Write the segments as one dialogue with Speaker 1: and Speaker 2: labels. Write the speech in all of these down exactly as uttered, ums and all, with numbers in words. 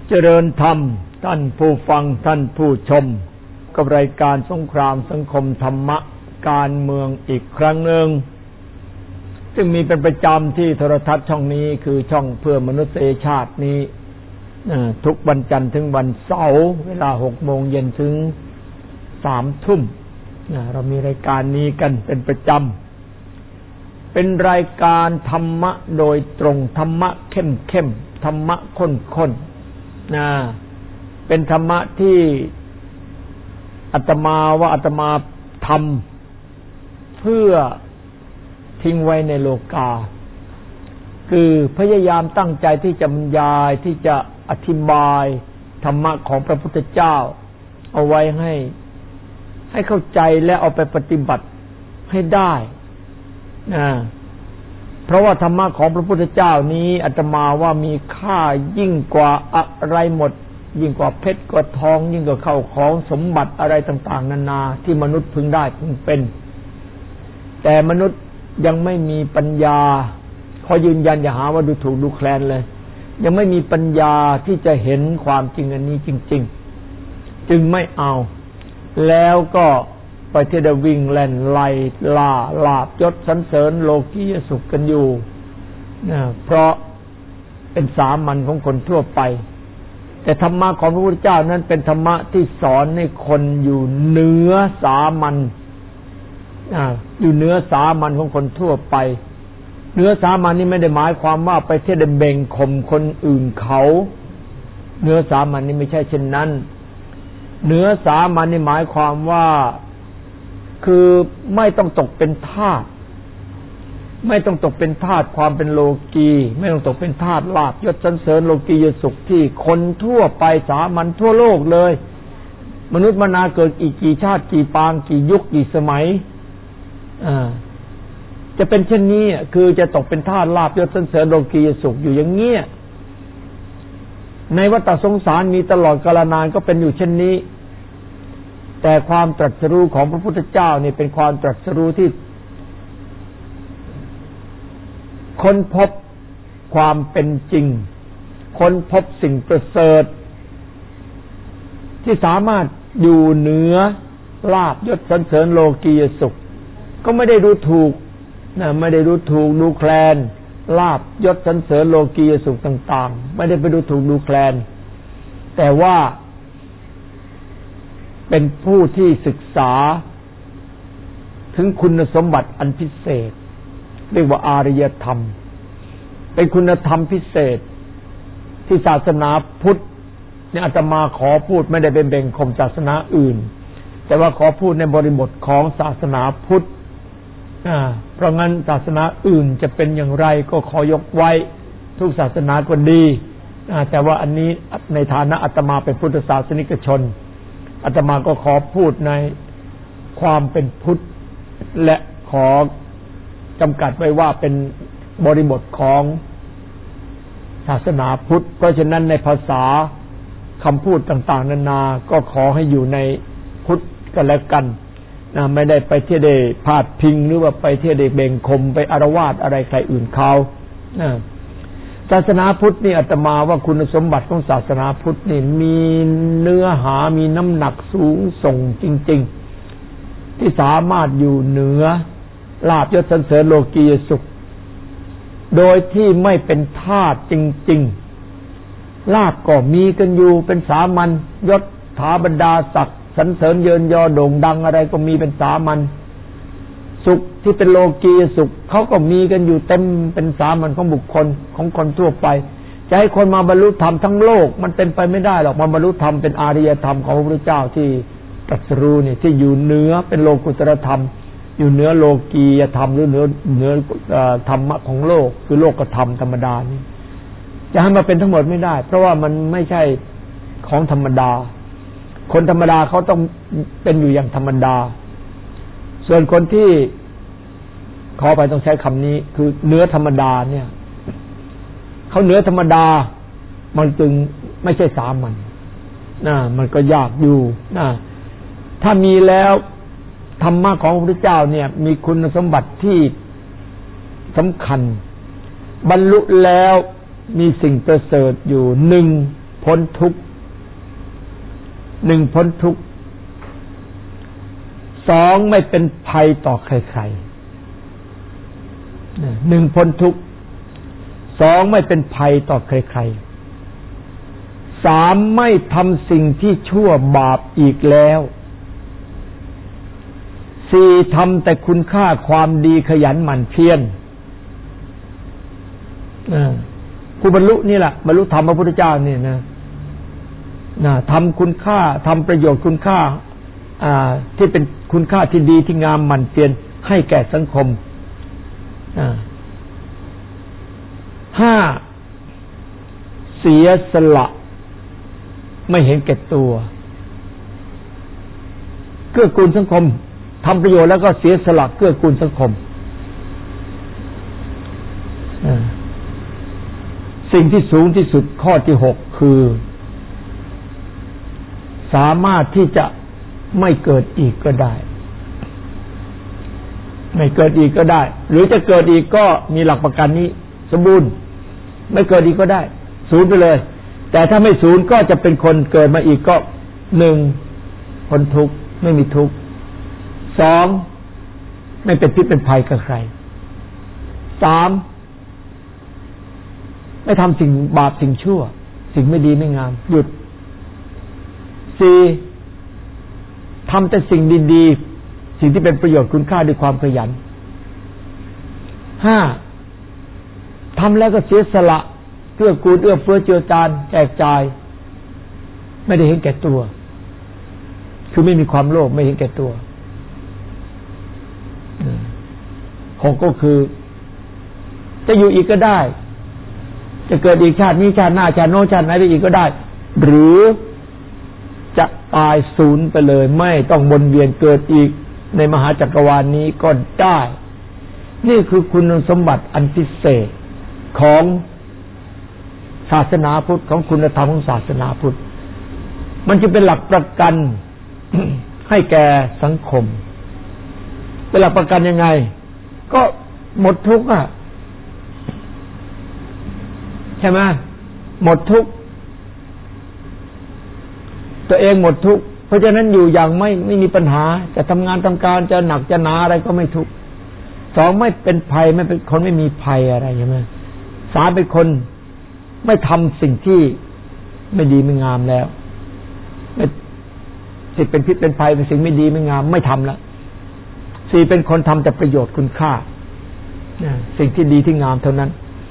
Speaker 1: เจริญธรรมท่านผู้ฟังท่านผู้ชมกับรายการสงครามสังคมธรรมะการเมืองอีกครั้งหนึ่งซึ่งมีเป็นประจำที่โทรทัศน์ช่องนี้คือช่องเพื่อมนุษยชาตินี้ทุกวันจันทร์ถึงวันเสาร์เวลาหกโมงเย็นถึงสามทุ่มเรามีรายการนี้กันเป็นประจำเป็นรายการธรรมะโดยตรงธรรมะเข้มเข้มธรรมะข้นข้นนะเป็นธรรมะที่อาตมาว่าอาตมาทำเพื่อทิ้งไว้ในโลกาคือพยายามตั้งใจที่จะบรรยายที่จะอธิบายธรรมะของพระพุทธเจ้าเอาไว้ให้ให้เข้าใจและเอาไปปฏิบัติให้ได้นะเพราะว่าธรรมะของพระพุทธเจ้านี้อาตมาว่ามีค่ายิ่งกว่าอะไรหมดยิ่งกว่าเพชรกว่าทองยิ่งกว่าข้าวของสมบัติอะไรต่างๆนานาที่มนุษย์พึงได้พึงเป็นแต่มนุษย์ยังไม่มีปัญญาขอยืนยันอย่าหาว่าดูถูกดูแคลนเลยยังไม่มีปัญญาที่จะเห็นความจริงอันนี้จริงๆจึงไม่เอาแล้วก็ไปเที่ยววิ่งเล่นไล่ล่าลาบยศสรรเสริญโลกียสุขกันอยู่นะเพราะเป็นสามัญของคนทั่วไปแต่ธรรมะของพระพุทธเจ้านั้นเป็นธรรมะที่สอนให้คนอยู่เหนือสามัญอ่าอยู่เหนือสามัญของคนทั่วไปเหนือสามัญนี่ไม่ได้หมายความว่าไปเที่ยวเบ่งข่มคนอื่นเขาเหนือสามัญนี่ไม่ใช่เช่นนั้นเหนือสามัญนี่หมายความว่าคือไม่ต้องตกเป็นทาสไม่ต้องตกเป็นทาสความเป็นโลกีไม่ต้องตกเป็นทาสลาภยศสรรเสริญโลกียสุขที่คนทั่วไปสามัญทั่วโลกเลยมนุษย์มนาเกิดอีกกี่ชาติกี่ปางกี่ยุคกี่สมัยอ่าจะเป็นเช่นนี้คือจะตกเป็นทาสลาภยศสรรเสริญโลกียสุขอยู่อย่างเงี้ยในวัฏสงสารมีตลอดกาลนานก็เป็นอยู่เช่นนี้แต่ความตรัสรู้ของพระพุทธเจ้านี่เป็นความตรัสรู้ที่ค้นพบความเป็นจริงค้นพบสิ่งประเสริฐที่สามารถอยู่เหนือลาภยศสรรเสริญโลกียสุขก็ไม่ได้ดูถูกนะไม่ได้ดูถูกดูแคลนลาภยศสรรเสริญโลกียสุขต่างๆไม่ได้ไปดูถูกดูแคลนแต่ว่าเป็นผู้ที่ศึกษาถึงคุณสมบัติอันพิเศษเรียกว่าอารยธรรมเป็นคุณธรรมพิเศษที่ศาสนาพุทธเนี่ยอาตมาขอพูดไม่ได้เป็นเบ่งข่มศาสนาอื่นแต่ว่าขอพูดในบริบทของศาสนาพุทธอ่าเพราะงั้นศาสนาอื่นจะเป็นอย่างไรก็ขอยกไว้ทุกศาสนาก็ดีอ่าแต่ว่าอันนี้ในฐานะอาตมาเป็นพุทธศาสนิกชนอาตมาก็ขอพูดในความเป็นพุทธและขอจำกัดไว้ว่าเป็นบริบทของศาสนาพุทธเพราะฉะนั้นในภาษาคำพูดต่างๆนานาก็ขอให้อยู่ในพุทธกันแล้วกันนะไม่ได้ไปเที่ยวได้พาดพิงหรือว่าไปเที่ยวได้เบ่งข่มไปอาละวาดอะไรใครอื่นเขานะศาสนาพุทธนี่อาตมาว่าคุณสมบัติของศาสนาพุทธนี่มีเนื้อหามีน้ำหนักสูงส่งจริงๆที่สามารถอยู่เหนือลาภยศสรรเสริญโลกียสุขโดยที่ไม่เป็นทาสจริงๆลาภก็มีกันอยู่เป็นสามัญยศถาบรรดาศักดิ์สรรเสริญเยินยอโด่งดังอะไรก็มีเป็นสามัญสุขที่เป็นโลกียสุขเขาก็มีกันอยู่เต็มเป็นสามัญของบุคคลของคนทั่วไปจะให้คนมาบรรลุธรรมทั้งโลกมันเป็นไปไม่ได้หรอกมาบรรลุธรรมเป็นอารยธรรมของพระพุทธเจ้าที่ตรัสรู้นี่ที่อยู่เหนือเป็นโลกุตรธรรมอยู่เหนือโลกียธรรมหรือเหนือเหนือธรรมะของโลกคือโลกธรรมธรรมดานี่จะให้มาเป็นทั้งหมดไม่ได้เพราะว่ามันไม่ใช่ของธรรมดาคนธรรมดาเขาต้องเป็นอยู่อย่างธรรมดาส่วนคนที่ขอไปต้องใช้คำนี้คือเนื้อธรรมดาเนี่ยเขาเนื้อธรรมดามันจึงไม่ใช่สามัญนะมันก็ยากอยู่นะถ้ามีแล้วธรรมะของพระพุทธเจ้าเนี่ยมีคุณสมบัติที่สำคัญบรรลุแล้วมีสิ่งประเสริฐอยู่หนึ่งพ้นทุกข์หนึ่งพ้นทุกข์สองไม่เป็นภัยต่อใครๆหนึ่งพ้นทุกข์สองไม่เป็นภัยต่อใครๆสามไม่ทำสิ่งที่ชั่วบาปอีกแล้วสี่ทำแต่คุณค่าความดีขยันหมั่นเพียรผู้บรรลุนี่แหละบรรลุธรรมพระพุทธเจ้านี่นะนะทำคุณค่าทำประโยชน์คุณค่าที่เป็นคุณค่าที่ดีที่งามหมั่นเพียรให้แก่สังคมห้าเสียสละไม่เห็นแก่ตัวเกื้อกูลสังคมทำประโยชน์แล้วก็เสียสละเกื้อกูลสังคมสิ่งที่สูงที่สุดข้อที่หกคือสามารถที่จะไม่เกิดอีกก็ได้ไม่เกิดอีกก็ได้หรือจะเกิดอีกก็มีหลักประกันนี้สมบูรณ์ไม่เกิดอีกก็ได้ศูนย์ไปเลยแต่ถ้าไม่ศูนย์ก็จะเป็นคนเกิดมาอีกก็หนึ่งพ้นทุกข์ไม่มีทุกข์สองไม่เป็นพิษเป็นภัยกับใครสามไม่ทำสิ่งบาปสิ่งชั่วสิ่งไม่ดีไม่งามหยุดสี่ทำแต่สิ่งดีๆสิ่งที่เป็นประโยชน์คุณค่าด้วยความขยันห้าทำแล้วก็เสียสละเกื้อกูลเอื้อเฟื้อเจือจานแจกจ่ายไม่ได้เห็นแก่ตัวคือไม่มีความโลภไม่เห็นแก่ตัวหกก็คือจะอยู่อีกก็ได้จะเกิดอีกชาตินี้ชาติหน้าชาติโน้นชาติไหนไปอีกก็ได้หรือจะตายศูนย์ไปเลยไม่ต้องวนเวียนเกิดอีกในมหาจักรวาลนี้ก็ได้นี่คือคุณสมบัติอันพิเศษของศาสนาพุทธของคุณธรรมของศาสนาพุทธมันจะเป็นหลักประกันให้แก่สังคมเป็นหลักประกันยังไงก็หมดทุกข์อ่ะใช่ไหมหมดทุกข์ตัวเองหมดทุกข์เพราะฉะนั้นอยู่อย่างไม่ไม่มีปัญหาจะทำงานทำการจะหนักจะหนาอะไรก็ไม่ทุกข์สองไม่เป็นภัยไม่เป็นคนไม่มีภัยอะไรใช่ไหมสามเป็นคนไม่ทำสิ่งที่ไม่ดีไม่งามแล้วไม่สิ่งเป็นพิษเป็นภัยเป็นสิ่งไม่ดีไม่งามไม่ทำแล้วสี่เป็นคนทำแต่ประโยชน์คุณค่าสิ่งที่ดีที่งามเท่านั้น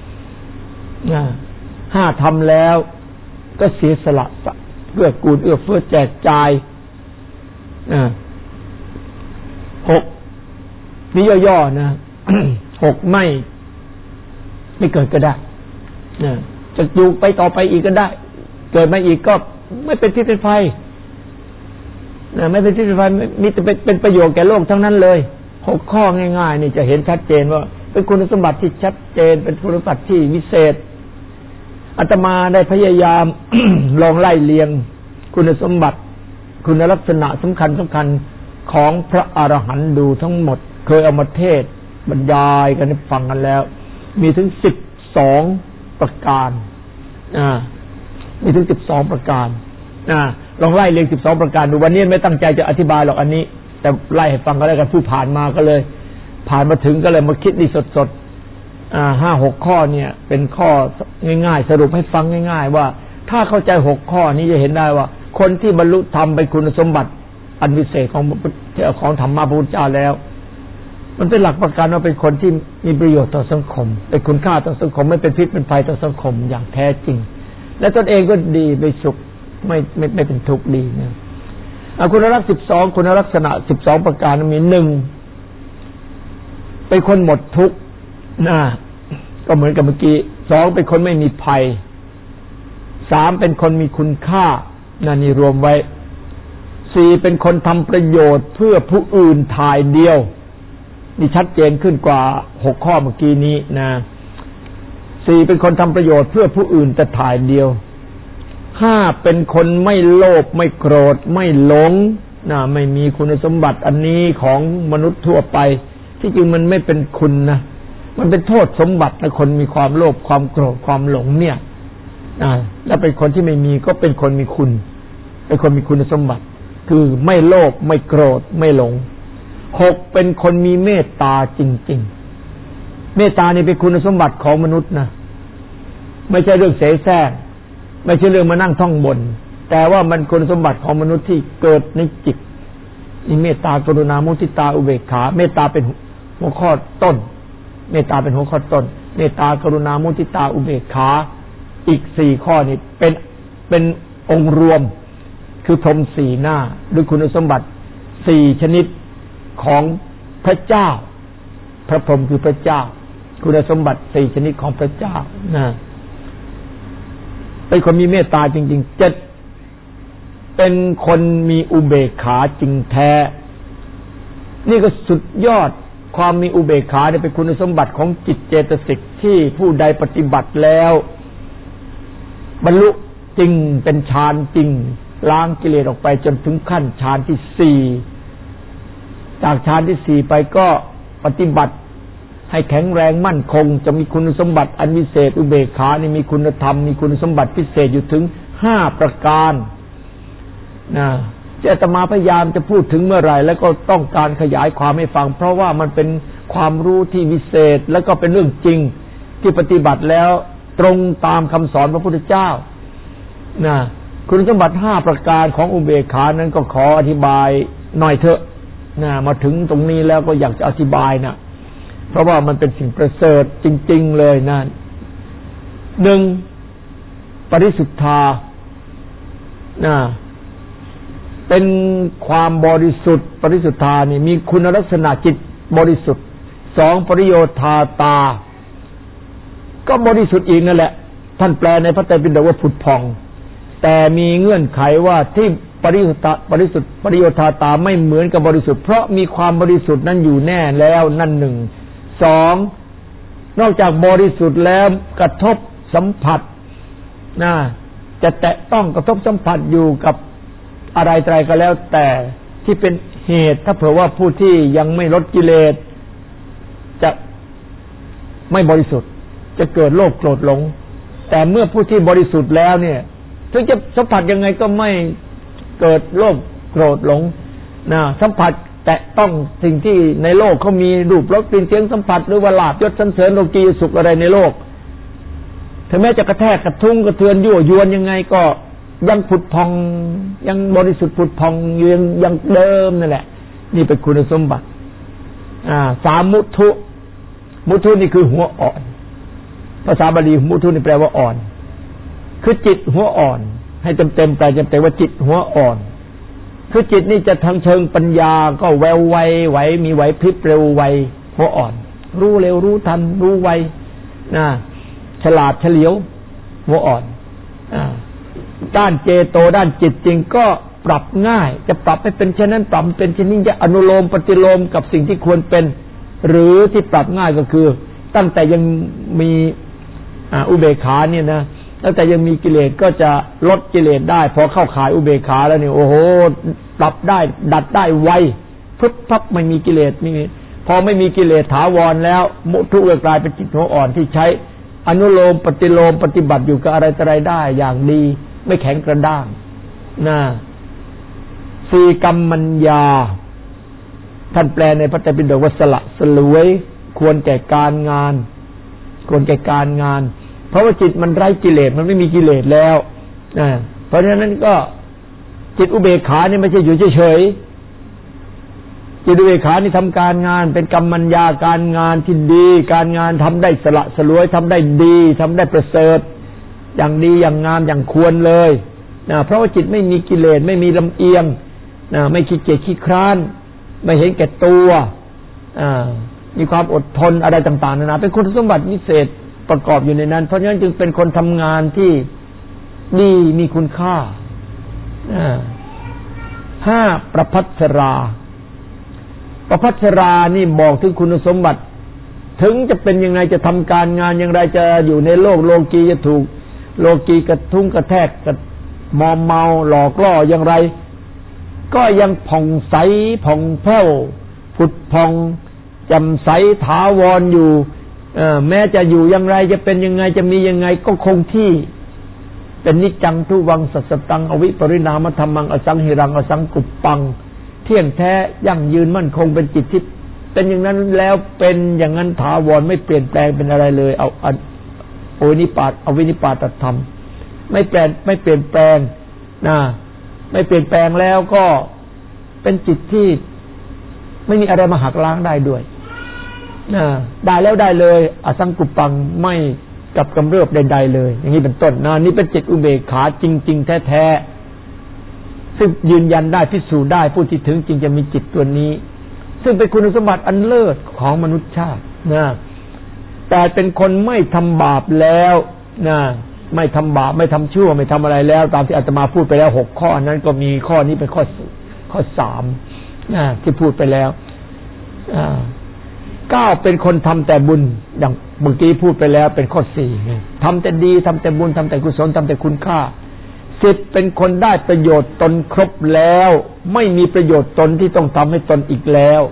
Speaker 1: ห้าทำแล้วก็เสียสละเพื่อกูลเอื้อเฟื้อแจกจ่ายหกนี่ย่อๆนะหกไม่ไม่เกิดก็ได้จะอยู่ไปต่อไปอีกก็ได้เกิดมาอีกก็ไม่เป็นพิษเป็นภัยไม่เป็นพิษเป็นภัยมีแต่เป็นประโยชน์แก่โลกทั้งนั้นเลยหกข้อง่ายๆนี่จะเห็นชัดเจนว่าเป็นคุณสมบัติที่ชัดเจนเป็นคุณสมบัติที่วิเศษอาตมาได้พยายาม ลองไล่เรียงคุณสมบัติคุณลักษณะสำคัญสำคัญของพระอรหันต์ดูทั้งหมดเคยเอามาเทศบรรยายกันให้ฟังกันแล้วมีถึงสิบสองประการอ่ามีถึงสิบสองประการอ่าลองไล่เรียงสิบสองประการดูวันนี้ไม่ตั้งใจจะอธิบายหรอกอันนี้แต่ไล่ให้ฟังก็แล้วกันผู้ผ่านมาก็เลยผ่านมาถึงก็เลยมาคิดดีสดๆอ่าห้าหกข้อเนี่ยเป็นข้อง่ายๆสรุปให้ฟังง่ายๆว่าถ้าเข้าใจหกข้อนี้จะเห็นได้ว่าคนที่บรรลุธรรมเป็นคุณสมบัติอันวิเศษของของธรรมะพระพุทธเจ้าแล้วมันเป็นหลักประกันว่าเป็นคนที่มีประโยชน์ต่อสังคมเป็นคุณค่าต่อสังคมไม่เป็นพิษเป็นภัยต่อสังคมอย่างแท้จริงและตนเองก็ดีไปสุขไม่ไม่ไม่เป็นทุกข์ดีนะคุณลักษณะสิบสองคุณลักษณะสิบสองประการมีหนึ่งเป็นคนหมดทุกข์นะก็เหมือนกับเมื่อกี้สองเป็นคนไม่มีภัยสามเป็นคนมีคุณค่านั่นนี่รวมไว้สี่เป็นคนทำประโยชน์เพื่อผู้อื่นถ่ายเดียวนี่ชัดเจนขึ้นกว่าหกข้อเมื่อกี้นี้นะสี่เป็นคนทำประโยชน์เพื่อผู้อื่นแต่ถ่ายเดียวห้าเป็นคนไม่โลภไม่โกรธไม่หลงนะไม่มีคุณสมบัติอันนี้ของมนุษย์ทั่วไปที่จริงมันไม่เป็นคุณนะมันเป็นโทษสมบัตินะคนมีความโลภความโกรธความหลงเนี่ยอ่าแล้วเป็นคนที่ไม่มีก็เป็นคนมีคุณเป็นคนมีคุณสมบัติคือไม่โลภไม่โกรธไม่หลงหกเป็นคนมีเมตตาจริงๆเมตตานี่เป็นคุณสมบัติของมนุษย์นะไม่ใช่เรื่องเสแสร้งไม่ใช่เรื่องมานั่งท่องบนแต่ว่ามันคุณสมบัติของมนุษย์ที่เกิดในจิตมีเมตตากรุณามุทิตาอุเบกขาเมตตาเป็นหัวข้อต้นเมตตาเป็นหัวข้อต้นเมตตากรุณามุทิตาอุเบกขาอีกสี่ข้อนี้เป็นเป็นองค์รวมคือพรหมสี่หน้าหรือคุณสมบัติสี่ชนิดของพระเจ้าพระพรหมคือพระเจ้าคุณสมบัติสี่ชนิดของพระเจ้านะเป็นคนมีเมตตาจริงๆเจ็ดเป็นคนมีอุเบกขาจริงแท้นี่ก็สุดยอดความมีอุเบกขาเนี่ยเป็นคุณสมบัติของจิตเจตสิกที่ผู้ใดปฏิบัติแล้วบรรลุจริงเป็นฌานจริงล้างกิเลสออกไปจนถึงขั้นฌานที่สี่จากฌานที่สี่ไปก็ปฏิบัติให้แข็งแรงมั่นคงจะมีคุณสมบัติอันวิเศษอุเบกขานี่มีคุณธรรมมีคุณสมบัติพิเศษอยู่ถึงห้าประการนะที่อาตมาพยายามจะพูดถึงเมื่อไหร่แล้วก็ต้องการขยายความให้ฟังเพราะว่ามันเป็นความรู้ที่วิเศษแล้วก็เป็นเรื่องจริงที่ปฏิบัติแล้วตรงตามคำสอนพระพุทธเจ้านะคุณสมบัติห้าประการของอุเบกขานั้นก็ขออธิบายหน่อยเถอะนะมาถึงตรงนี้แล้วก็อยากจะอธิบายนะเพราะว่ามันเป็นสิ่งประเสริฐจริงๆเลยนะหนึ่งปริสุทธานะเป็นความบริสุทธิ์ปริสุทธานี่มีคุณลักษณะจิตบริสุทธิ์สองปริโยธาตาก็บริสุทธิ์อีกนั่นแหละท่านแปลในพระไตรปิฎกว่าผุดพองแต่มีเงื่อนไขว่าที่ปริสุทธาบริสุทธิ์ปริโยธาตาไม่เหมือนกับบริสุทธิ์เพราะมีความบริสุทธิ์นั้นอยู่แน่แล้วนั่นหนึ่งสองนอกจากบริสุทธิ์แล้วกระทบสัมผัสนะจะแตะต้องกระทบสัมผัสอยู่กับอะไรใดก็แล้วแต่ที่เป็นเหตุถ้าเผื่อว่าผู้ที่ยังไม่ลดกิเลสจะไม่บริสุทธิ์จะเกิดโลภโกรธหลงแต่เมื่อผู้ที่บริสุทธิ์แล้วเนี่ยถึงจะสัมผัสยังไงก็ไม่เกิดโลภโกรธหลงนะสัมผัสแตะต้องสิ่งที่ในโลกเขามีรูปรสกลิ่นเสียงสัมผัสหรือว่าลาภยศสรรเสริญโลกีสุขอะไรในโลกถึงแม้จะกระแทกกระทุ้งกระเทือนยั่วยวนยังไงก็ยังผุดพองยังบริสุทธิ์ผุดพองยังยังเดิมนั่นแหละนี่เป็นคุณสมบัติอ่าสามมุทุมุทุนี่คือหัวอ่อนภาษาบาลีมุทุนี่แปลว่าอ่อนคือจิตหัวอ่อนให้เต็มๆแปลเต็มๆว่าจิตหัวอ่อนคือจิตนี่จะทางเชิงปัญญาก็แววไวไหวมีไหวพริบเร็วไวหัวอ่อนรู้เร็วรู้ทันรู้ไวนะฉลาดเฉลียวหัวอ่อนอ่าด้านเจโตด้านจิตจริงก็ปรับง่ายจะปรับให้เป็นเช่นนั้นปรับเป็นเช่นนี้จะอนุโลมปฏิโลมกับสิ่งที่ควรเป็นหรือที่ปรับง่ายก็คือตั้งแต่ยังมีอุเบกขาเนี่ยนะตั้งแต่ยังมีกิเลสก็จะลดกิเลสได้พอเข้าข่ายอุเบกขาแล้วเนี่ยโอ้โหปรับได้ดัดได้ไวพึบพับไม่มีกิเลสนี่พอไม่มีกิเลสถาวรแล้วมุทุก็กลายเป็นจิตหัวอ่อนที่ใช้อนุโลมปฏิโลมปฏิบัติอยู่กับอะไรต่ออะไรได้อย่างดีไม่แข็งกระด้างนะสี่กรรมัญญาท่านแปลในพระไตรปิฎกว่าสละสลวยควรแก่การงานควรแก่การงานเพราะว่าจิตมันไร้กิเลสมันไม่มีกิเลสแล้วนะเพราะฉะนั้นก็จิตอุเบกขานี่ไม่ใช่อยู่เฉยๆจิตอุเบกขานี่ทำการงานเป็นกรรมัญญาการงานที่ดีการงานทำได้สละสลวยทำได้ดีทำได้ประเสริฐอย่างดีอย่างงามอย่างควรเลยนะเพราะว่าจิตไม่มีกิเลสไม่มีลำเอียงนะไม่ขี้เกียจขี้คร้านไม่เห็นแก่ตัวอ่ามีความอดทนอะไรต่างๆนานาเป็นคุณสมบัติพิเศษประกอบอยู่ในนั้นเพราะฉะนั้นจึงเป็นคนทำงานที่ดีมีคุณค่าห้าประภัสราประภัสรานี่บอกถึงคุณสมบัติถึงจะเป็นยังไงจะทำการงานอย่างไรจะอยู่ในโลกโลกีจะถูกโลกีกระทุ้งกระแทกกระมอมเมาหลอกล่ออย่างไรก็ยังผ่องใสผ่องแผ้วผุดผ่องแจ่มใสถาวรอยู่แม้จะอยู่อย่างไรจะเป็นยังไงจะมียังไงก็คงที่เป็นนิจจังทุวังสัสสตังอวิปริณามธรรมังอสังหิรังอสังกุปปังเที่ยงแท้ยั่งยืนมั่นคงเป็นจิตที่เป็นอย่างนั้นแล้วเป็นอย่างนั้นถาวรไม่เปลี่ยนแปลงเป็นอะไรเลยเอาโอนิปาตอวินิปาตธรรมไม่เปลี่ยนไม่เปลี่ยนแปลงนะไม่เปลี่ยนแปลงแล้วก็เป็นจิตที่ไม่มีอะไรมาหักล้างได้ด้วยนะได้แล้วได้เลยอสังกุปปังไม่กับกำเริบใดๆเลยอย่างนี้เป็นต้นนะนี่เป็นจิตอุเบกขาจริงๆแท้ๆซึ่งยืนยันได้พิสูจน์ได้ผู้ที่ถึงจริงจะมีจิตตัวนี้ซึ่งเป็นคุณสมบัติอันเลิศของมนุษยชาตินะแต่เป็นคนไม่ทำบาปแล้วนะไม่ทำบาปไม่ทำชั่วไม่ทำอะไรแล้วตามที่อาตมาพูดไปแล้วหกข้อนั้นก็มีข้อนี้เป็นข้อข้อสามนะที่พูดไปแล้วอ่าเก้าเป็นคนทำแต่บุญอย่างเมื่อกี้พูดไปแล้วเป็นข้อสี่ทำแต่ดีทำแต่บุญทำแต่กุศลทำแต่คุณค่าสิบเป็นคนได้ประโยชน์ตนครบแล้วไม่มีประโยชน์ตนที่ต้องทำให้ตนอีกแล้ว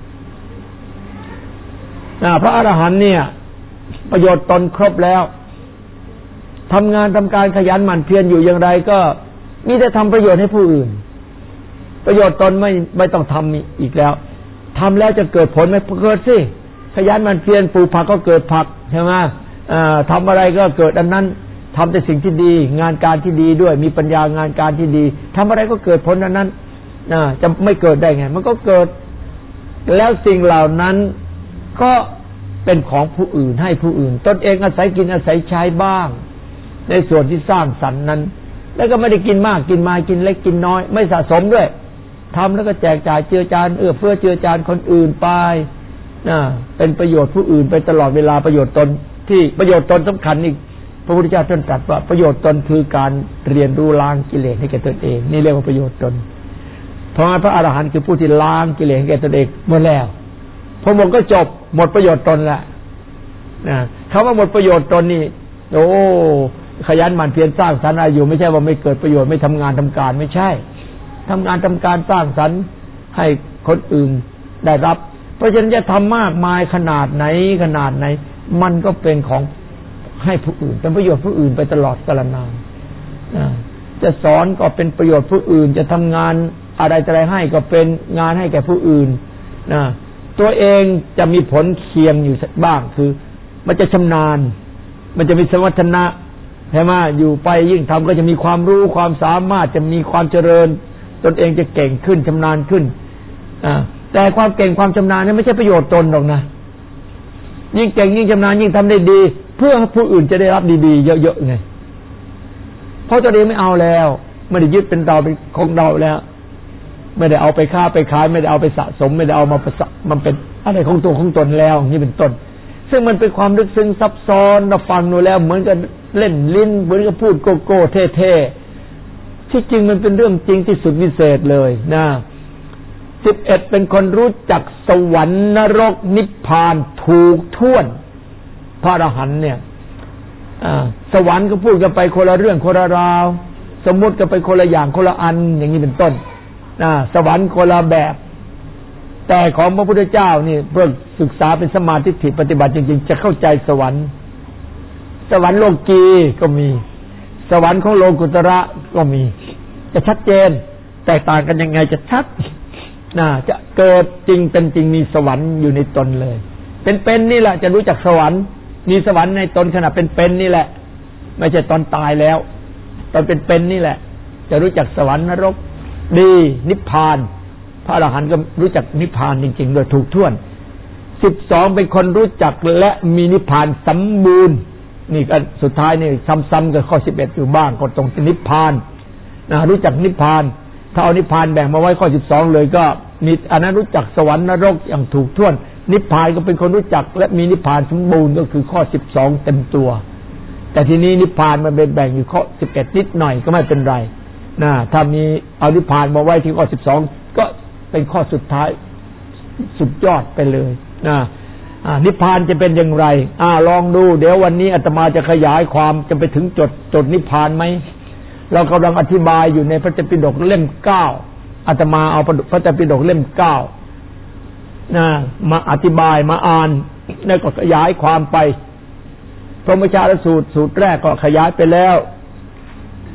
Speaker 1: นะพระอรหันต์เนี่ยประโยชน์ตนครบแล้วทำงานทำการขยันหมั่นเพียรอยู่อย่างไรก็มีแต่ทำประโยชน์ให้ผู้อื่นประโยชน์ตนไม่ไม่ต้องทำอีกแล้วทำแล้วจะเกิดผลไหมเกิดสิขยันหมั่นเพียรปลูกผักก็เกิดผักใช่ไหมทำอะไรก็เกิดอันนั้นทำแต่สิ่งที่ดีงานการที่ดีด้วยมีปัญญางานการที่ดีทำอะไรก็เกิดผลอันนั้นจะไม่เกิดได้ไงมันก็เกิดแล้วสิ่งเหล่านั้นก็เป็นของผู้อื่นให้ผู้อื่นตนเองอาศัยกินอาศัยใช้บ้างในส่วนที่สร้างสรรค์นั้นแล้วก็ไม่ได้กินมากกินมากินเล็กกินน้อยไม่สะสมด้วยทำแล้วก็แจกจ่ายเจือจานเอื้อเฟื้อเจือจานคนอื่นไปนะเป็นประโยชน์ผู้อื่นไปตลอดเวลาประโยชน์ตนที่ประโยชน์ตนสำคัญอีกพระพุทธเจ้าท่านตรัสว่าประโยชน์ตนคือการเรียนรู้ล้างกิเลสให้แก่ตนเองนี่เรียกว่าประโยชน์ตนเพราะพระอรหันต์คือผู้ที่ล้างกิเลสให้แก่ตนเองหมดแล้วพอหมดก็จบหมดประโยชน์ตนละนะคำว่าหมดประโยชน์ตนนี่โอ้ขยันหมั่นเพียรสร้างสรรค์อะไรอยู่ไม่ใช่ว่าไม่เกิดประโยชน์ไม่ทำงานทำการไม่ใช่ทำงานทำการสร้างสรรค์ให้คนอื่นได้รับเพราะฉะนั้นจะทำมากมายขนาดไหนขนาดไหนมันก็เป็นของให้ผู้อื่นเป็นประโยชน์ผู้อื่นไปตลอดกาลนานจะสอนก็เป็นประโยชน์ผู้อื่นจะทำงานอะไรอะไรให้ก็เป็นงานให้แก่ผู้อื่นนะตัวเองจะมีผลเคียงอยู่บ้างคือมันจะชำนาญมันจะมีสมรรถนะใช่ไหมอยู่ไปยิ่งทำก็จะมีความรู้ความสามารถจะมีความเจริญตนเองจะเก่งขึ้นชำนาญขึ้นอ่าแต่ความเก่งความชำนาญนี่ไม่ใช่ประโยชน์ตนหรอกนะยิ่งเก่งยิ่งชำนาญยิ่งทำได้ดีเพื่อผู้อื่นจะได้รับดีๆเยอะๆไงเพราะตัวเองไม่เอาแล้วไม่ได้ยึดเป็นเราเป็นของเราแล้วไม่ได้เอาไปค้าไปขายไม่ได้เอาไปสะสมไม่ได้เอามาประสมันเป็นอะไรของตัวของตนแล้วนี่เป็นต้นซึ่งมันเป็นความลึกซึ้งซับซ้อนเราฟังดูแล้วเหมือนกับเล่นลิ้นเหมือนกับพูดโกโก้เท่ๆที่จริงมันเป็นเรื่องจริงที่สุดวิเศษเลยนะสิบเอ็ดเป็นคนรู้จักสวรรค์นรกนิพพานถูกท่วนพระอรหันต์เนี่ยสวรรค์ก็พูดกันไปคนละเรื่องคนละราวสมมติกันไปคนละอย่างคนละอันอย่างนี้เป็นต้นสวรรค์คนละแบบแต่ของพระพุทธเจ้านี่เพื่อศึกษาเป็นสมาธิปฏิบัติจริงๆจะเข้าใจสวรรค์สวรรค์โลกีก็มีสวรรค์ของโลกุตระก็มีจะชัดเจนแตกต่างกันยังไงจะชัดน่าจะเกิดจริงเป็นจริงมีสวรรค์อยู่ในตนเลยเป็นๆนี่แหละจะรู้จักสวรรค์มีสวรรค์ในตนขณะเป็นๆนี่แหละไม่ใช่ตอนตายแล้วตอนเป็นๆนี่แหละจะรู้จักสวรรค์นรกดีนิพพานพระอรหันต์ก็รู้จักนิพพานจริงๆโดยถูกท่วนสิบสองเป็นคนรู้จักและมีนิพพานสมบูรณ์นี่ก็สุดท้ายนี่ซ้ำๆกับข้อสิบเอ็ดอยู่บ้างก็ตรงนิพพานนะรู้จักนิพพานถ้าเอานิพพานแบ่งมาไว้ข้อสิบสองเลยก็มีอันนั้นรู้จักสวรรค์นรกอย่างถูกท่วนนิพพานก็เป็นคนรู้จักและมีนิพพานสมบูรณ์ก็คือข้อสิบสองเต็มตัวแต่ทีนี้นิพพานมันเป็นแบ่งอยู่ข้อสิบเอ็ดนิดหน่อยก็ไม่เป็นไรนะถ้ามีเอานิพพานมาไว้ที่ข้อสิบสองก็เป็นข้อสุดท้ายสุดยอดไปเลยนะนิพพานจะเป็นอย่างไรอ่าลองดูเดี๋ยววันนี้อาตมาจะขยายความจะไปถึงจุดจุดนิพพานไหมเรากำลังอธิบายอยู่ในพระไตรปิฎกเล่มเก้าอาตมาเอาพระไตรปิฎกเล่มเก้านะมาอธิบายมาอ่านแล้วก็ขยายความไปพรหมจารย์สูตรสูตรแรกก็ขยายไปแล้ว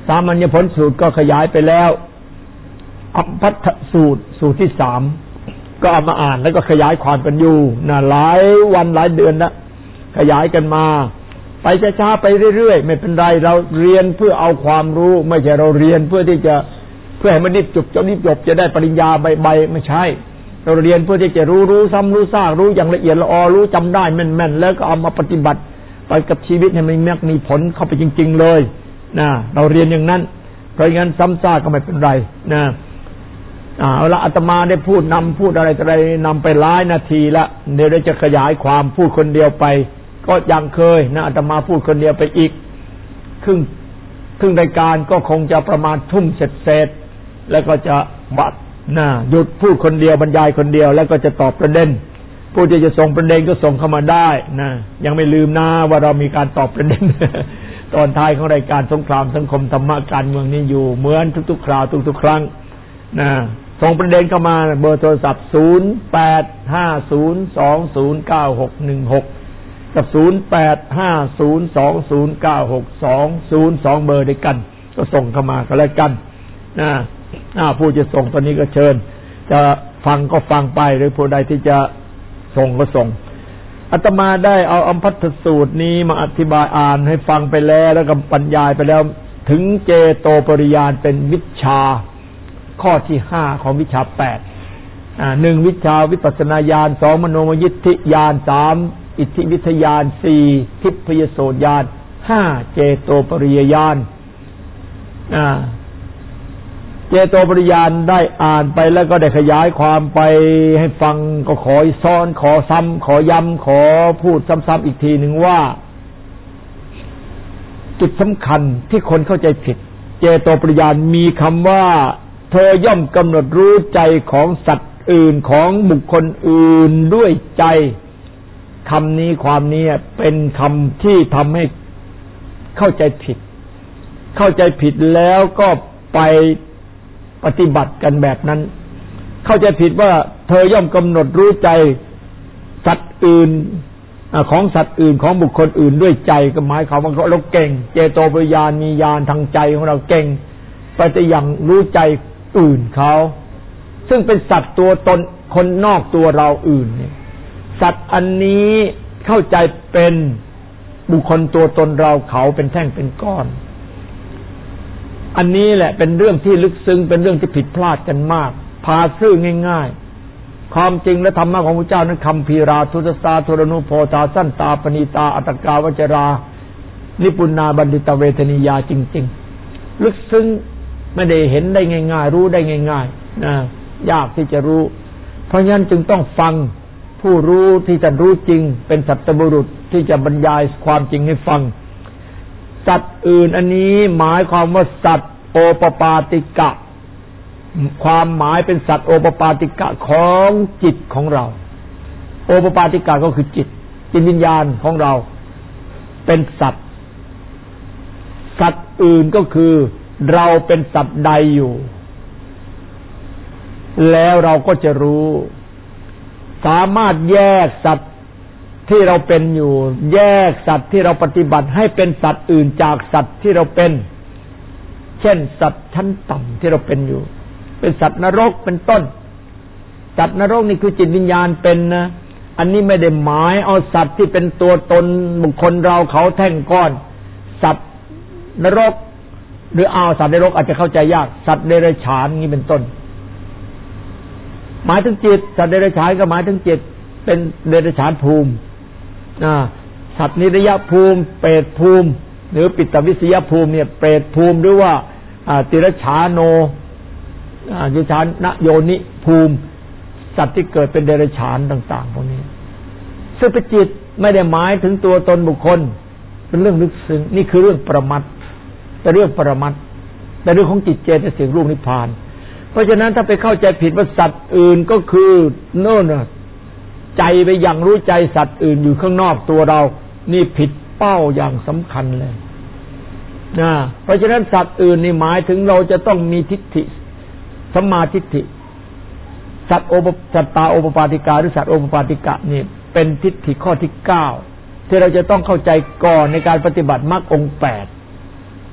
Speaker 1: สามัญญผลสูตรก็ขยายไปแล้วอัมพัทธสูตรสูตรที่สามก็เอามาอ่านแล้วก็ขยายความกันอยู่นะหลายวันหลายเดือนนะขยายกันมาไปช้าๆไปเรื่อยๆไม่เป็นไรเราเรียนเพื่อเอาความรู้ไม่ใช่เราเรียนเพื่อที่จะเพื่อให้มันนิบจบจบนิบจบจะได้ปริญญาใบใบไม่ใช่เราเรียนเพื่อที่จะรู้รู้ซ้ำรู้ซากรู้อย่างละเอียดละออรู้จำได้แม่นๆแล้วก็เอามาปฏิบัติไปกับชีวิตให้มันมีมีผลเข้าไปจริงๆเลยนะเราเรียนอย่างนั้นเพราะงั้นซ้ำซากก็ไม่เป็นไรนะเอาละอาตมาได้พูดนำพูดอะไรอะไรนำไปหลายนาทีละเดี๋ยวเราจะขยายความพูดคนเดียวไปก็ยังเคยนะอาตมาพูดคนเดียวไปอีกครึ่งครึ่งรายการก็คงจะประมาณทุ่มเสร็จๆแล้วก็จะบัดนะหยุดพูดคนเดียวบรรยายคนเดียวแล้วก็จะตอบประเด็นผู้ที่จะส่งประเด็นก็ส่งเข้ามาได้นะยังไม่ลืมนะว่าเรามีการตอบประเด็น ตอนท้ายของรายการสงครามสังคมธรรมะการเมืองนี้อยู่เหมือนทุกๆคราวทุกๆครั้งนะส่งประเด็นเข้ามาเบอร์โทรศัพท์ศูนย์ แปด ห้า ศูนย์ สอง ศูนย์ เก้า หก หนึ่ง หกกับศูนย์ แปด ห้า ศูนย์ สอง ศูนย์ เก้า หก สอง ศูนย์ สองเบอร์ด้วยกันก็ส่งเข้ามาก็แล้วกันนะผู้จะส่งตอนนี้ก็เชิญจะฟังก็ฟังไปหรือผู้ใดที่จะส่งก็ส่งอาตมาได้เอาอัมพัทธสูตรนี้มาอธิบายอ่านให้ฟังไปแล้วแล้วก็บรรยายไปแล้วถึงเจโตปริยานเป็นวิชาข้อที่ห้าของวิชาแปดอ่าหนึ่งวิชาวิปัสสนาญาณสองมโนมยิทธิญาณสามอิทธิวิทยานสี่ทิพยโสตญาณห้าเจโตปริยญาณอ่าเจโตปริยญาณได้อ่านไปแล้วก็ได้ขยายความไปให้ฟังก็ขอซ้อนขอซ้ำขอย้ำขอพูดซ้ำๆอีกทีหนึ่งว่าจุดสำคัญที่คนเข้าใจผิดเจโตปริยญาณมีคำว่าเธอย่อมกำหนดรู้ใจของสัตว์อื่นของบุคคลอื่นด้วยใจคำนี้ความนี้เป็นคำที่ทำให้เข้าใจผิดเข้าใจผิดแล้วก็ไปปฏิบัติกันแบบนั้นเข้าใจผิดว่าเธอย่อมกำหนดรู้ใจสัตว์อื่นของสัตว์อื่นของบุคคลอื่นด้วยใจก็หมายความว่าเราเก่งเจโตปริยญาณมีญาณทางใจของเราเก่งไปแต่อย่างรู้ใจอื่นเขาซึ่งเป็นสัตว์ตัวตนคนนอกตัวเราอื่นเนี่ยสัตว์อันนี้เข้าใจเป็นบุคคลตัวตนเราเขาเป็นแท่งเป็นก้อนอันนี้แหละเป็นเรื่องที่ลึกซึ้งเป็นเรื่องที่ผิดพลาดกันมากพาซื่อง่ายๆความจริงและธรรมะของพระเจ้านั้นคัมภีราทุตสาทุรนุโพธาสั้นตาปณิตาอัตกาวจรานิปุนาบัณฑิตเวทนิยาจริงๆลึกซึ้งไม่ได้เห็นได้ง่ายๆรู้ได้ง่ายๆนะยากที่จะรู้เพราะฉะนั้นจึงต้องฟังผู้รู้ที่จะรู้จริงเป็นสัตบุรุษที่จะบรรยายความจริงให้ฟังสัตว์อื่นอันนี้หมายความว่าสัตว์โอปปาติกะความหมายเป็นสัตว์โอปปาติกะของจิตของเราโอปปาติกะก็คือจิตจิตวิญญาณของเราเป็นสัตว์สัตว์อื่นก็คือเราเป็นสัตว์ใดอยู่แล้วเราก็จะรู้สามารถแยกสัตว์ที่เราเป็นอยู่แยกสัตว์ที่เราปฏิบัติให้เป็นสัตว์อื่นจากสัตว์ที่เราเป็นเช่นสัตว์ชั้นต่ำที่เราเป็นอยู่เป็นสัตว์นรกเป็นต้นสัตว์นรกนี่คือจิตวิญญาณเป็นนะอันนี้ไม่ได้หมายเอาสัตว์ที่เป็นตัวตนบุคคลเราเขาแท่งก้อนสัตว์นรกหรือเอาสัตว์นรกอาจจะเข้าใจยากสัตว์เดรัจฉานนี้เป็นต้นหมายถึงจิตสัตว์เดรัจฉานก็หมายถึงจิตเป็นเดรัจฉานภูมิสัตว์นิรยภูมิเปรตภูมิหรือปิตวิสยภูมิเนี่ยเปรตภูมิหรือว่าติรฉาโนยุชานนโยนิภูมิสัตว์ที่เกิดเป็นเดรัจฉานต่างๆพวกนี้ซึ่งเป็นจิตไม่ได้หมายถึงตัวตนบุคคลเป็นเรื่องลึกซึ้งนี่คือเรื่องปรมัตถ์แต่เรื่องปรมัตถ์แต่เรื่องของจิตเจตสิกรูปนิพพานเพราะฉะนั้นถ้าไปเข้าใจผิดว่าสัตว์อื่นก็คือโน่นใจไปอย่างรู้ใจสัตว์อื่นอยู่ข้างนอกตัวเรานี่ผิดเป้าอย่างสำคัญเลยนะเพราะฉะนั้นสัตว์อื่นนี่หมายถึงเราจะต้องมีทิฏฐิสัมมาทิฏฐิสัตว์โอปสัตตาโอปปาติกาหรือสัตว์โอปปาติกะนี่เป็นทิฏฐิข้อที่เก้าที่เราจะต้องเข้าใจก่อนในการปฏิบัติมรรคองค์แปด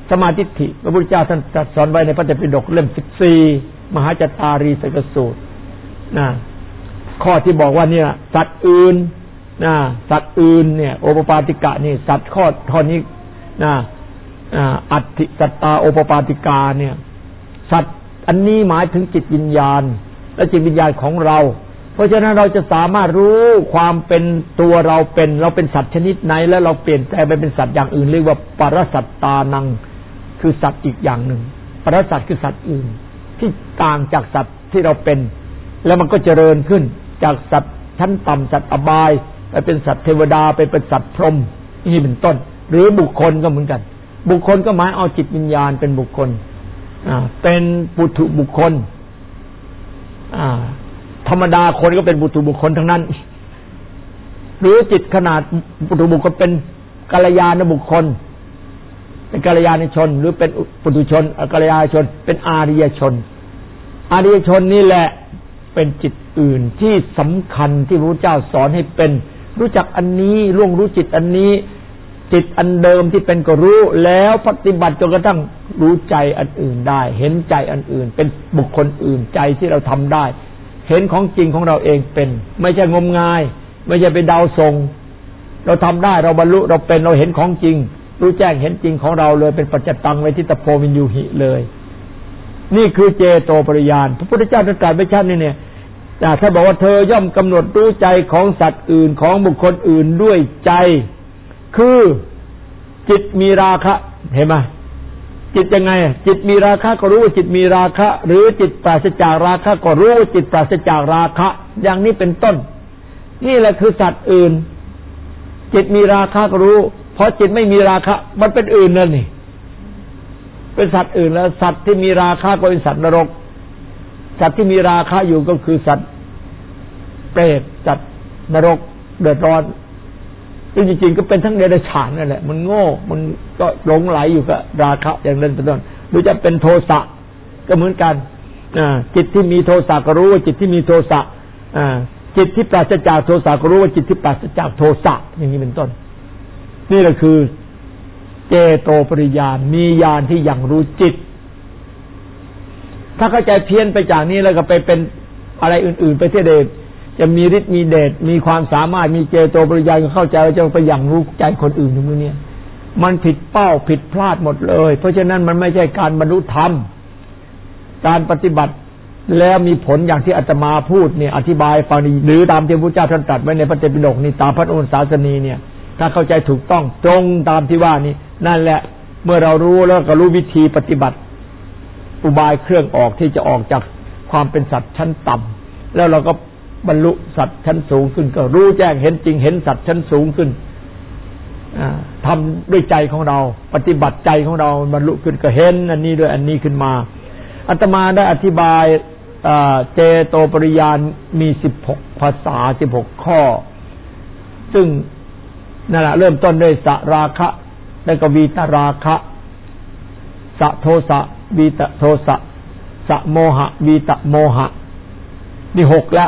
Speaker 1: สมาธิิพระพุทธเจ้าท่านตรัสสอนไว้ในพระไตรปิฎกเล่มสิบสี่มหาจัตตารีสักสูตรนะข้อที่บอกว่าเนี่ยสัตว์อื่นนะสัตว์อื่นเนี่ยโอปปาติกะนี่สัตว์ข้อข้อนี้นะอัตถิสัตตาโอปปาติกาเนี่ยสัตว์อันนี้หมายถึงจิตวิญญาณและจิตวิญญาณของเราเพราะฉะนั้นเราจะสามารถรู้ความเป็นตัวเราเป็นเราเป็นสัตว์ชนิดไหนแล้วเราเปลี่ยนแปลงไปเป็นสัตว์อย่างอื่นเรียกว่าปรสัตตานังคือสัตว์อีกอย่างหนึ่งปรสัตคือสัตว์อื่นที่ต่างจากสัตว์ที่เราเป็นแล้วมันก็เจริญขึ้นจากสัตว์ชั้นต่ำสัตว์อบายไปเป็นสัตว์เทวดาไปเป็นสัตว์พรหมนี่เป็นต้นหรือบุคคลก็เหมือนกันบุคคลก็หมายเอาจิตวิญญาณเป็นบุคคลอ่าเป็นปุถุบุคคลอ่าธรรมดาคนก็เป็นปุถุบุคคลทั้งนั้นหรือจิตขนาดปุถุบุคคลเป็นกัลยาณบุคคลเป็นกัลยาณชนหรือเป็นปุถุชนกัลยาณชนเป็นอาริยชนอาริยชนนี่แหละเป็นจิตอื่นที่สำคัญที่พระพุทธเจ้าสอนให้เป็นรู้จักอันนี้ล่วงรู้จิตอันนี้จิตอันเดิมที่เป็นก็รู้แล้วปฏิบัติจนกระทั่งรู้ใจอันอื่นได้เห็นใจอันอื่นเป็นบุคคลอื่นใจที่เราทำได้เห็นของจริงของเราเองเป็นไม่ใช่งมงายไม่ใช่ไปเดาทรงเราทำได้เราบรรลุเราเป็นเราเห็นของจริงรู้แจ้งเห็นจริงของเราเลยเป็นปัจจตังเวทิตโพวินยูหิเลยนี่คือเจโตปริญาณพระพุทธเจ้าตรัสไว้ชัดนี่เนี่ยถ้าบอกว่าเธอย่อมกำหนดรู้ใจของสัตว์อื่นของบุคคลอื่นด้วยใจคือจิตมีราคะเห็นไหมจิตยังไงจิตมีราคะก็รู้ว่าจิตมีราคะหรือจิตปราศจากราคะก็รู้ว่าจิตปราศจากราคะอย่างนี้เป็นต้นนี่แหละคือสัตว์อื่นจิตมีราคะก็รู้เพราะจิตไม่มีราคะมันเป็นอื่นนั่นนี่เป็นสัตว์อื่นแล้วสัตว์ที่มีราคะก็เป็นสัตว์นรกสัตว์ที่มีราคะอยู่ก็คือสัตว์เปรตสัตว์นรกเดือดร้อนจริงๆก็เป็นทั้งเดรัจฉานนั่นแหละมันโง่มันก็หลงไหลอยู่กับราคะอย่างนั้นเป็นต้นหรือจะเป็นโทสะก็เหมือนกันจิตที่มีโทสะก็รู้ว่าจิตที่มีโทสะจิตที่ปราศจากโทสะก็รู้ว่าจิตที่ปราศจากโทสะอย่างนี้เป็นต้นนี่แหละคือเจโตปริญาณมีญาณที่ยังรู้จิตถ้าเข้าใจเพี้ยนไปจากนี้แล้วก็ไปเป็นอะไรอื่นๆไปที่เดชจะมีฤทธิ์มีเดชมีความสามารถมีเจโตปริญาณเข้าใจแล้วจะไปอย่างรู้ใจคนอื่นตรงนี้มันผิดเป้าผิดพลาดหมดเลยเพราะฉะนั้นมันไม่ใช่การบรรลุธรรมการปฏิบัติแล้วมีผลอย่างที่อาตมาพูดเนี่ยอธิบายฟังหรือตามที่พระพุทธเจ้าท่านตรัสไว้ในพระไตรปิฎกนี่ตามพระองค์ศาสนีเนี่ยถ้าเข้าใจถูกต้องตรงตามที่ว่านี่นั่นแหละเมื่อเรารู้แล้วก็รู้วิธีปฏิบัติอุบายเครื่องออกที่จะออกจากความเป็นสัตว์ชั้นต่ำแล้วเราก็บรรลุสัตว์ชั้นสูงขึ้นก็รู้แจ้งเห็นจริงเห็นสัตว์ชั้นสูงขึ้นทำด้วยใจของเราปฏิบัติใจของเราบรรลุขึ้นก็เห็นอันนี้ด้วยอันนี้ขึ้นมาอาตมาได้อธิบายเจโตปริญาณมีสิบหกภาษาสิบหกข้อซึ่งนั่นแหละเริ่มต้นด้วยสราคะแล้วก็วีตราคะสะโทสะวีตโทสะสะโมหะวีตโมหะนี่หกแล้ว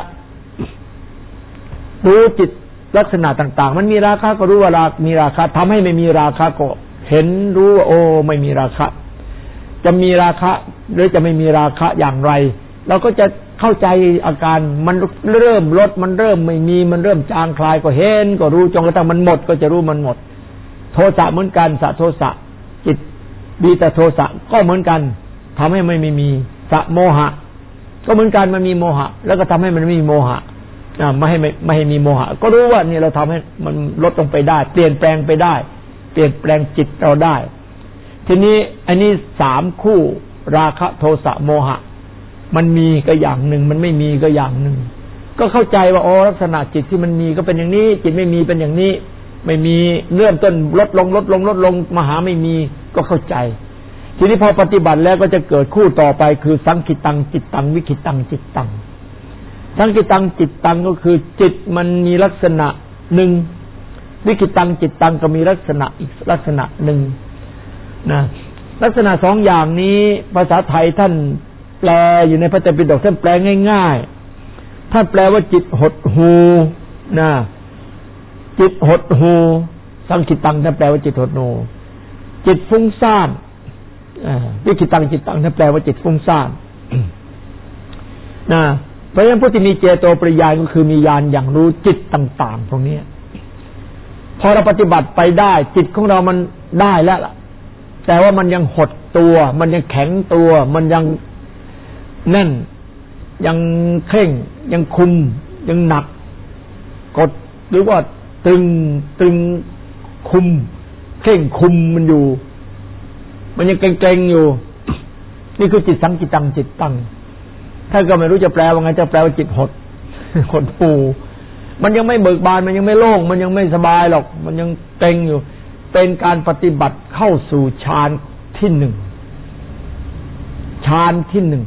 Speaker 1: รู้จิตลักษณะต่างๆมันมีราคะก็รู้ว่ารามีราคะทำให้ไม่มีราคะก็เห็นรู้ว่าโอ้ไม่มีราคะจะมีราคะหรือจะไม่มีราคะอย่างไรเราก็จะเข้าใจอาการมันเริ่มลดมันเริ่มไม่มีมันเริ่มจางคลายก็เห็นก็รู้จนกระทั่งมันหมดก็จะรู้มันหมดโทสะเหมือนกันสะโทสะจิตวีตโทสะก็เหมือนกันทำให้ไม่มีสะโมหะก็เหมือนกันมันมีโมหะแล้วก็ทำให้มันไม่มีโมหะอ่าไม่ให้ไม่ไม่ให้มีโมหะก็รู้ว่านี่เราทำให้มันลดลงไปได้เปลี่ยนแปลงไปได้เปลี่ยนแปลงจิตเราได้ทีนี้อันนี้สามคู่ราคะโทสะโมหะมันมีก็อย่างหนึ่งมันไม่มีก็อย่างหนึ่งก็เข้าใจว่าอ๋อลักษณะจิตที่มันมีก็เป็นอย่างนี้จิตไม่มีเป็นอย่างนี้ไม่มีเริ่มต้นลดลงลดลงลดลงมหาไม่มีก็เข้าใจทีนี้พอปฏิบัติแล้วก็จะเกิดคู่ต่อไปคือสังคิตังจิตตังวิคิตังจิตตังสังคิตังจิตตังก็คือจิตมันมีลักษณะหนึ่งวิคิตังจิตตังก็มีลักษณะอีกลักษณะหนึ่งนะลักษณะสองอย่างนี้ภาษาไทยท่านแปลอยู่ในพระไตรปิฎกท่านแปลง่ายๆท่านแปลว่าจิตหดหูนะจิตหดหูสังคิตังท่านแปลว่าจิตหดหูจิตฟุ้งซ่านวิคิตังจิตตังนั่นแปลว่าจิตฟุ้งซ่านนะเพราะฉะนั้นผู้ที่มีเจโตปริยายก็คือมีญาณอย่างรู้จิตต่างๆพวกนี้พอเราปฏิบัติไปได้จิตของเรามันได้แล้วล่ะแต่ว่ามันยังหดตัวมันยังแข็งตัวมันยังแน่นยังเคร่งยังคุมยังหนักกดหรือว่าตึงตึงคุมเคร่งคุมมันอยู่มันยังเกร็งๆอยู่นี่คือจิตสังกิตังจิตตังถ้าก็ไม่รู้จะแปลว่าไงจะแปลว่าจิตหดหดฟูมันยังไม่เบิกบานมันยังไม่โล่งมันยังไม่สบายหรอกมันยังเกร็งอยู่เป็นการปฏิบัติเข้าสู่ฌานที่หนึ่งฌานที่หนึ่ง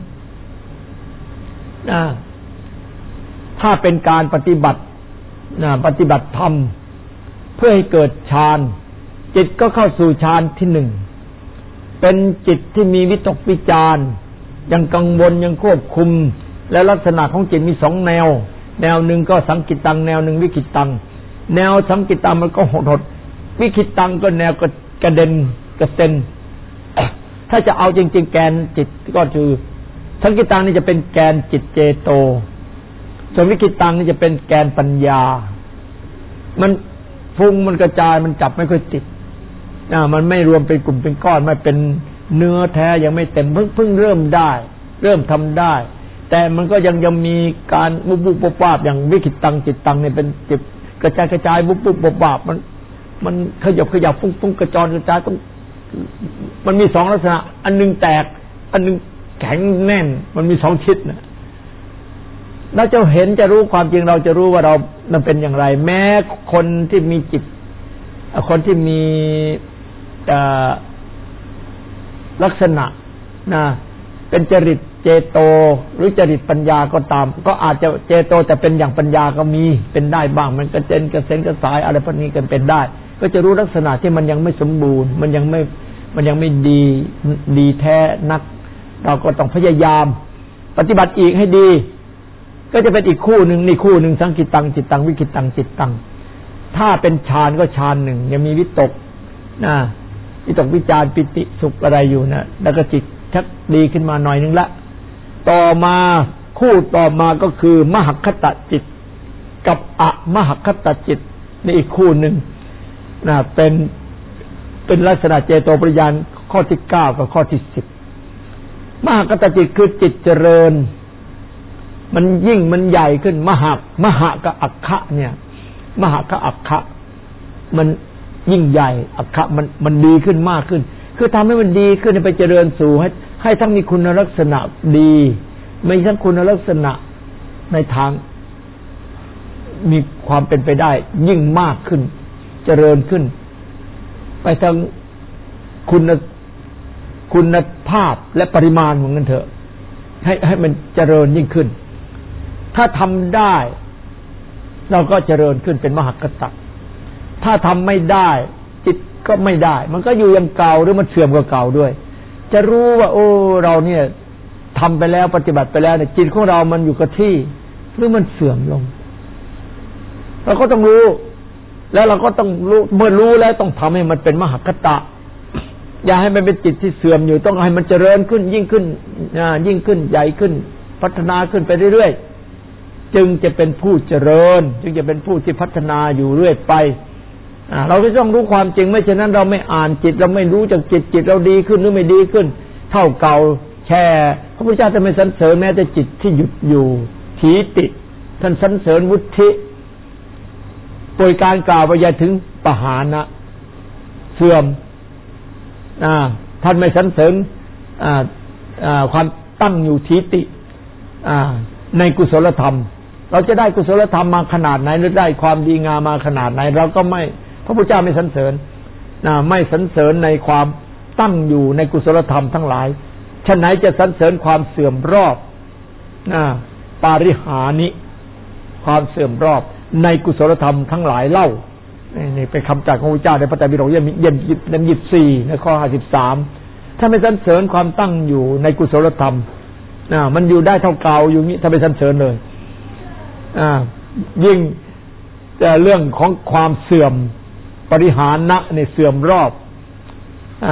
Speaker 1: นะถ้าเป็นการปฏิบัตินะปฏิบัติธรรมเพื่อให้เกิดฌานจิตก็เข้าสู่ฌานที่หนึ่งเป็นจิตที่มีวิตกวิจารยังกังวลยังควบคุมและลักษณะของจิตมีสองแนวแนวหนึ่งก็สังกิตตังแนวหนึ่งวิคิตตังแนวสังกิตตังมันก็หดหดวิคิตตังก็แนวกระเด็นกระเซ็นถ้าจะเอาจริงๆแกนจิตก็คือสังกิตตังนี่จะเป็นแกนจิตเจโตส่วนวิคิตตังนี่จะเป็นแกนปัญญามันฟุ้งมันกระจายมันจับไม่ค่อยติดอ่ามันไม่รวมเป็นกลุ่มเป็นก้อนไม่เป็นเนื้อแท้ยังไม่เต็มเพิ่งเพิ่งเริ่มได้เริ่มทำได้แต่มันก็ยังยังมีการบุบบุบวาบอย่างวิคิตตังจิตตังเนี่ยเป็นจิตกระจายกระจายบุบบุบวาบมันมันขยับขยับฟุ้งฟุ้งกระจรกระจายต้องมันมีสองลักษณะอันนึงแตกอันนึงแข็งแน่นมันมีสองทิศนะเราจะเห็นจะรู้ความจริงเราจะรู้ว่าเรามันเป็นอย่างไรแม้คนที่มีจิตคนที่มีลักษณะนะเป็นจริตเจโตหรือจริตปัญญาก็ตามก็อาจจะเจโตแต่เป็นอย่างปัญญาก็มีเป็นได้บ้างมันกระเจนกระเซ็นกระสายอะไรพวกนี้กันเป็นได้ก็จะรู้ลักษณะที่มันยังไม่สมบูรณ์มันยังไม่มันยังไม่ดีดีแท้นักเราก็ต้องพยายามปฏิบัติอีกให้ดีก็จะเป็นอีกคู่หนึ่งนี่คู่หนึ่งสังกิตตังจิตตังวิคิตตังจิตตังถ้าเป็นฌานก็ฌานหนึ่งยังมีวิตกนะวิตกวิจารปิติสุขอะไรอยู่นะแล้วก็จิตชักดีขึ้นมาหน่อยนึงละต่อมาคู่ต่อมาก็คือมหคตจิตกับอะมหคตจิตนี่อีกคู่หนึ่งนะเป็นเป็นลักษณะเจโตปริยานข้อที่เก้ากับข้อที่สิบมหคตจิตคือจิตเจริญมันยิ่งมันใหญ่ขึ้นมหามหะกับอัคคะเนี่ยมหะกับอัคคะมันยิ่งใหญ่อัคคะมันมันดีขึ้นมากขึ้นคือทำให้มันดีขึ้นไปเจริญสู่ให้ให้ทั้งมีคุณลักษณะดีไม่ทั้งคุณลักษณะในทางมีความเป็นไปได้ยิ่งมากขึ้นเจริญขึ้นไปทางคุณคุณภาพและปริมาณของมันเถอะให้ให้มันเจริญยิ่งขึ้นถ้าทำได้เราก็เจริญขึ้นเป็นมหคตถ้าทำไม่ได้จิตก็ไม่ได้มันก็อยู่อย่างเก่าหรือมันเสื่อมกว่าเก่าด้วยจะรู้ว่าโอ้เราเนี่ยทำไปแล้วปฏิบัติไปแล้วเนี่ยจิตของเรามันอยู่กับที่หรือมันเสื่อมลงเราก็ต้องรู้แล้วเราก็ต้องรู้เมื่อรู้แล้วต้องทำให้มันเป็นมหคตอย่าให้มันเป็นจิตที่เสื่อมอยู่ต้องให้มันเจริญขึ้นยิ่งขึ้นยิ่งขึ้นใหญ่ขึ้นพัฒนาขึ้นไปเรื่อยๆจึงจะเป็นผู้เจริญจึงจะเป็นผู้ที่พัฒนาอยู่เรื่อยไปเราก็ต้องรู้ความจริงไม่เช่นนั้นเราไม่อ่านจิตเราไม่รู้จากจิตจิตเราดีขึ้นหรือไม่ดีขึ้นเท่าเก่าแช่พระพุทธเจ้าจะไม่สรรเสริญแม้แต่จิตที่หยุดอยู่ถีติท่านสรรเสริญวุฒิโดยการกล่าวไปอย่าถึงปหานะเสื่อมท่านไม่สรรเสริญความตั้งอยู่ถีติในกุศลธรรมเราจะได้กุศลธรรมมาขนาดไหนหรือได้ความดีงามมาขนาดไหนเราก็ไม่พระพุทธเจ้าไม่สรรเสริญไม่สรรเสริญในความตั้งอยู่ในกุศลธรรมทั้งหลายฉะไหนจะสรรเสริญความเสื่อมรอบปาริหานิความเสื่อมรอบในกุศลธรรมทั้งหลายเล่านี่เป็นคำจากของพระพุทธเจ้าในพระไตรปิฎกเล่มเล่มเล่มยี่สิบสี่ในข้อห้าสิบสามถ้าไม่สรรเสริญความตั้งอยู่ในกุศลธรรมมันอยู่ได้เท่าเก่าอยู่นี้ถ้าไม่สรรเสริญเลยยิ่งแต่เรื่องของความเสื่อมปริหานะในเสื่อมรอบ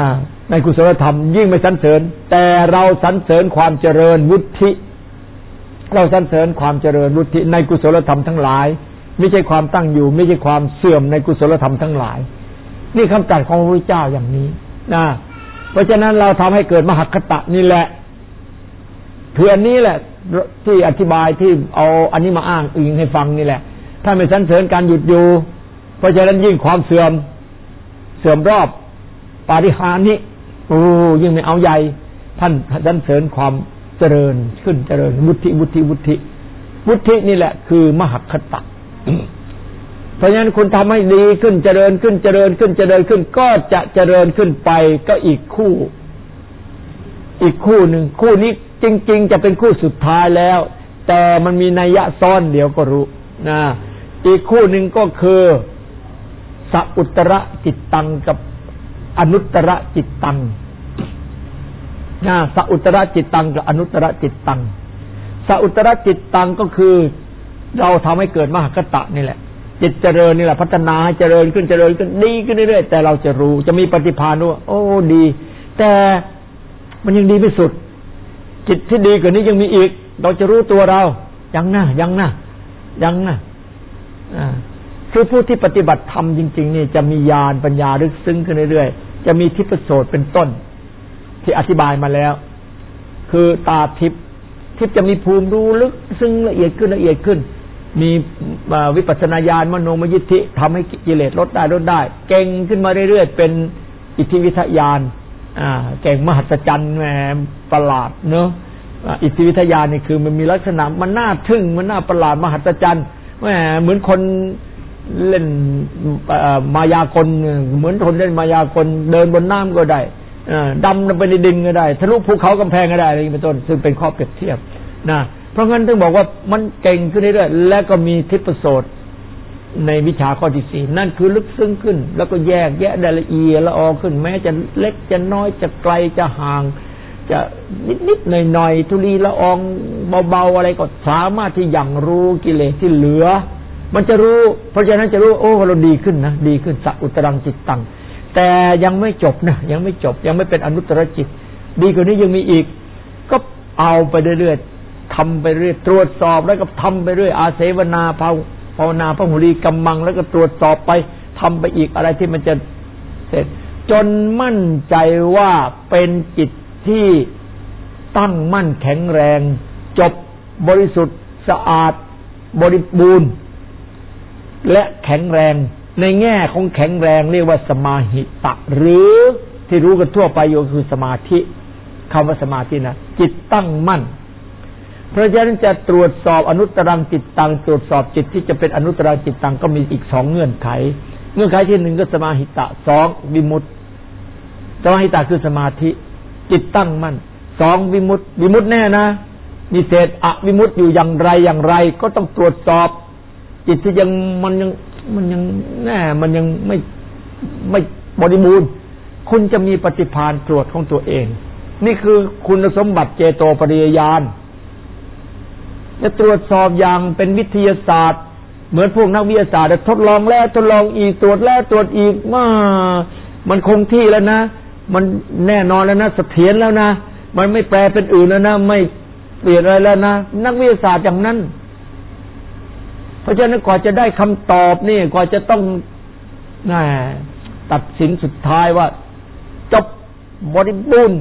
Speaker 1: ในกุศลธรรมยิ่งไม่สรรเสริญแต่เราสรรเสริญความเจริญวุฒิเราสรรเสริญความเจริญวุฒิในกุศลธรรมทั้งหลายไม่ใช่ความตั้งอยู่ไม่ใช่ความเสื่อมในกุศลธรรมทั้งหลายนี่คำตรัสของพระพุทธเจ้าอย่างนี้นะเพราะฉะนั้นเราทำให้เกิดมหคตะนี่แหละคืออันนี้แหละที่อธิบายที่เอาอันนี้มาอ้างอิงให้ฟังนี่แหละถ้าไม่สรรเสริญการหยุดอยู่เพราะฉะนั้นยิ่งความเสื่อมเสื่อมรอบปาฏิหาริย์นี้โอ้ยิ่งไม่เอาใหญ่ท่านสรรเสริญความเจริญขึ้นเจริญวุฒิวุฒิวุฒิวุฒินี่แหละคือมหคตะ เพราะฉะนั้นคุณทำให้ดีขึ้นเจริญขึ้นเจริญขึ้นเจริญขึ้นก็จะเจริญขึ้นไปก็อีกคู่อีกคู่หนึ่งคู่นี้จริงๆจะเป็นคู่สุดท้ายแล้วแต่มันมีนัยยะซ้อนเดี๋ยวก็รู้นะอีกคู่หนึ่งก็คือสัอุตระจิตตังกับอนุตระจิตตังนะสัอุตระจิตตังกับอนุตระจิตตังสัอุตระจิตตังก็คือเราทำให้เกิดมหคตะนี่แหละจิตเจริญนี่แหละพัฒนาเจริญขึ้นเจริญขึ้นดีขึ้นเรื่อยๆแต่เราจะรู้จะมีปฏิภาณว่าโอ้ดีแต่มันยังดีไม่สุดจิตที่ดีกว่านี้ยังมีอีกเราจะรู้ตัวเรายังนะยังนะยังนะอ่าคือผู้ที่ปฏิบัติธรรมจริงๆนี่จะมีญาณปัญญาลึกซึ้งขึ้นเรื่อยๆจะมีทิพโสตเป็นต้นที่อธิบายมาแล้วคือตาทิพย์ทิพย์จะมีภูมิรู้ลึกซึ้งละเอียดขึ้นละเอียดขึ้นมีวิปัสสนาญาณมโนมยิทธิทำให้กิเลสลดได้ลดได้เก่งขึ้นมาเรื่อยๆเป็นอิทธิวิทยานอ่าเก่งมหัศจรรย์แหมประหลาดเนอะอิทธิวิทยานนี่คือมันมีลักษณะมันน่าทึ่งมันน่าประหลาดมหัศจรรย์แหมเหมือนคนเล่นมายากลเหมือนคนเล่นมายากลเดินบนน้ำก็ได้ดำลงไปในดินก็ได้ทะลุภูเขากำแพงก็ได้อะไรเป็นต้นซึ่งเป็นข้อเปรียบเทียบนะเพราะงั้นถึงบอกว่ามันเก่งขึ้นเรื่อยๆและก็มีทิพโสตในวิชาข้อที่สี่นั่นคือลึกซึ้งขึ้นแล้วก็แยกแยะรายละเอียดละออขึ้นแม้จะเล็กจะน้อยจะไกลจะห่างจะนิดๆหน่อยๆทุลีละอองเบาๆอะไรก็สามารถที่ยังรู้กิเลสที่เหลือมันจะรู้เพราะฉะนั้นจะรู้โอ้เราดีขึ้นนะดีขึ้นสัอุตรังจิตตังแต่ยังไม่จบนะยังไม่จบยังไม่เป็นอนุตตรจิตดีกว่านี้ยังมีอีกก็เอาไปเรื่อยๆทำไปเรื่อยตรวจสอบแล้วก็ทำไปเรื่อยอาเสวนาภาวนาพหุลีกัมมังแล้วก็ตรวจสอบไปทำไปอีกอะไรที่มันจะเสร็จจนมั่นใจว่าเป็นจิตที่ตั้งมั่นแข็งแรงจบบริสุทธิ์สะอาดบริบูรณ์และแข็งแรงในแง่ของแข็งแรงเรียกว่าสมาหิตะหรือที่รู้กันทั่วไปอยู่คือสมาธิคำว่าสมาธินะจิตตั้งมั่นเพราะฉะนั้นจะตรวจสอบอนุตตรังจิตตังตรวจสอบจิตที่จะเป็นอนุตตรังจิตตังก็มีอีกสองเงื่อนไขเงื่อนไขที่หนึ่งก็สมาหิตะสองวิมุตติสมาหิตะคือสมาธิจิตตั้งมั่นสองวิมุตติวิมุตติแน่นะมีเศษอวิมุตติอยู่อย่างไรอย่างไรก็ต้องตรวจสอบจิตที่ยังมันยังมันยังแน่มันยังไม่ไม่บริบูรณ์คุณจะมีปฏิภาณตรวจของตัวเองนี่คือคุณสมบัติเจโตปริยญาณจะตรวจสอบอย่างเป็นวิทยาศาสตร์เหมือนพวกนักวิทยาศาสตร์ทดลองแล้วทดลองอีกตรวจแล้วตรวจอีกมามันคงที่แล้วนะมันแน่นอนแล้วนะเสถียรแล้วนะมันไม่แปลเป็นอื่นแล้วนะไม่เปลี่ยนอะไรแล้วนะนักวิทยาศาสตร์อย่างนั้นเพราะฉะนั้นกว่าจะได้คำตอบนี่กว่าจะต้องน่าตัดสินสุดท้ายว่าจบบริบูรณ์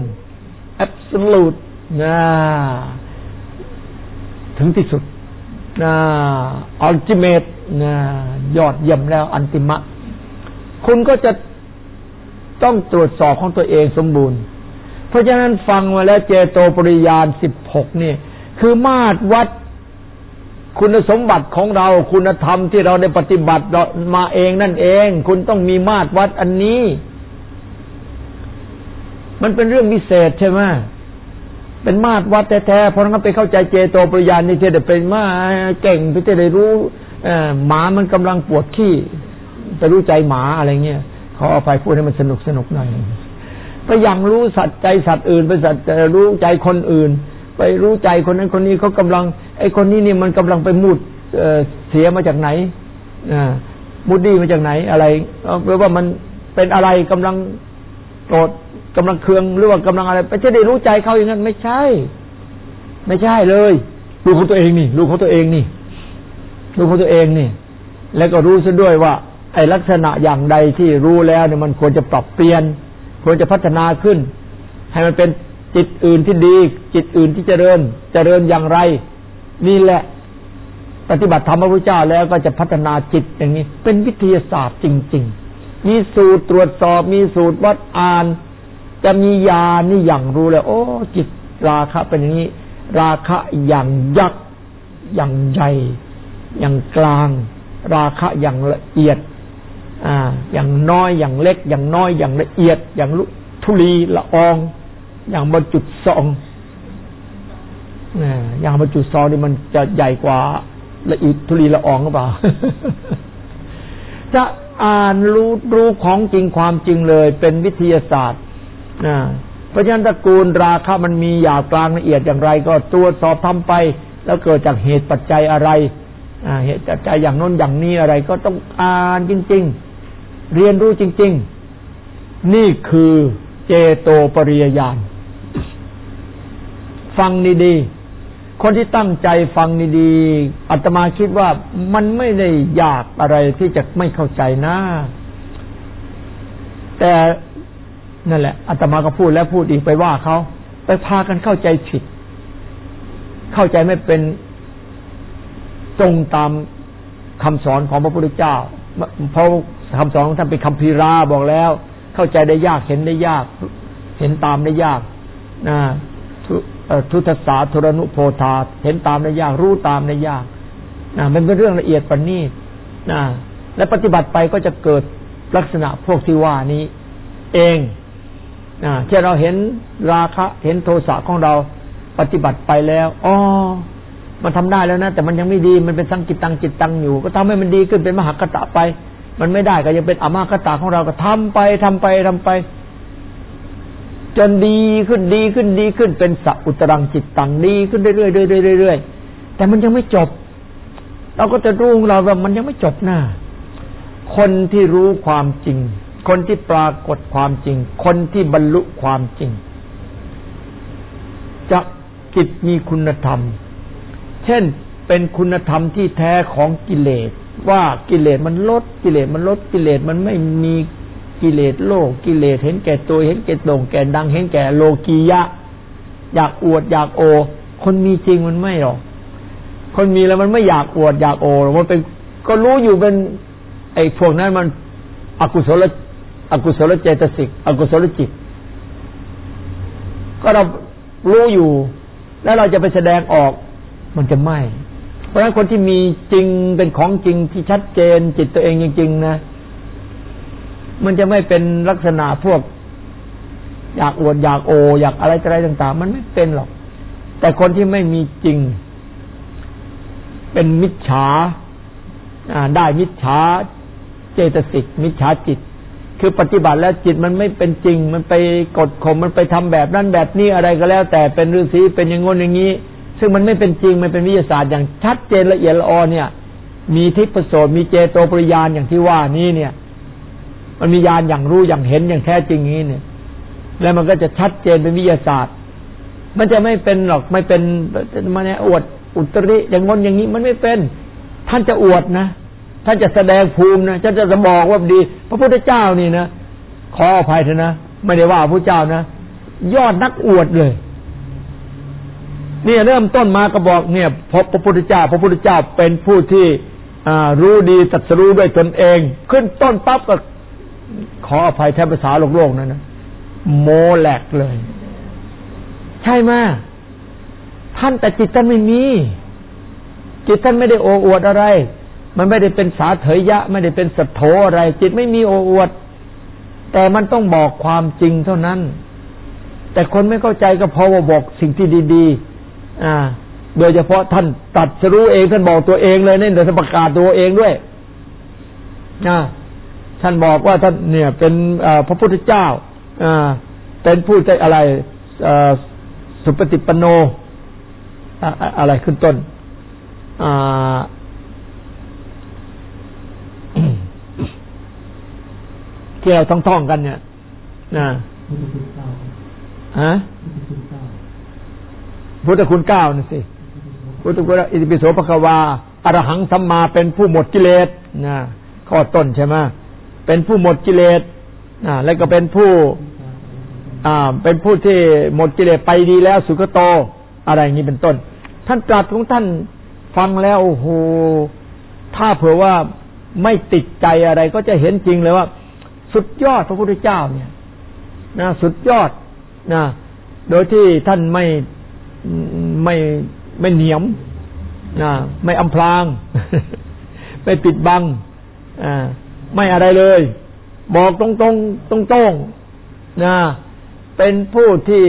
Speaker 1: absolute นะถึงที่สุดนะ ultimate นะยอดเยี่ยมแล้วอันติมะคุณก็จะต้องตรวจสอบของตัวเองสมบูรณ์เพราะฉะนั้นฟังมาแล้วเจโตปริยญสิบหกนี่คือมาตรวัดคุณสมบัติของเราคุณธรรมที่เราได้ปฏิบัติมาเองนั่นเองคุณต้องมีมาตรวัดอันนี้มันเป็นเรื่องพิเศษใช่ไหมเป็นมาตรวัดแท้ๆเพราะงั้นไปเข้าใจเจโตปริยญนี่จะได้เป็นมาเก่งไปจะได้รู้หมามันกำลังปวดขี้จะรู้ใจหมาอะไรเงี้ยขอเอาไปพูดให้มันสนุกสนุกหน่อยไปยังรู้สัตว์ใจสัตว์อื่นไปสัตว์รู้ใจคนอื่นไปรู้ใจคนนั้นคนนี้เขากำลังไอ้คนนี้นี่มันกำลังไปมุดเอ่อเสียมาจากไหนอ่ามุดดีมาจากไหนอะไรเพราะว่ามันเป็นอะไรกำลังโกรธกำลังเคืองหรือว่ากำลังอะไรไม่ใช่ได้รู้ใจเขาอย่างนั้นไม่ใช่ไม่ใช่เลยรู้ของตัวเองนี่รู้ของตัวเองนี่รู้ของตัวเองนี่แล้วก็รู้ซะด้วยว่าไอ้ลักษณะอย่างใดที่รู้แล้วเนี่ยมันควรจะปรับเปลี่ยนควรจะพัฒนาขึ้นให้มันเป็นจิตอื่นที่ดีจิตอื่นที่เจริญเจริญอย่างไรนี่แหละปฏิบัติธรรมพระพุทธเจ้าแล้วก็จะพัฒนาจิตอย่างนี้เป็นวิทยาศาสตร์จริงๆมีสูตรตรวจสอบมีสูตรวัดอ่านจะมีญาณนี่อย่างรู้แล้วโอ้จิตราคะเป็นอย่างนี้ราคะอย่างยักษ์อย่างใหญ่อย่างกลางราคะอย่างละเอียดอ่าอย่างน้อยอย่างเล็กอย่างน้อยอย่างละเอียดอย่างทุลีละอองอย่างบรรจุซองอย่างบรรจุซองนี่มันจะใหญ่กว่าละเอียดทุลีละอองหรือเปล่า จะอ่านรู้รู้ของจริงความจริงเลยเป็นวิทยาศาสตร์นะเพราะฉะนั้นตระกูลราคะมันมีหยาบกลางละเอียดอย่างไรก็ตรวจสอบทำไปแล้วเกิดจากเหตุปัจจัยอะไรอ่าเหตุปัจจัยอย่างโน้นอย่างนี้อะไรก็ต้องอ่านจริงๆเรียนรู้จริงๆนี่คือเจโตปริยญาณฟังดีๆคนที่ตั้งใจฟังดีๆอาตมาคิดว่ามันไม่ได้ยากอะไรที่จะไม่เข้าใจนะแต่นั่นแหละอาตมาก็พูดแล้วพูดอีกไปว่าเขาไปพากันเข้าใจผิดเข้าใจไม่เป็นตรงตามคำสอนของพระพุทธเจ้าเพราะคำสอนของท่านเป็นคัมภีราบอกแล้วเข้าใจได้ยากเห็นได้ยากเห็นตามได้ยากนะทุตสาธุรนุโพธาเห็นตามได้ยากรู้ตามได้ยากนะมันเป็นเรื่องละเอียดประณีตนะและปฏิบัติไปก็จะเกิดลักษณะพวกที่ว่านี้เองนะที่เราเห็นราคะเห็นโทสะของเราปฏิบัติไปแล้วอ๋อมันทำได้แล้วนะแต่มันยังไม่ดีมันเป็นสังกิตตังจิตตังอยู่ก็ทำให้มันดีขึ้นเป็นมหากตะไปมันไม่ได้ก็ยังเป็นอมหากตะของเราก็ทำไปทำไปทำไปจนดีขึ้นดีขึ้นดีขึ้นเป็นสัพอุตรังจิตตังดีขึ้นเรื่อยๆเรื่อยๆเรื่อยๆแต่มันยังไม่จบเราก็จะรู้ของเราว่ามันยังไม่จบนะคนที่รู้ความจริงคนที่ปรากฏความจริงคนที่บรรลุความจริงจะจิตมีคุณธรรมเช่นเป็นคุณธรรมที่แท้ของกิเลสว่ากิเลสมันลดกิเลสมันลดกิเลสมันไม่มีกิเลสโลกกิเลสเห็นแก่ตัวเห็นแก่โด่งแก่ดังเห็นแก่โลกียะอยากอวดอยากโอคนมีจริงมันไม่หรอกคนมีแล้วมันไม่อยากอวดอยากโอมันเป็นก็รู้อยู่เป็นไอ้พวกนั้นมันอกุศลอกุศลเจตสิกอกุศลจิตก็เรารู้อยู่แล้วเราจะไปแสดงออกมันจะไม่เพราะฉะนั้นคนที่มีจริงเป็นของจริงที่ชัดเจนจิตตัวเองจริงๆนะมันจะไม่เป็นลักษณะพวกอยากอวดอยากโออยากอะไรอะไรต่างๆมันไม่เป็นหรอกแต่คนที่ไม่มีจริงเป็นมิจฉาได้มิจฉาเจตสิกมิจฉาจิตคือปฏิบัติแล้วจิตมันไม่เป็นจริงมันไปกดข่มมันไปทำแบบนั้นแบบนี้อะไรก็แล้วแต่เป็นฤาษีเป็นอย่างงนอย่างนี้ซึ่งมันไม่เป็นจริงมันเป็นวิทยาศาสตร์อย่างชัดเจนละเอียดละออเนี่ยมีทิพโสตมีเจโตปริยญาณอย่างที่ว่านี้เนี่ยมันมีญาณอย่างรู้อย่างเห็นอย่างแท้จริงนี้เนี่ยแล้วมันก็จะชัดเจนเป็นวิทยาศาสตร์มันจะไม่เป็นหรอกไม่เป็นมันอวดอุตริอย่างงนอย่างนี้มันไม่เป็นท่านจะอวดนะท่านจะแสดงภูมินะท่านจะบอกว่าดีพระพุทธเจ้านี่นะขออภัยเถอะนะไม่ได้ว่าพระพุทธเจ้านะยอดนักอวดเลยเนี่ยเริ่มต้นมาก็บอกเนี่ยพระพุทธเจ้าพระพุทธเจ้าเป็นผู้ที่รู้ดีตรัสรู้ด้วยตนเองขึ้นต้นปั๊บก็ขออภัยแทนภาษาโลกโลกนั่นนะโมแหลกเลยใช่ไหมท่านแต่จิตท่านไม่มีจิตท่านไม่ได้โอ้อวดอะไรมันไม่ได้เป็นสาเถยะไม่ได้เป็นสัทโธอะไรจิตไม่มีโอ้อวดแต่มันต้องบอกความจริงเท่านั้นแต่คนไม่เข้าใจก็เพราะว่าบอกสิ่งที่ดีๆอ่าโดยเฉพาะท่านตรัสรู้เองท่านบอกตัวเองเลยเนี่ยเดี๋ยวท่านประกาศตัวเองด้วยอ่าท่านบอกว่าท่านเนี่ยเป็นพระพุทธเจ้าอ่าเป็นผู้ใจอะไรสุปฏิปันโนอะไรขึ้นต้นอ่าที่เราท่องๆกันเนี่ยนะฮะพุทธคุณเก้านี่สิพุทธคุณอิติปิโสภควาอรหังสัมมาเป็นผู้หมดกิเลสนะข้อต้นใช่ไหมเป็นผู้หมดกิเลสนะแล้วก็เป็นผู้อ่าเป็นผู้ที่หมดกิเลสไปดีแล้วสุขโตอะไรอย่างนี้เป็นต้นท่านตรัสของท่านฟังแล้วโอ้โหถ้าเผื่อว่าไม่ติดใจอะไรก็จะเห็นจริงเลยว่าสุดยอดพระพุทธเจ้าเนี่ยนะสุดยอดนะโดยที่ท่านไม่ไม่ไม่เหนียมนะไม่อำพราง ไม่ปิดบังอ่าไม่อะไรเลยบอกตรงตรงตรงตรงนะเป็นผู้ที่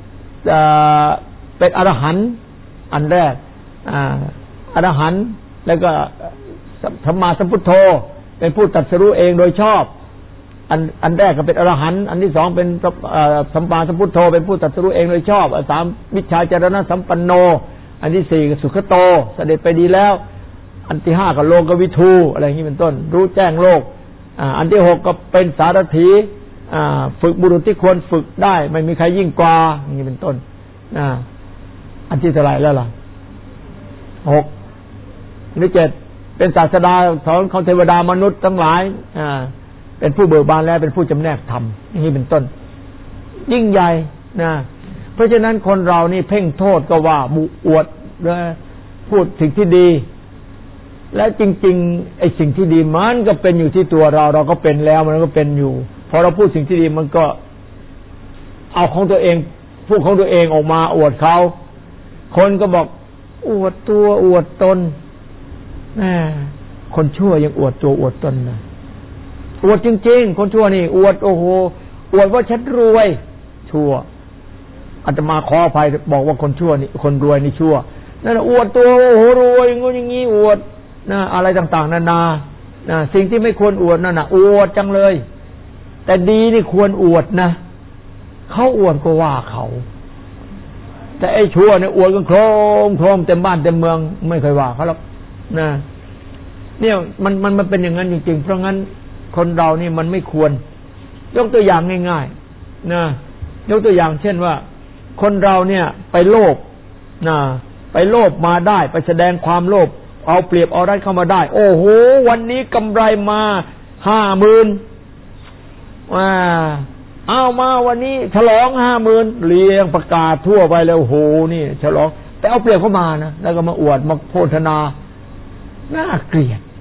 Speaker 1: เป็นอรหันต์อันแรกอ่าอรหันต์แล้วก็สัมมาสัมพุทโธเป็นผู้ตรัสรู้เองโดยชอบอันอันแรกก็เป็นอรหันต์อันที่สองเป็นสัมมาสัมพุทโธเป็นผู้ตรัสรู้เองโดยชอบอันสามวิชชาจารณสัมปันโนอันที่สี่สุขโตเสด็จไปดีแล้วอันที่ห้าก็โลกวิทูอะไรอย่างนี้เป็นต้นรู้แจ้งโลกอ่าอันที่หกก็เป็นสารถีอ่าฝึกบุรุษที่ควรฝึกได้ไม่มีใครยิ่งกว่าอย่างนี้เป็นต้นอ่าอันที่เท่าไหร่แล้วล่ะหกอันที่เจ็ดเป็นศาสดาสอนของเทวดามนุษย์ทั้งหลายอ่าเป็นผู้เบิกบานแล้วเป็นผู้จำแนกธรรมอย่างนี้เป็นต้นยิ่งใหญ่นะเพราะฉะนั้นคนเรานี่เพ่งโทษก็ว่าบุอวดนะพูดสิ่งที่ดีและจริงๆไอ้สิ่งที่ดีมันก็เป็นอยู่ที่ตัวเราเราก็เป็นแล้วมันก็เป็นอยู่พอเราพูดสิ่งที่ดีมันก็เอาของตัวเองพูดของตัวเองออกมาอวดเขาคนก็บอกอวดตัวอวดตนแหมคนชั่วยังอวดตัวอวดตนนะอวดจริงๆคนชั่วนี่อวดโอ้โหอวดว่าฉันรวยชั่วอาตมาขออภัยบอกว่าคนชั่วนี่คนรวยนี่ชั่วนั่นอวดตัวโอ้โหรวยงุ่นอย่างงี้อวดนะอะไรต่างๆนานานะสิ่งที่ไม่ควรอวดนั่นน่ะอวดจังเลยแต่ดีนี่ควรอวดนะเขาอวดก็ว่าเขาแต่ไอ้ชั่วเนี่ยอวดกันโครมโครมเต็มบ้านเต็มเมืองไม่เคยว่าเขาหรอกนะเนี่ยมันมันมันเป็นอย่างนั้นจริงๆเพราะงั้นคนเรานี่มันไม่ควรยกตัวอย่างง่ายๆนะยกตัวอย่างเช่นว่าคนเราเนี่ยไปโลภนะไปโลภมาได้ไปแสดงความโลภเอาเปรียบเอาได้เข้ามาได้โอ้โหวันนี้กำไรมาห้าหมื่นว้าเอามาวันนี้ฉลองห้าหมื่นเรียงประกาศทั่วไปแล้วโอ้โหนี่ฉลองแต่เอาเปรียบเข้ามานะแล้วก็มาอวดมาโฆษณาน่าเกลียด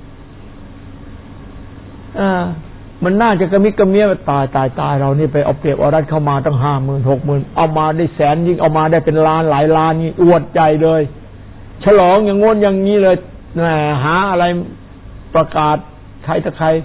Speaker 1: อ่ามันน่าจะกระมิดกระเมี้ยตายตายตายเรานี่ไปเอาเปรียบเอารัดเข้ามาตั้งห้าหมื่นหกหมื่นเอามาได้แสนยิ่งเอามาได้เป็นล้านหลายล้านนี่อวดใจเลยฉลองอย่างงนอย่างนี้เลยแหมหาอะไรประกาศใครต่อใคร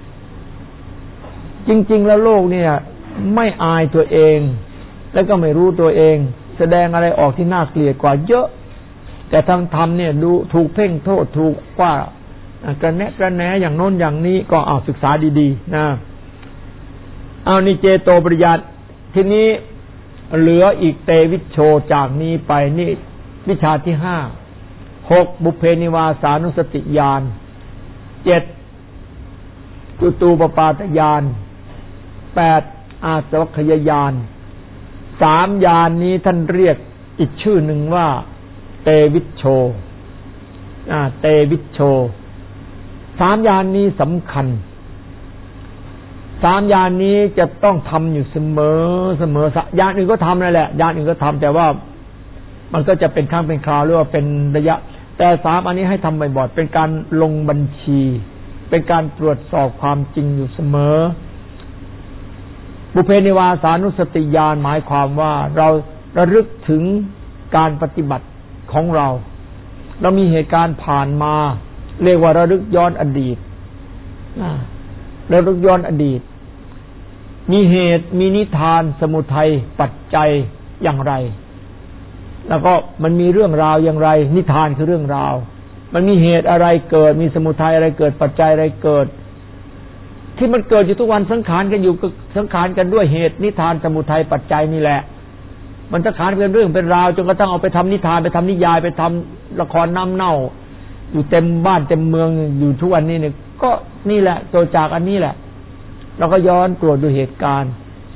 Speaker 1: จริงๆแล้วโลกเนี่ยไม่อายตัวเองแล้วก็ไม่รู้ตัวเองแสดงอะไรออกที่น่าเกลียดกว่าเยอะแต่ทำทำเนี่ยดูถูกเพ่งโทษถูกว่ากระแนะกระแหนอย่างโน้นอย่างนี้ก็เอาศึกษาดีๆนะเอานี่เจโตปริยัติทีนี้เหลืออีกเตวิชโชจากนี้ไปนี่วิชาที่ห้าหกบุพเพนิวาสานุสติญาณเจ็ดจุตูปปาตญาณแปดอาสวัคยญาณสามญาณนี้ท่านเรียกอีกชื่อหนึ่งว่าเตวิชโชอ่าเตวิชโชสามญาณนี้สำคัญสามญาณนี้จะต้องทำอยู่เสมอเสมอญาณอื่นก็ทำนั่นแหละญาณอื่นก็ทำแต่ว่ามันก็จะเป็นครั้งเป็นคราวหรือว่าเป็นระยะแต่สามอันนี้ให้ทำบ่อยๆเป็นการลงบัญชีเป็นการตรวจสอบความจริงอยู่เสมอบุพเพนิวาสานุสติญาณหมายความว่าเราระลึกถึงการปฏิบัติของเราเรามีเหตุการณ์ผ่านมาเรียกว่าระลึกย้อนอดีตระลึกย้อนอดีตมีเหตุมีนิทานสมุทัยปัจจัยอย่างไรแล้วก็มันมีเรื่องราวอย่างไรนิทานคือเรื่องราวมันมีเหตุอะไรเกิดมีสมุทัยอะไรเกิดปัจจัยอะไรเกิดที่มันเกิดอยู่ทุกวันสังขารกันอยู่สังขารกันด้วยเหตุนิทานสมุทัยปัจจัยนี่แหละมันสังขารเป็นเรื่องเป็นราวจนกระทั่งเอาไปทำนิทานไปทำนิยายไปทำละครน้ำเน่าอยู่เต็มบ้านเต็มเมืองอยู่ทุกวันนี้เนี่ยก็นี่แหละตัวจากอันนี้แหละเราก็ย้อนตรวจดูเหตุการณ์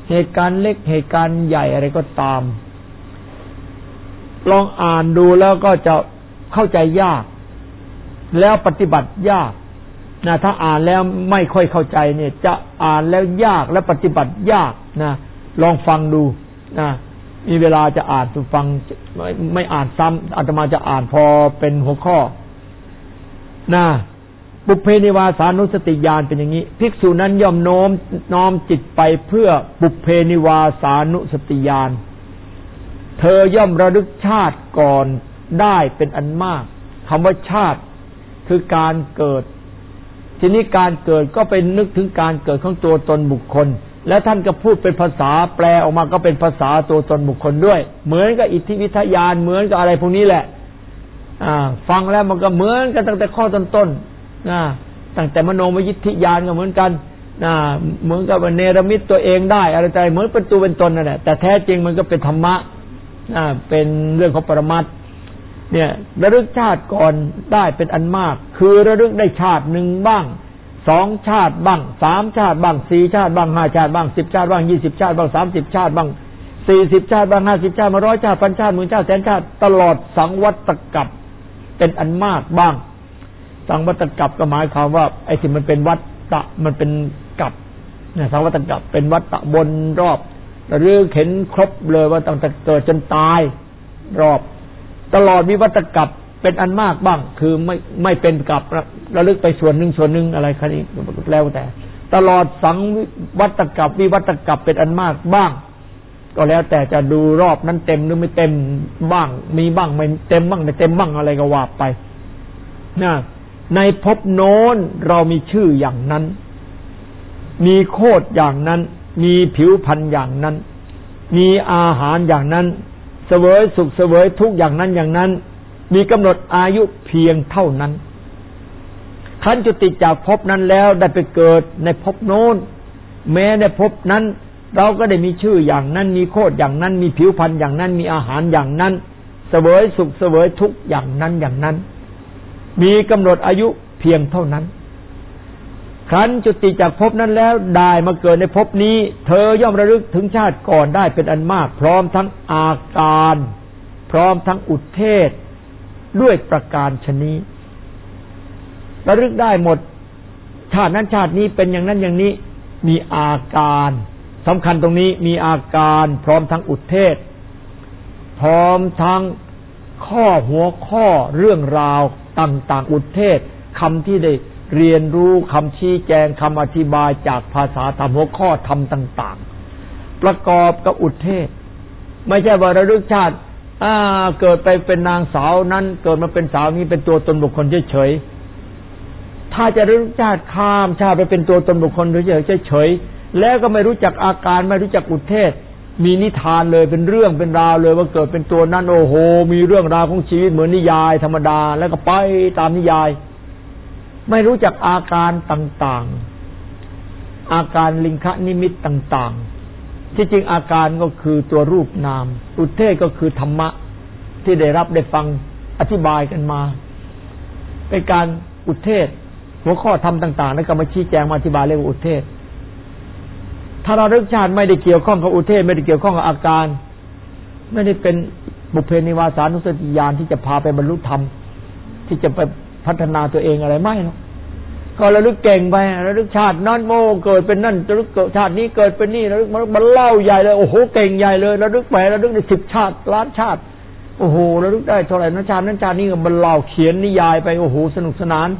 Speaker 1: เหตุการณ์เล็กเหตุการณ์ใหญ่อะไรก็ตามลองอ่านดูแล้วก็จะเข้าใจยากแล้วปฏิบัติยากนะถ้าอ่านแล้วไม่ค่อยเข้าใจเนี่ยจะอ่านแล้วยากและปฏิบัติยากนะลองฟังดูนะมีเวลาจะอ่านจะฟังไม่ไม่อ่านซ้ำอาตมาจะอ่านพอเป็นหัวข้อนะบุพเพนิวาสานุสติญาณเป็นอย่างนี้ภิกษุนั้นย่อมโน้มน้อมจิตไปเพื่อบุพเพนิวาสานุสติญาณเธอย่อมระลึกชาติก่อนได้เป็นอันมากคำว่าชาติคือการเกิดทีนี้การเกิดก็เป็นนึกถึงการเกิดของตัวตนบุคคลและท่านก็พูดเป็นภาษาแปลออกมาก็เป็นภาษาตัวตนบุคคลด้วยเหมือนกับอิทธิวิทยานเหมือนกับอะไรพวกนี้แหละอ่าฟังแล้วมันก็เหมือนกันตั้งแต่ข้อต้นๆนะตั้งแต่มโนมยิทธิญาณก็เหมือนกันนะเหมือนกับเนรมิตตัวเองได้อะไรใจเหมือนเป็นตัวเป็นตนนั่นแหละแต่แท้จริงมันก็เป็นธรรมะอ่าเป็นเรื่องของปรมัตถ์เนี่ยระลึกชาติก่อนได้เป็นอันมากคือระลึกได้ชาติหนึ่งบ้างสองชาติบ้างสามชาติบ้างสี่ชาติบ้างห้าชาติบ้างสิบชาติบ้างยี่สิบชาติบ้างสามสิบชาติบ้างสี่สิบชาติบ้างห้าสิบชาติมาร้อยชาติพันชาติหมื่นชาติแสนชาติตลอดสังวัตกัปเป็นอันมากบ้างสังวัตกัปก็หมายความว่าไอ้ที่มันเป็นวัฏฏะมันเป็นกัปเนี่ยสังวัตกัปเป็นวัฏฏะบนรอบระลึกเห็นครบเลยว่าตั้งแต่เกิดจนตายรอบตลอดวิวัตกัปเป็นอันมากบ้างคือไม่ไม่เป็นกัประลึกไปส่วนหนึ่งส่วนหนึ่งอะไรคันนี้แล้วแต่ตลอดสังวัตกัปวิวัตกัปเป็นอันมากบ้างก็แล้วแต่จะดูรอบนั้นเต็มหรือไม่เต็มบ้างมีบ้างไม่เต็มบ้างไม่เต็มบ้างอะไรก็ว่าไปนะในภพโน้นเรามีชื่ออย่างนั้นมีโคตรอย่างนั้นมีผิวพรรณอย่างนั้นมีอาหารอย่างนั้นเสวยสุขเสวยทุกข์อย่างนั้นอย่างนั้นมีกำหนดอายุเพียงเท่านั้นขันจุติจากภพนั้นแล้วได้ไปเกิดในภพโน้นแม้ในภพนั้นเราก็ได้มีชื่ออย่างนั้นมีโคตรอย่างนั้นมีผิวพรรณอย่างนั้นมีอาหารอย่างนั้นเสวยสุขเสวยทุกข์อย่างนั้นอย่างนั้นมีกำหนดอายุเพียงเท่านั้นขันจุติจากภพนั้นแล้วได้มาเกิดในภพนี้เธอย่อมระลึกถึงชาติก่อนได้เป็นอันมากพร้อมทั้งอาการพร้อมทั้งอุทเทศด้วยประการชนี้ระลึกได้หมดชาตินั้นชาตินี้เป็นอย่างนั้นอย่างนี้มีอาการสำคัญตรงนี้มีอาการพร้อมทั้งอุทเทศพร้อมทั้งข้อหัวข้อเรื่องราวต่างๆอุทเทศคำที่ได้เรียนรู้คำชี้แจงคำอธิบายจากภาษาธรรมหัวข้อธรรมต่างๆประกอบกับอุทเทศไม่ใช่ว่าระลึกชาติอ่าเกิดไปเป็นนางสาวนั้นเกิดมาเป็นสาวนี้เป็นตัวตนบุคคลเฉยๆถ้าจะระลึกชาติข้ามชาติไปเป็นตัวตนบุคคลเฉยๆแล้วก็ไม่รู้จักอาการไม่รู้จักอุทเทศมีนิทานเลยเป็นเรื่องเป็นราวเลยว่าเกิดเป็นตัวนั้นโอ้โหมีเรื่องราวของชีวิตเหมือนนิยายธรรมดาแล้วก็ไปตามนิยายไม่รู้จักอาการต่างๆอาการลิงคนิมิตต่างๆที่จริงอาการก็คือตัวรูปนามอุทเทศก็คือธรรมะที่ได้รับได้ฟังอธิบายกันมาเป็นการอุทเทศหัวข้อธรรมต่างๆแล้วก็มาชี้แจงมาอธิบายเรียกว่าอุทเทศถ้าเราเรื่องชาติไม่ได้เกี่ยวข้องกับอุทเทศไม่ได้เกี่ยวข้องกับอาการไม่ได้เป็นบุพเพนิวาสานุสติญาณที่จะพาไปบรรลุธรรมที่จะไปพัฒนาตัวเองอะไรไม่หรอกก็ระลึกเก่งไประลึกชาตินั้นโมเกิดเป็นนั่นระลึกชาตินี้เกิดเป็นนี่ระลึกมันเล่าใหญ่เลยโอ้โหเก่งใหญ่เลยระลึกไประลึกได้สิบชาติล้านชาติโอ้โหระลึกได้เท่าไหร่นั้นชาตินั้นชาตินี้ก็มันเล่าเขียนนิยายไปโอ้โหสนุกสนาน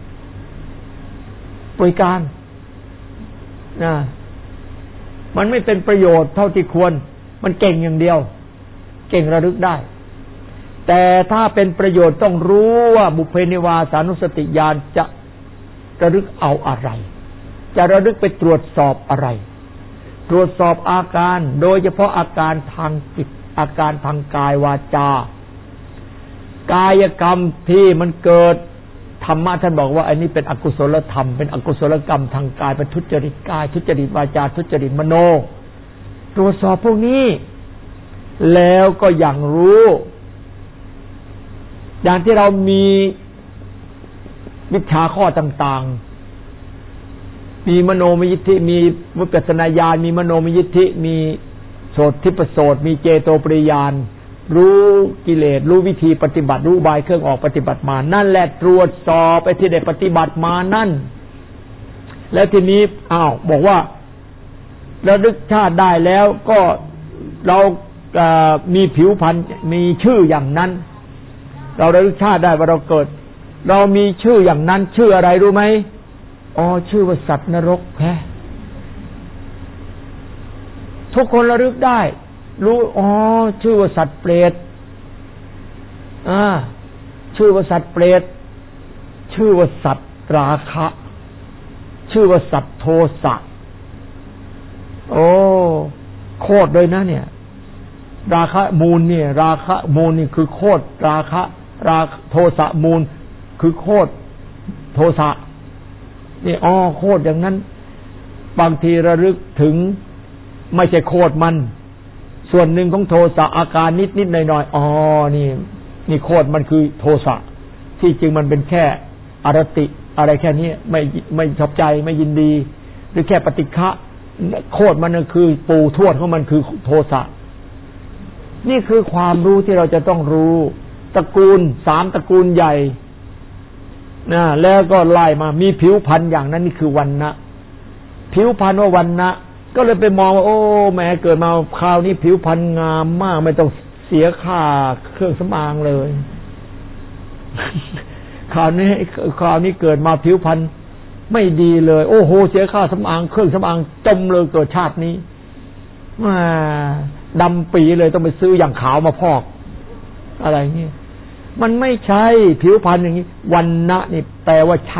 Speaker 1: บริการนะมันไม่เป็นประโยชน์เท่าที่ควรมันเก่งอย่างเดียวเก่งระลึกได้แต่ถ้าเป็นประโยชน์ต้องรู้ว่าบุพเพนิวาสานุสติญาณจะระลึกเอาอะไรจะระลึกไปตรวจสอบอะไรตรวจสอบอาการโดยเฉพาะอาการทางจิตอาการทางกายวาจากายกรรมที่มันเกิดธรรมะท่านบอกว่าอันนี้เป็นอกุศลธรรมเป็นอกุศลกรรมทางกายเป็นทุจริตกายทุจริตวาจาทุจริตมโนตรวจสอบพวกนี้แล้วก็อย่างรู้อย่างที่เรามีวิชาข้อต่างๆมีมโนมยิทธิมีวิปัสสนาญาณมีมโนมยิทธิมีโสตทิปโสตมีเจโตปริญาณรู้กิเลสรู้วิธีปฏิบัติรู้บายเครื่องออกปฏิบัติมานั่นแหละตรวจสอบไอ้ที่ได้ปฏิบัติมานั่นแล้วทีนี้อ้าวบอกว่าระลึกชาติได้แล้วก็เรามีผิวพรรณมีชื่ออย่างนั้นเราระลึกชาติได้ว่าเราเกิดเรามีชื่ออย่างนั้นชื่ออะไรรู้ไหมอ๋อชื่อว่าสัตว์นรกแท้ทุกคนระลึกได้รู้อ๋อชื่อว่าสัตว์เปรตอ่าชื่อว่าสัตว์เปรตชื่อว่าสัตว์ราคะชื่อว่าสัตว์โทสะโอ้โคตรเลยนะเนี่ยราคะมูลเนี่ยราคะมูลนี่คือโคตรราคะราโทสะมูลคือโคตรโทสะนี่อ๋อโคตรอย่างนั้นบางทีระลึกถึงไม่ใช่โคตรมันส่วนหนึ่งของโทสะอาการนิดนิดหน่อยหน่อยอ๋อนี่นี่โคตรมันคือโทสะที่จริงมันเป็นแค่อรติอะไรแค่นี้ไม่ไม่ชอบใจไม่ยินดีหรือแค่ปฏิฆะโคตรมันคือปูทวดของมันคือโทสะนี่คือความรู้ที่เราจะต้องรู้ตระกูลสามตระกูลใหญ่นะแล้วก็ไล่มามีผิวพรรณอย่างนั้นนี่คือวรรณะผิวพรรณว่าวรรณะก็เลยไปมองว่าโอ้แม่เกิดมาคราวนี้ผิวพรรณงามมากไม่ต้องเสียค่าเครื่องสำอางเลยคราวนี้คราวนี้เกิดมาผิวพรรณไม่ดีเลยโอ้โหเสียค่าสำอางเครื่องสำอางจมเลยเกิดชาตินี้มาดำปีเลยต้องไปซื้ออย่างขาวมาพอกอะไรเงี้ยมันไม่ใช่ผิวพรรณอย่างนี้วรรณะนี่แปลว่าชั้น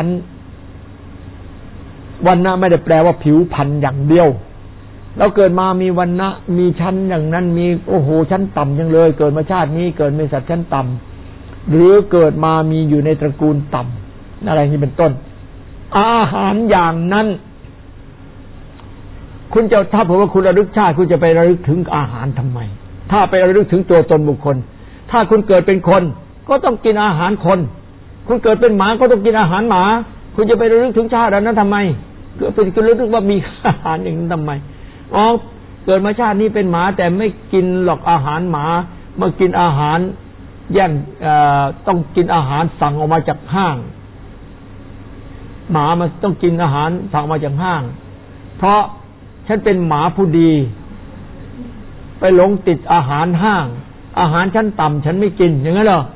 Speaker 1: วรรณะไม่ได้แปลว่าผิวพรรณอย่างเดียวเราเกิดมามีวรรณะมีชั้นอย่างนั้นมีโอ้โหชั้นต่ำจังเลยเกิดมาชาตินี้เกิดเป็นสัตว์ชั้นต่ำหรือเกิดมามีอยู่ในตระกูลต่ำอะไรนี้เป็นต้นอาหารอย่างนั้นคุณจะถ้าผมว่าคุณระลึกชาติคุณจะไประลึกถึงอาหารทำไมถ้าไประลึกถึงตัวตนบุคคลถ้าคุณเกิดเป็นคนก็ต้องกินอาหารคนคุณเกิดเป็นหมาก็ต้องกินอาหารหมาคุณจะไประลึกถึงชาตินั้นทำไมเกิดเป็นคุณระลึกว่ามีอาหารอย่างนั้นทำไมอ๋อเกิดมาชาตินี้เป็นหมาแต่ไม่กินหรอกอาหารหมามากินอาหารแย่งต้องกินอาหารสั่งออกมาจากห้างหมามันต้องกินอาหารสั่งมาจากห้างเพราะฉันเป็นหมาผู้ดีไปหลงติดอาหารห้างอาหารชั้นต่ำฉันไม่กินอย่างนั้นเหรอ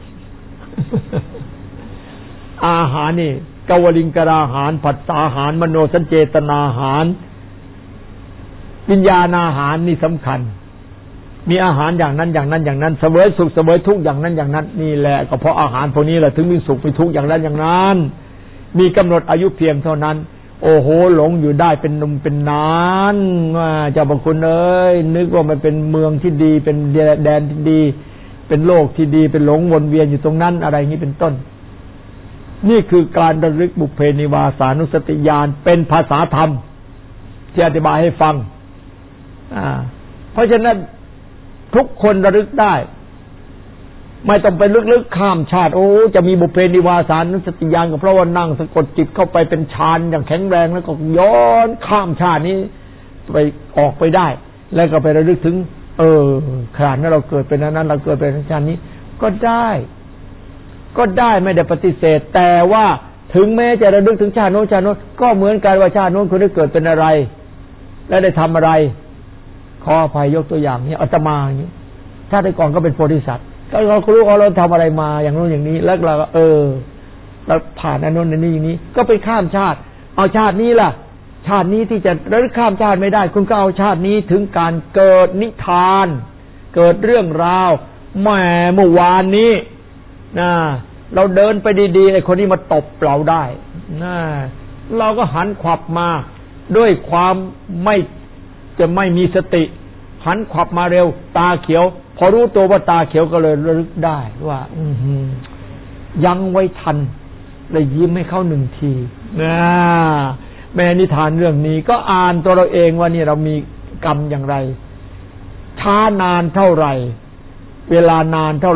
Speaker 1: อาหารนี่กวลิงกราหารผัสสาหารมโนสัญเจตนาหารวิญญาณอาหารนี่สำคัญมีอาหารอย่างนั้นอย่างนั้นอย่างนั้นเสวยสุขเสวยทุกข์อย่างนั้นอย่างนั้นนี่แหละก็เพราะอาหารพวกนี้แหละถึงมีสุขมีทุกข์อย่างนั้นอย่างนั้นมีกำหนดอายุเพียงเท่านั้นโอ้โหหลงอยู่ได้เป็นนุ่มเป็นนานว่าเจ้าพระคุณเอ้ยนึกว่ามันเป็นเมืองที่ดีเป็นแดนที่ดีเป็นโลกที่ดีเป็นหลงวนเวียนอยู่ตรงนั้นอะไรอย่างนี้เป็นต้นนี่คือการระลึกบุพเพนิวาสานุสติญาณเป็นภาษาธรรมที่อธิบายให้ฟังอ่าเพราะฉะนั้นทุกคนระลึกได้ไม่ต้องไปลึกๆข้ามชาติโอ้จะมีบุพเพนิวาสานุสติญาณก็เพราะว่านั่งสะกดจิตเข้าไปเป็นฌานอย่างแข็งแรงแล้วก็ย้อนข้ามชาตินี้ไปออกไปได้แล้วก็ไประลึกถึงเออขนาดนั้นเราเกิดเป็นนั้นเราเกิดเป็นชาตินี้ก็ได้ก็ได้ไม่ได้ปฏิเสธแต่ว่าถึงแม้จะระลึกถึงชาติโน้นชาติโน้นก็เหมือนกันว่าชาติโน้นคุณได้เกิดเป็นอะไรและได้ทำอะไรขออภัยยกตัวอย่างนี้อาตมาอย่างนี้ชาติก่อนก็เป็นโพธิสัตว์ก็เรารู้ว่าเราทำอะไรมาอย่างโน้นอย่างนี้แล้วเราเออเราผ่านอันโน้นอันนี้อย่างนี้ก็ไปข้ามชาติเอาชาตินี้ล่ะชาตินี้ที่จะระลึกข้ามชาติไม่ได้คุณก็เอาชาตินี้ถึงการเกิดนิทานเกิดเรื่องราวแหมเมื่อวานนี้นะเราเดินไปดีๆไอ้คนนี้มาตบเราได้นะเราก็หันขวับมาด้วยความไม่จะไม่มีสติหันขวับมาเร็วตาเขียวพอรู้ตัวว่าตาเขียวก็เลยระลึกได้ว่าอือหือยังไว้ทันเลยยิ้มให้เขาหนึ่งทีนะแม่นิทานเรื่องนี้ก็อ่านตัวเราเองว่านี่เรามีกรรมอย่างไรช้านานเท่าไหร่เวลานานเท่าไหร่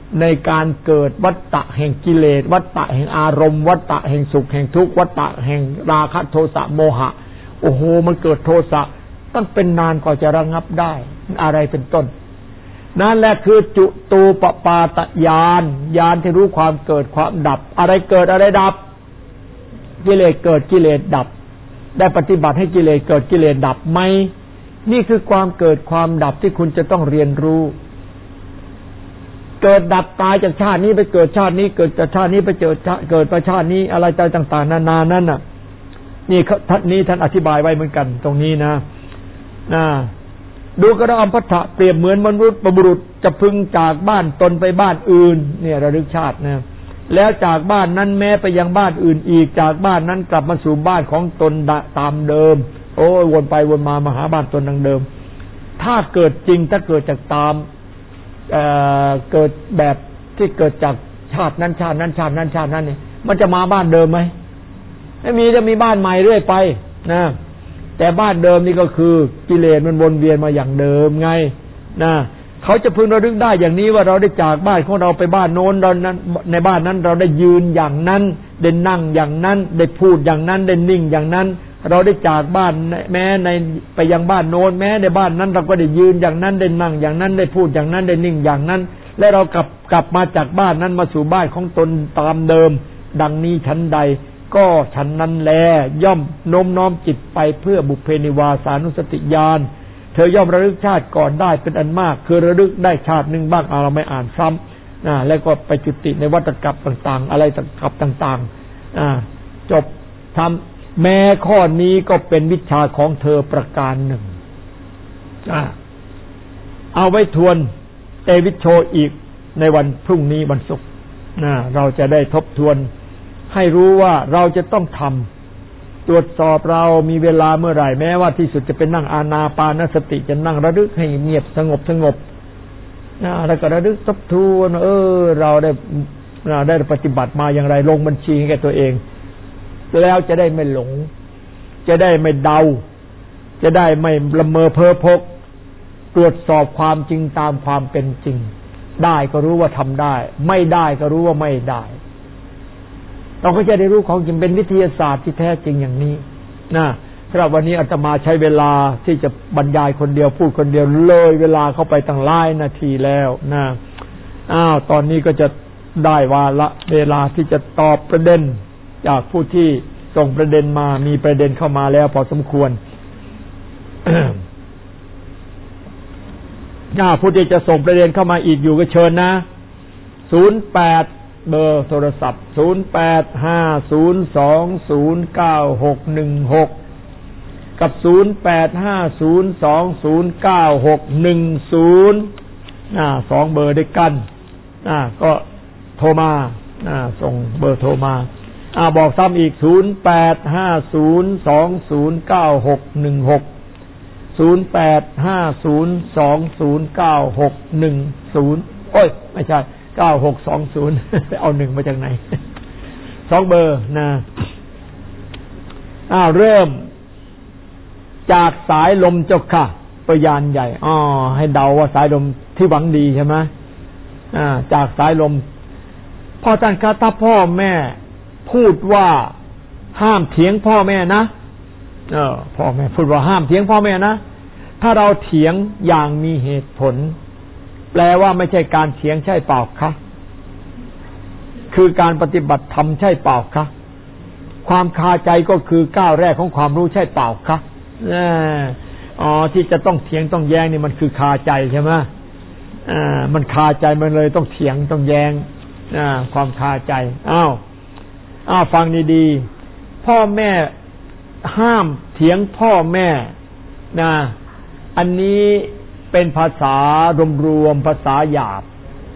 Speaker 1: ในการเกิดวัฏฏะแห่งกิเลสวัฏฏะแห่งอารมณ์วัฏฏะแห่งสุขแห่งทุกข์วัฏฏะแห่งราคะโทสะโมหะโอ้โหมันเกิดโทสะตั้งเป็นนานกว่าจะระงับได้อะไรเป็นต้นนั่นแหละคือจุตูปปาตญาณญาณที่รู้ความเกิดความดับอะไรเกิดอะไรดับกิเลสเกิดกิเลสดับได้ปฏิบัติให้กิเลสเกิดกิเลสดับไหมนี่คือความเกิดความดับที่คุณจะต้องเรียนรู้เกิดดับตายจากชาตินี้ไปเกิดชาตินี้เกิดจากชาตินี้ไปเกิดเกิดไปชาตินี้อะไรต่างๆนานานั่นน่ะนี่ท่านนี้ท่านอธิบายไว้เหมือนกันตรงนี้นะนะดูกระอัมพัทธะเปรียบเหมือนมนุษย์บุรุษจะพึงจากบ้านตนไปบ้านอื่นเนี่ยระลึกชาตินะแล้วจากบ้านนั้นแม้ไปยังบ้านอื่นอีกจากบ้านนั้นกลับมาสู่บ้านของตนตามเดิมโอ้ยวนไปวนมามาหาบ้านตนดังเดิมถ้าเกิดจริงถ้าเกิดจากตามเอ่อเกิดแบบที่เกิดจากชาตินั้นชาตินั้นชาตินั้นชาตินั้นเนี่ยมันจะมาบ้านเดิมไหมไม่มีจะมีบ้านใหม่เรื่อยไปนะแต่บ้านเดิมนี่ก็คือกิเลสมันวนเวียนมาอย่างเดิมไงนะเขาจะพึงระลึกได้อย่างนี้ว่าเราได้จากบ้านของเราไปบ้านโน้นเรานั้นในบ้านนั้นเราได้ยืนอย่างนั้นได้นั่งอย่างนั้นได้พูดอย่างนั้นได้นิ่งอย่างนั้นเราได้จากบ้านแม้ในไปยังบ้านโน้นแม้ในบ้านนั้นเราก็ได้ยืนอย่างนั้นได้นั่งอย่างนั้นได้พูดอย่างนั้นได้นิ่งอย่างนั้นและเรากลับกลับมาจากบ้านนั้นมาสู่บ้านของตนตามเดิมดังนี้ชั้นใดก็ฉันนั้นแลย่อมโน้มน้อมจิตไปเพื่อบุพเพนิวาสานุสติญาณเธอย่อมระลึกชาติก่อนได้เป็นอันมากคือระลึกได้ชาติหนึ่งบ้างเราไม่อ่านซ้ำนะแล้วก็ไปจุติในวัฏจักรต่างๆอะไรกับต่างๆอ่าจบทำแม้ข้อนี้ก็เป็นวิชาของเธอประการหนึ่งอ่าเอาไว้ทวนเตวิชโชอีกในวันพรุ่งนี้วันศุกร์นะเราจะได้ทบทวนให้รู้ว่าเราจะต้องทำตรวจสอบเรามีเวลาเมื่อไหร่แม้ว่าที่สุดจะเป็นนั่งอานาปานสติจะนั่งระลึกให้เงียบสงบสงบนะแล้วก็ระลึกทบทวนเออเราได้เราได้ปฏิบัติมาอย่างไรลงบัญชีให้แก่ตัวเองแล้วจะได้ไม่หลงจะได้ไม่เดาจะได้ไม่ละเมอเพ้อพกตรวจสอบความจริงตามความเป็นจริงได้ก็รู้ว่าทำได้ไม่ได้ก็รู้ว่าไม่ได้เราก็จะได้รู้ของจริงเป็นวิทยาศาสตร์ที่แท้จริงอย่างนี้นะสำหรับวันนี้อาตมาใช้เวลาที่จะบรรยายคนเดียวพูดคนเดียวเลยเวลาเข้าไปตั้งหลายนาทีแล้วนะอ้าวตอนนี้ก็จะได้วาระเวลาที่จะตอบประเด็นจากผู้ที่ส่งประเด็นมามีประเด็นเข้ามาแล้วพอสมควร ถ้าผู้ที่จะส่งประเด็นเข้ามาอีกอยู่ก็เชิญนะศูนย์แปดเบอร์โทรศัพท์ศูนย์แปด ห้า ศูนย์ สอง ศูนย์ เก้า หก หนึ่ง หกกับศูนย์แปด ห้า ศูนย์ สอง ศูนย์ เก้า หก หนึ่ง ศูนย์อ่าสองเบอร์ด้วยกันอ่าก็โทรมาอ่าส่งเบอร์โทรมาอ่าบอกซ้ำอีกศูนย์แปด ห้า ศูนย์ สอง ศูนย์ เก้า หก หนึ่ง หกศูนย์แปด ห้า ศูนย์ สอง ศูนย์ เก้า หก หนึ่ง ศูนย์โอ้ยไม่ใช่เก้า หก สอง ศูนย์เอาหนึ่งมาจากไหนสองเบอร์นะอ้าวเริ่มจากสายลมเจ้าค่ะพยานใหญ่อ๋อให้เดาว่าสายลมที่หวังดีใช่ไหมอ่าจากสายลมพ่อท่านคะถ้าพ่อแม่พูดว่าห้ามเถียงพ่อแม่นะเออพ่อแม่พูดว่าห้ามเถียงพ่อแม่นะถ้าเราเถียงอย่างมีเหตุผลแปลว่าไม่ใช่การเถียงใช่เปล่าคะคือการปฏิบัติธรรมใช่เปล่าคะความคาใจก็คือก้าวแรกของความรู้ใช่เปล่าคะอ๋อที่จะต้องเถียงต้องแย้งนี่มันคือคาใจใช่ไหมอ่ามันคาใจมันเลยต้องเถียงต้องแย้งอ่าความคาใจอ้าวอ้าวฟังดีๆพ่อแม่ห้ามเถียงพ่อแม่นะอันนี้เป็นภาษารวมๆภาษาหยาบ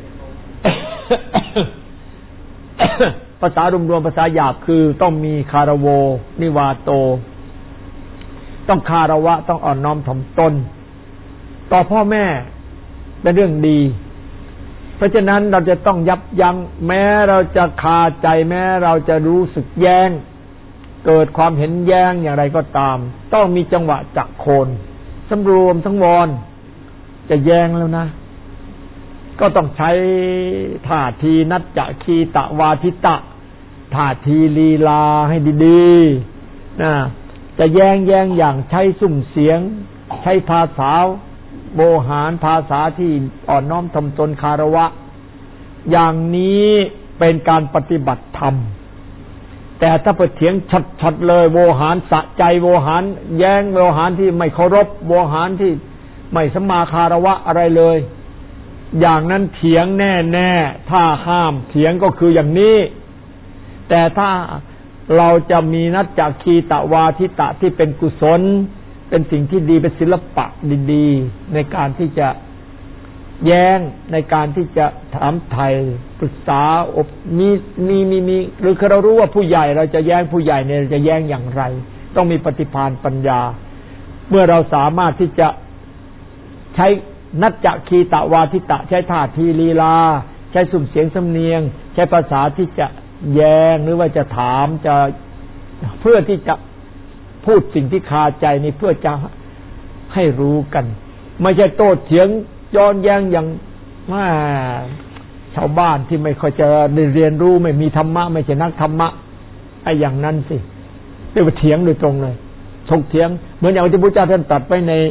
Speaker 1: ภาษารวมๆภาษาหยาบคือต้องมีคารโวนิวาโตต้องคารวะต้องอ่อนน้อมถ่อมตนต่อพ่อแม่เป็นเรื่องดีเพราะฉะนั้นเราจะต้องยับยั้งแม้เราจะคาใจแม้เราจะรู้สึกแย้งเกิดความเห็นแย้งอย่างไรก็ตามต้องมีจังหวะจักโคนสำรวมทั้งวรจะแย้งแล้วนะก็ต้องใช้ท่าทีนัจจะคีตะวาทิตะท่าทีลีลาให้ดีๆนะจะแย้งแย้งอย่างใช้สุ่มเสียงใช้ภาษาโวหารภาษาที่อ่อนน้อมถ่อมตนคารวะอย่างนี้เป็นการปฏิบัติธรรมแต่ถ้าไปเถียงชัดๆเลยโวหารสะใจโวหารแย้งโวหารที่ไม่เคารพโวหารที่ไม่สัมมาคารวะอะไรเลยอย่างนั้นเถียงแน่ๆถ้าห้ามเถียงก็คืออย่างนี้แต่ถ้าเราจะมีนัจจคีตะวาทิตะที่เป็นกุศลเป็นสิ่งที่ดีเป็นศิลปะดีๆในการที่จะแย้งในการที่จะถามไถ่ปรึกษาอบมีมีมีมีหรือเรารู้ว่าผู้ใหญ่เราจะแย้งผู้ใหญ่เนี่ยจะแย้งอย่างไรต้องมีปฏิภาณปัญญาเมื่อเราสามารถที่จะใช้นัจจคีตะวาทิตะใช้ท่าทีลีลาใช้สุ่มเสียงสำเนียงใช้ภาษาที่จะแย้งหรือว่าจะถามจะเพื่อที่จะพูดสิ่งที่คาใจนี่เพื่อจะให้รู้กันไม่ใช่โต้เถียงย้อนแย้งอย่างว่าชาวบ้านที่ไม่ค่อยจะได้เรียนรู้ไม่มีธรรมะไม่ใช่นักธรรมะไอ้อย่างนั้นสิเรียกว่าเถียงโดยตรงเลยถกเถียงเหมือนอย่างที่พระเจ้าท่านตรัสไปใน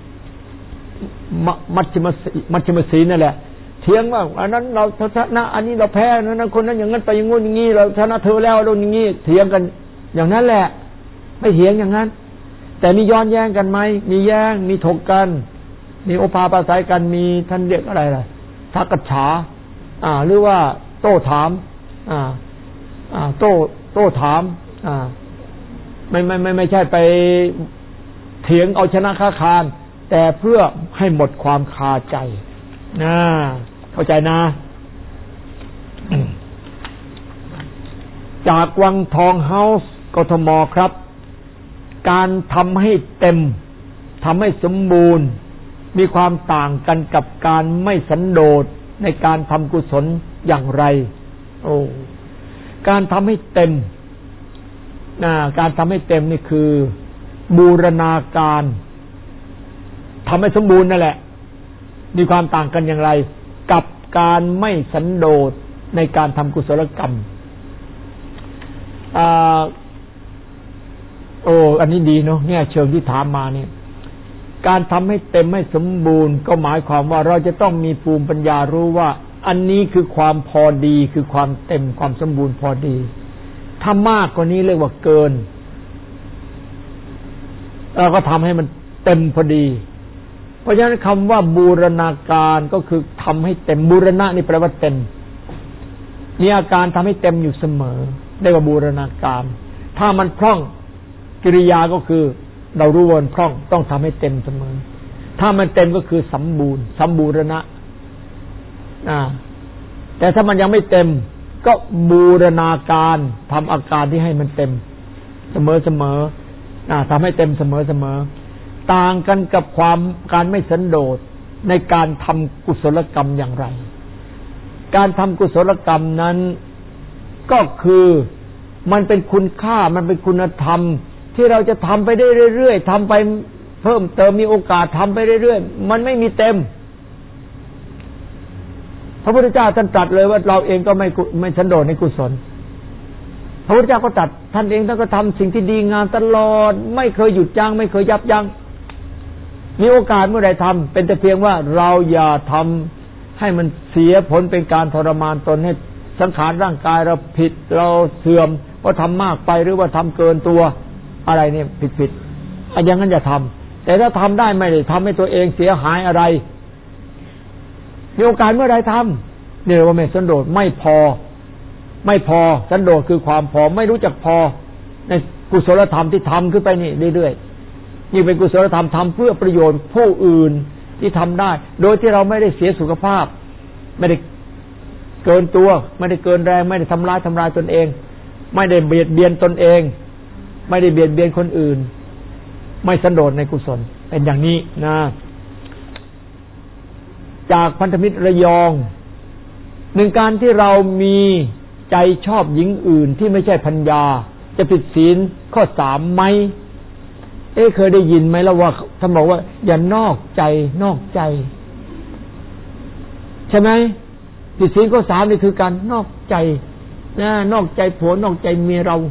Speaker 1: มัชฌิมมัชฌิมศีลนั่นแหละเถียงว่าอันนั้นเราชนะอันนี้เราแพ้นั้นคนนั้นอย่างนั้นไปอย่างงู้นอย่างนี้เราชนะเธอแล้วเราอย่างนี้เถียงกันอย่างนั้นแหละไม่เถียงอย่างนั้นแต่มีย้อนแย้งกันไหมมีแย้งมีถกกันมีโอภาปราศัยกันมีท่านเรียกอะไรล่ะทักกัจฉาอ่าหรือว่าโต้ถามอ่าอ่าโต้โต้ถามอ่าไม่ไม่ไม่ไม่ใช่ไปเถียงเอาชนะค้าคานแต่เพื่อให้หมดความคาใจนะเข้าใจนะจากวังทองเฮาส์กทมครับการทำให้เต็มทำให้สมบูรณ์มีความต่างกันกับการไม่สันโดษในการทำกุศลอย่างไรโอ้การทำให้เต็มนะการทำให้เต็มนี่คือบูรณาการทำให้สมบูรณ์นั่นแหละมีความต่างกันอย่างไรกับการไม่สันโดษในการทำกุศลกรรมอ่าโอ้อันนี้ดีเนาะเนี่ยเชิงที่ถามมาเนี่ยการทำให้เต็มให้สมบูรณ์ก็หมายความว่าเราจะต้องมีภูมิปัญญารู้ว่าอันนี้คือความพอดีคือความเต็มความสมบูรณ์พอดีถ้ามากกว่านี้เรียกว่าเกินเราก็ทำให้มันเต็มพอดีเพราะฉะนั้นคำว่าบูรณาการก็คือทำให้เต็มบูรณะนี่แปลว่าเต็มมีอาการทำให้เต็มอยู่เสมอเรียกว่าบูรณาการถ้ามันพร่องกิริยาก็คือเรารู้ว่าพร่องต้องทำให้เต็มเสมอถ้ามันเต็มก็คือสมบูรณ์สมบูรณะอ่าแต่ถ้ามันยังไม่เต็มก็บูรณาการทำอาการที่ให้มันเต็มเสมอเสมออ่าทำให้เต็มเสมอเสมอต่างกันกับความการไม่สันโดษในการทำกุศลกรรมอย่างไรการทำกุศลกรรมนั้นก็คือมันเป็นคุณค่ามันเป็นคุณธรรมที่เราจะทำไปได้เรื่อยๆทำไปเพิ่มเติมมีโอกาสทำไปเรื่อยๆมันไม่มีเต็มพระพุทธเจ้าท่านตรัสเลยว่าเราเองก็ไม่ไม่สันโดษในกุศลพระพุทธเจ้าก็ตรัสท่านเองท่านก็ทำสิ่งที่ดีงามตลอดไม่เคยหยุดยั้งไม่เคยยับยั้งมีโอกาสเมื่อใดทำเป็นแต่เพียงว่าเราอย่าทำให้มันเสียผลเป็นการทรมานตนให้สังขารร่างกายเราผิดเราเสื่อมว่าทำมากไปหรือว่าทำเกินตัวอะไรเนี่ยผิดๆอันอย่างนั้นอย่าทำแต่ถ้าทำได้ไม่ได้ทำให้ตัวเองเสียหายอะไรมีโอกาสเมื่อใดทำเนี่ยว่าไม่สันโดษไม่พอไม่พอสันโดษคือความพอไม่รู้จักพอในกุศลธรรมที่ทำขึ้นไปนี่เรื่อยๆนี่เป็นกุศลธรรมทำเพื่อประโยชน์ผู้อื่นที่ทำได้โดยที่เราไม่ได้เสียสุขภาพไม่ได้เกินตัวไม่ได้เกินแรงไม่ได้ทำร้ายทำลายตนเองไม่ได้เบียดเบียนตนเองไม่ได้เบียดเบียนคนอื่นไม่สันโดษในกุศลเป็นอย่างนี้นะจากพันธมิตรระยองหนึ่งการที่เรามีใจชอบหญิงอื่นที่ไม่ใช่ภรรยาจะผิดศีลข้อสามไหมเอ๊ะเคยได้ยินไหมแล้วว่าท่านบอกว่าอย่านอกใจนอกใจใช่ไหมผิดศีลข้อสามนี่คือการนอกใจนะนอกใจผัวนอกใจเมียเรา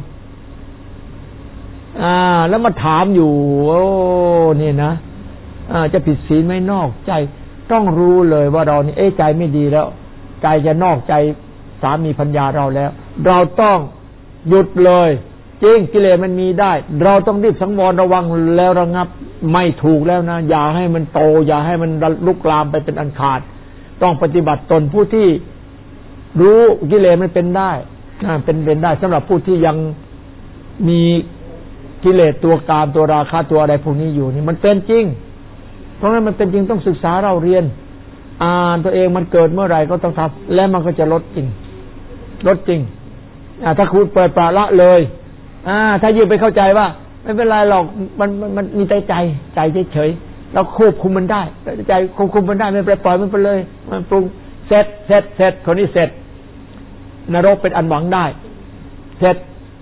Speaker 1: อ่าแล้วมาถามอยู่โอ้นี่นะอ่าจะผิดศีลไม่นอกใจต้องรู้เลยว่าเรานี่เอ๊ะใจไม่ดีแล้วใจจะนอกใจสามีภรรยาเราแล้วเราต้องหยุดเลยจริงกิเลสมันมีได้เราต้องรีบสังวรระวังแล้วระงับไม่ถูกแล้วนะอย่าให้มันโตอย่าให้มันลุกลามไปเป็นอันขาดต้องปฏิบัติตนผู้ที่รู้กิเลสมันเป็นได้เป็นเป็นได้สำหรับผู้ที่ยังมีกิเลสตัวกามตัวราคะตัวอะไรพวกนี้อยู่นี่มันเป็นจริงเพราะงั้นมันเป็นจริงต้องศึกษาเราเรียนอ่านตัวเองมันเกิดเมื่อไหร่ก็ต้องทำและมันก็จะลดจริงลดจริงอ่าถ้าคุณเปิดปละละเลยอ่าถ้ายืมไปเข้าใจว่าไม่เป็นไรหรอกมันมันมันมีใจใจใจเฉยๆเราควบคุมมันได้ใจควบคุมมันได้ไม่ไปปล่อยมันไปเลยมันปรุงเสร็จเสร็จเสร็จคนนี้เสร็จนรกเป็นอันหวังได้เสร็จ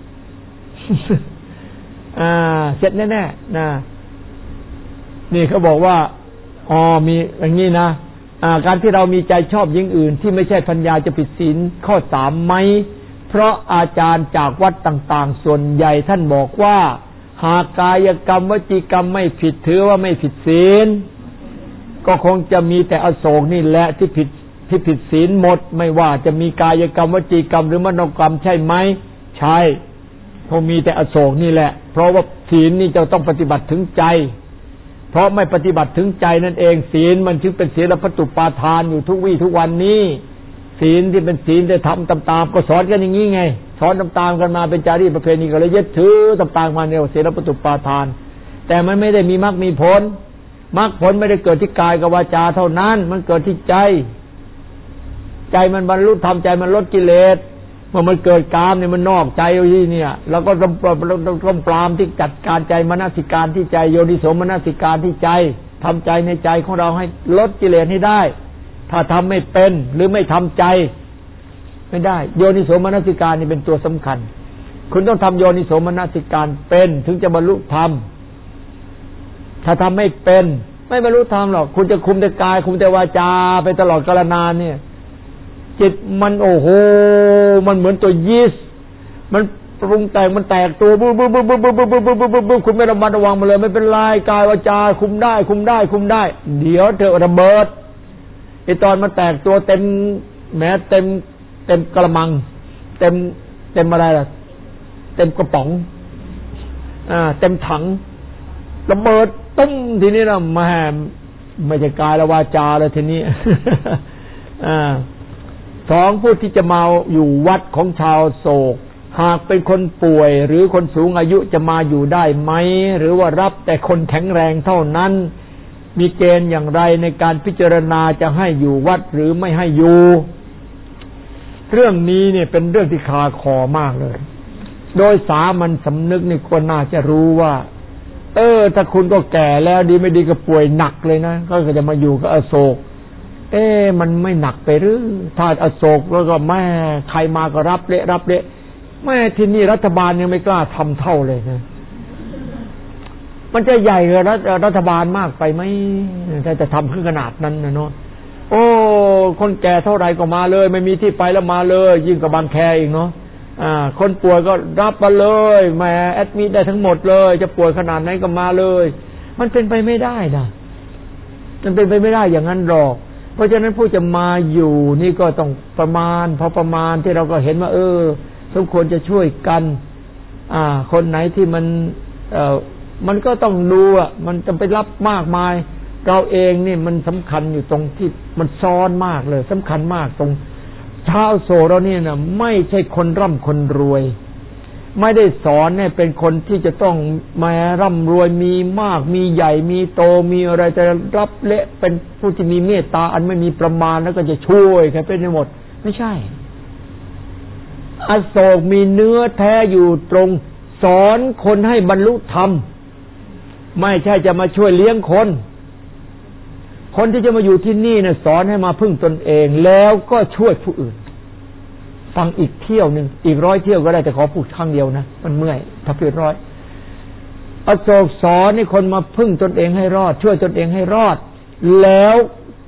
Speaker 1: อ่าเสร็จแน่ๆนะนี่เขาบอกว่าอ๋อมีอย่างนี้นะอ่าการที่เรามีใจชอบหญิงอื่นที่ไม่ใช่ภรรยาจะผิดศีลข้อสามไหมเพราะอาจารย์จากวัดต่างๆส่วนใหญ่ท่านบอกว่าหากกายกรรมวจีกรรมไม่ผิดถือว่าไม่ผิดศีลก็คงจะมีแต่อโศกนี่แหละที่ผิดที่ผิดศีลหมดไม่ว่าจะมีกายกรรมวจีกรรมหรือมโนกรรมใช่ไหมใช่คงมีแต่อโศกนี่แหละเพราะว่าศีลนี่จะต้องปฏิบัติถึงใจเพราะไม่ปฏิบัติถึงใจนั่นเองศีลมันจึงเป็นศีลพัตตุปาทานอยู่ทุกวี่ทุกวันนี้ศีลที่เป็นศีลได้ทำตามๆก็สอนกันอย่างนี้ไงสอนตามๆกันมาเป็นจารีตประเพณีก็เลยยึดถือตามๆมาเนี่ยศีลพัตตุปาทานแต่มันไม่ได้มีมรรคมีผลมรรคผลไม่ได้เกิดที่กายกับวาจาเท่านั้นมันเกิดที่ใจใจมันบรรลุธรรมใจมันลดกิเลสเมื่อมันเกิดกามเนี่ยมันนอกใจอยู่ที่เนี่ยเราก็ต้องต้องปรามที่จัดการใจมนสิการที่ใจโยนิโสมนสิการที่ใจทำใจในใจของเราให้ลดกิเลสให้ได้ถ้าทำไม่เป็นหรือไม่ทำใจไม่ได้โยนิโสมนสิการนี่เป็นตัวสำคัญคุณต้องทำโยนิโสมนสิการเป็นถึงจะบรรลุธรรมถ้าทำไม่เป็นไม่บรรลุธรรมหรอกคุณจะคุมแต่กายคุมแต่วาจาไปตลอดกาลนานเนี่ยจิตมันโอ้โหมันเหมือนตัวยีสต์มันปรุงแต่งมันแตกตัวบึ้บบึ้บบึ้บบึ้บบึ้บบึ้บบึ้บบึ้บบึ้บคุณไม่ระมัดระวังมันเลยไม่เป็นไรกายวาจาคุมได้คุมได้คุมได้เดี๋ยวเธอระเบิดไอตอนมันแตกตัวเต็มแม้เต็มเต็มกระมังเต็มเต็มอะไรล่ะเต็มกระป๋องอ่าเต็มถังระเบิดตุ้มทีนี้นะมาไม่ใช่กายและวาจาเลยทีนี้อ่าสองผู้ที่จะมาอยู่วัดของชาวโศกหากเป็นคนป่วยหรือคนสูงอายุจะมาอยู่ได้ไหมหรือว่ารับแต่คนแข็งแรงเท่านั้นมีเกณฑ์อย่างไรในการพิจารณาจะให้อยู่วัดหรือไม่ให้อยู่เรื่องนี้เนี่ยเป็นเรื่องที่คาคอมากเลยโดยสามัญสำนึกนี่ควรน่าจะรู้ว่าเออถ้าคุณก็แก่แล้วดีไม่ดีก็ป่วยหนักเลยนะก็จะมาอยู่กับอโศกเอ๊ะมันไม่หนักไปหรือถ้าอโศกแล้วก็แม่ใครมาก็รับเละรับเละแม่ที่นี่รัฐบาลยังไม่กล้าทำเท่าเลยนะมันจะใหญ่กว่ารัฐบาลมากไปไหมถ้าจะทำขึ้นขนาดนั้นนะเนาะโอ้คนแก่เท่าไรก็มาเลยไม่มีที่ไปแล้วมาเลยยิ่งกับบางแคอีกเนาะอ่าคนป่วยก็รับมาเลยแม่แอดมิทได้ทั้งหมดเลยจะป่วยขนาดไหนก็มาเลยมันเป็นไปไม่ได้นะมันเป็นไปไม่ได้อย่างนั้นหรอกเพราะฉะนั้นผู้จะมาอยู่นี่ก็ต้องประมาณพอประมาณที่เราก็เห็นว่าเออสมควรจะช่วยกันอ่าคนไหนที่มันเอ่อมันก็ต้องดูอ่ะมันจะไปรับมากมายเราเองนี่มันสำคัญอยู่ตรงที่มันซ้อนมากเลยสำคัญมากตรงชาวโศกเราเนี่ยนะไม่ใช่คนร่ำคนรวยไม่ได้สอนเนี่ยเป็นคนที่จะต้องมาร่ำรวยมีมากมีใหญ่มีโตมีอะไรจะรับเละเป็นผู้ที่มีเมตตาอันไม่มีประมาณแล้วก็จะช่วยใครเป็นหมดไม่ใช่อโศกมีเนื้อแท้อยู่ตรงสอนคนให้บรรลุธรรมไม่ใช่จะมาช่วยเลี้ยงคนคนที่จะมาอยู่ที่นี่เนี่ยสอนให้มาพึ่งตนเองแล้วก็ช่วยผู้อื่นฟังอีกเที่ยวนึงอีกร้อยเที่ยวก็ได้แต่ขอพูดครั้งเดียวนะมันเมื่อยถ้าพูดร้อยอโศกสอนให้คนมาพึ่งตนเองให้รอดช่วยตนเองให้รอดแล้ว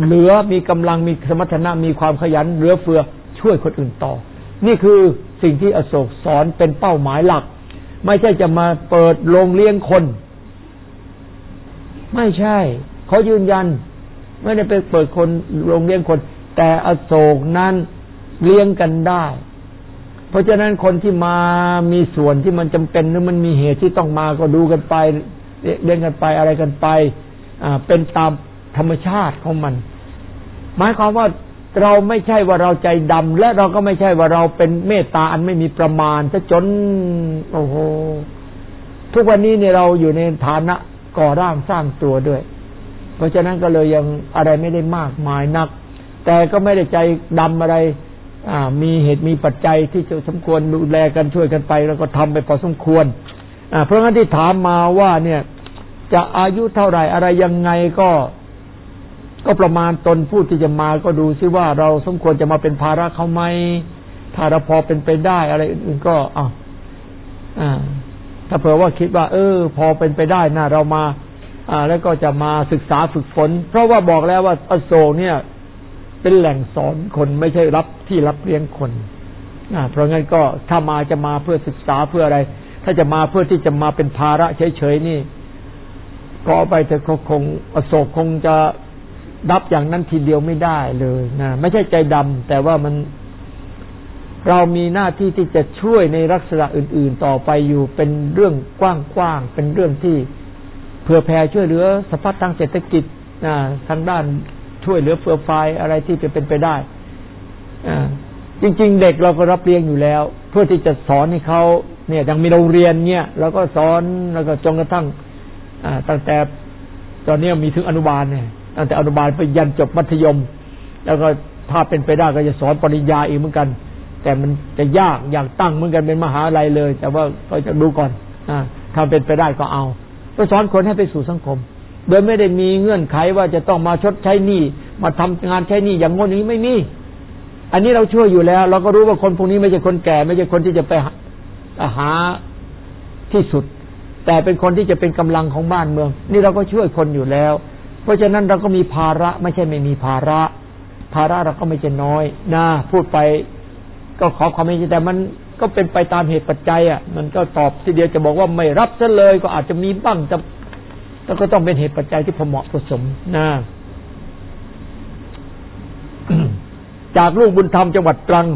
Speaker 1: เหลือมีกำลังมีสมรรถนะมีความขยันเหลือเฟือช่วยคนอื่นต่อนี่คือสิ่งที่อโศกสอนเป็นเป้าหมายหลักไม่ใช่จะมาเปิดโรงเลี้ยงคนไม่ใช่เขายืนยันไม่ได้ไปเปิดคนโรงเลี้ยงคนแต่อโศกนั้นเลี้ยงกันได้เพราะฉะนั้นคนที่มามีส่วนที่มันจำเป็นหรือมันมีเหตุที่ต้องมาก็ดูกันไปเลี้ยงกันไปอะไรกันไปอ่าเป็นตามธรรมชาติของมันหมายความว่าเราไม่ใช่ว่าเราใจดำและเราก็ไม่ใช่ว่าเราเป็นเมตตาอันไม่มีประมาณซะจนโอ้โหทุกวันนี้เนี่ยเราอยู่ในฐานะก่อร่างสร้างตัวด้วยเพราะฉะนั้นก็เลยยังอะไรไม่ได้มากมายนักแต่ก็ไม่ได้ใจดำอะไรอ่ามีเหตุมีปัจจัยที่จะสมควรดูแลกันช่วยกันไปแล้วก็ทำไปพอสมควรอ่าเพราะงั้นที่ถามมาว่าเนี่ยจะอายุเท่าไหร่อะไรยังไงก็ก็ประมาณตนผู้ที่จะมาก็ดูซิว่าเราสมควรจะมาเป็นภาระเขาไหมถ้าเราพอเป็นไปได้อะไรอื่นๆก็อ่าอ่าถ้าเผื่อว่าคิดว่าเออพอเป็นไปได้นะเรามาอ่าแล้วก็จะมาศึกษาฝึกฝนเพราะว่าบอกแล้วว่าอโศกเนี่ยเป็นแหล่งสอนคนไม่ใช่รับที่รับเลี้ยงคนอ่าเพราะงั้นก็ถ้ามาจะมาเพื่อศึกษาเพื่ออะไรถ้าจะมาเพื่อที่จะมาเป็นภาระเฉยๆนี่ก็ไปแต่คงอโศกคงจะรับอย่างนั้นทีเดียวไม่ได้เลยนะไม่ใช่ใจดำแต่ว่ามันเรามีหน้าที่ที่จะช่วยในลักษณะอื่นๆต่อไปอยู่เป็นเรื่องกว้างๆเป็นเรื่องที่เผื่อแผ่ช่วยเหลือสภาพทางเศรษฐกิจนะทางด้านช่วยเหลือเฟื่อฟายอะไรที่จะเป็นไปได้อ่าจริงๆเด็กเราก็รับเลี้ยงอยู่แล้วเพื่อที่จะสอนให้เขาเนี่ยยังมีโรงเรียนเนี่ยเราก็สอนแล้วก็จนกระทั่งอ่าตั้งแต่ตอนนี้มีถึงอนุบาลเนี่ยตั้งแต่อนุบาลไปยันจบมัธยมแล้วก็ถ้าเป็นไปได้ก็จะสอนปริญญาอีกเหมือนกันแต่มันจะยากอยากตั้งเหมือนกันเป็นมหาลัยเลยแต่ว่าก็จะดูก่อนอ่าถ้าเป็นไปได้ก็เอาก็สอนคนให้ไปสู่สังคมโดยไม่ได้มีเงื่อนไขว่าจะต้องมาชดใช้หนี้มาทำงานใช้หนี้อย่างโน้นนี้ไม่มีอันนี้เราช่วยอยู่แล้วเราก็รู้ว่าคนพวกนี้ไม่ใช่คนแก่ไม่ใช่คนที่จะไปหาที่สุดแต่เป็นคนที่จะเป็นกำลังของบ้านเมืองนี่เราก็ช่วยคนอยู่แล้วเพราะฉะนั้นเราก็มีภาระไม่ใช่ไม่มีภาระภาระเราก็ไม่ใช่น้อยนะพูดไปก็ขอความเห็นใจแต่มันก็เป็นไปตามเหตุปัจจัยอ่ะมันก็ตอบทีเดียวจะบอกว่าไม่รับซะเลยก็อาจจะมีบ้างแต่แล้วก็ต้องเป็นเหตุปัจจัยที่พอเหมาะพอสมนะ จากลูกบุญธรรมจังหวัดตรัง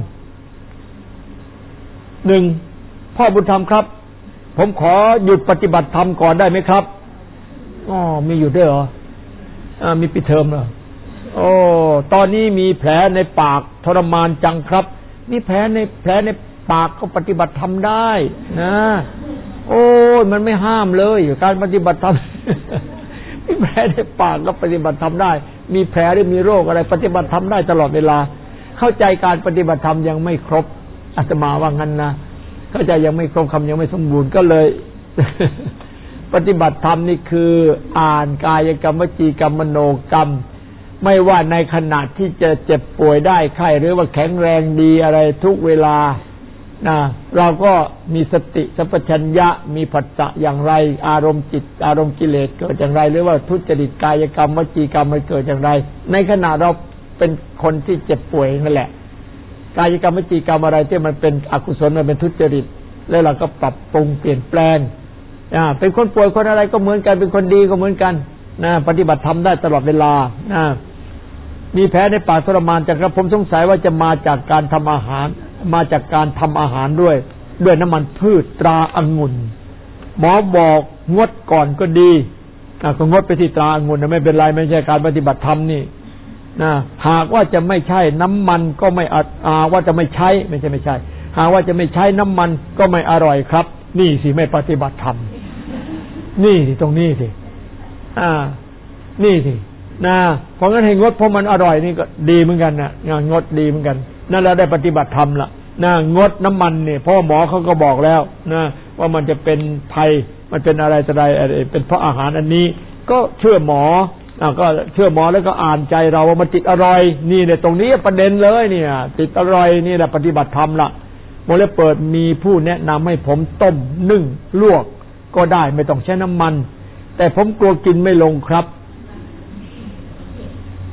Speaker 1: หนึ่งพ่อบุญธรรมครับผมขอหยุดปฏิบัติธรรมก่อนได้ไหมครับอ๋อมีอยู่ด้วยเหรออ่ามีปิดเทอมเหรอโอ้ตอนนี้มีแผลในปากทรมานจังครับนี่แผลในแผลในปากก็ปฏิบัติธรรมได้นะโอ้ยมันไม่ห้ามเลยการปฏิบัติธรรม มีแผลในปากก็ปฏิบัติธรรมได้มีแผลหรือมีโรคอะไรปฏิบัติธรรมได้ตลอดเวลาเข้าใจการปฏิบัติธรรมยังไม่ครบอาตมาว่างั้นนะเข้าใจยังไม่ครบคำยังไม่สมบูรณ์ก็เลย ปฏิบัติธรรมนี่คืออ่านกายกรรมวจีกรรมมโนกรรมไม่ว่าในขณะที่จะเจ็บป่วยได้ไข้หรือว่าแข็งแรงดีอะไรทุกเวลานะเราก็มีสติสัมปชัญญะมีผัสสะอย่างไรอารมณ์จิตอารมณ์กิเลสเกิดอย่างไรหรือว่าทุจริตกายกรรมวจีกรรมมันเกิดอย่างไรในขณะเราเป็นคนที่เจ็บป่วยนั่นแหละกายกรรมวจีกรรมอะไรที่มันเป็นอกุศลมันเป็นทุจริตแล้วเราก็ปรับปรุงเปลี่ยนแปลงอ่าเป็นคนป่วยคนอะไรก็เหมือนกันเป็นคนดีก็เหมือนกันนะปฏิบัติธรรมได้ตลอดเวลานะมีแผลในปากทรมานจังครับผมสงสัยว่าจะมาจากการทำอาหารมาจากการทำอาหารด้วยด้วยน้ำมันพืชตราองุ่นหมอบอกงดก่อนก็ดีอ่ะก็งดไปที่ตราองุ่นนะไม่เป็นไรไม่ใช่การปฏิบัติธรรมนี่นะหากว่าจะไม่ใช่น้ำมันก็ไม่อ่าว่าจะไม่ใช้ไม่ใช่ไม่ใช่หากว่าจะไม่ใช้น้ำมันก็ไม่อร่อยครับนี่สิไม่ปฏิบัติธรรมนี่สิตรงนี้สิอ่านี่สินะเพราะงั้นให้งดเพราะมันอร่อยนี่ก็ดีเหมือนกันนะงดดีเหมือนกันนั่นเราได้ปฏิบัติธรรมละนะงดน้ำมันเนี่ยเพราะหมอเขาก็บอกแล้วนะว่ามันจะเป็นภัยมันเป็นอะไรอะไรเป็นเพราะอาหารอันนี้ก็เชื่อหมออ่าก็เชื่อหมอแล้วก็อ่านใจเราว่ามันติดอร่อยนี่เนี่ยตรงนี้ประเด็นเลยเนี่ยติดอร่อยนี่แหละปฏิบัติธรรมละโมเลเปิดมีผู้แนะนำให้ผมต้มนึ่งลวกก็ได้ไม่ต้องใช้น้ำมันแต่ผมกลัวกินไม่ลงครับ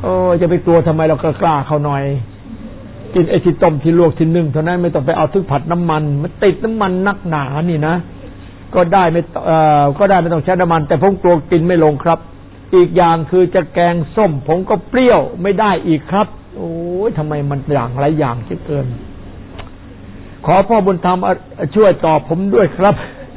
Speaker 1: โอ้จะไปกลัวทำไมเรากล้าเขาหน่อยกินไอ้ที่ต้มที่ลวกที่นึ่งเท่านั้นไม่ต้องไปเอาทึกผัดน้ำมันมันติดน้ำมันนักหนานี่นะก็ได้ไม่เอ่อก็ได้ไม่ต้องใช้น้ำมันแต่ผมกลัวกินไม่ลงครับอีกอย่างคือจะแกงส้มผมก็เปรี้ยวไม่ได้อีกครับโอ้ยทำไมมันอย่างหลายอย่างเกินขอพ่อบุญธรรมช่วยตอบผมด้วยครับ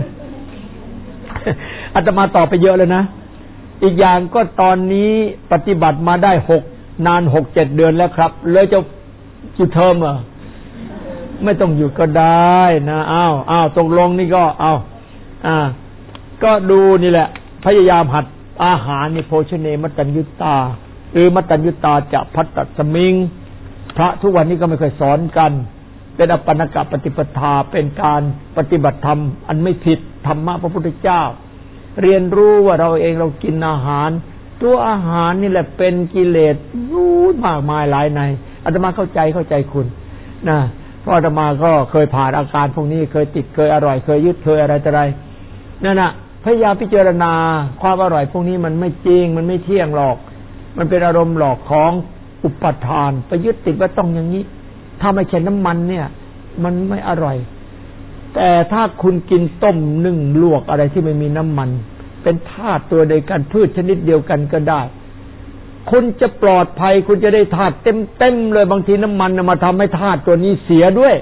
Speaker 1: อาตมาตอบไปเยอะเลยนะอีกอย่างก็ตอนนี้ปฏิบัติมาได้หกนานหกเจ็ดเดือนแล้วครับเลยจะกี่เทอมอ่ะไม่ต้องอยู่ก็ได้นะอ้าวอ้าวตกลงนี่ก็อ้าวอ่าก็ดูนี่แหละพยายามหัดอาหารนี่โภชเนมัตตัญญุตาหรือมัตตัญญุตาจะพัตตสมิงพระทุกวันนี้ก็ไม่เคยสอนกันเป็นอปันนกปฏิปทาเป็นการปฏิบัติธรรมอันไม่ผิดธรรมะพระพุทธเจ้าเรียนรู้ว่าเราเองเรากินอาหารตัวอาหารนี่แหละเป็นกิเลสยุ่งมากมายหลายในอาตมาเข้าใจเข้าใจคุณนะเพราะอาตมาก็เคยผ่านอาการพวกนี้เคยติดเคยอร่อยเคยยึดเคยอะไรต่ออะไรนั่นน่ะพยายามพิจารณาความอร่อยพวกนี้มันไม่จริงมันไม่เที่ยงหรอกมันเป็นอารมณ์หลอกของอุปทานไปยึดติดว่าต้องอย่างนี้ถ้าไม่ใช่น้ำมันเนี่ยมันไม่อร่อยแต่ถ้าคุณกินต้มนึ่งลวกอะไรที่ไม่มีน้ำมันเป็นธาตุตัวเดียวกันพืชชนิดเดียวกันก็ได้คุณจะปลอดภัยคุณจะได้ธาตุเต็มๆเลยบางทีน้ำมันมาทำให้ธาตุตัวนี้เสียด้วย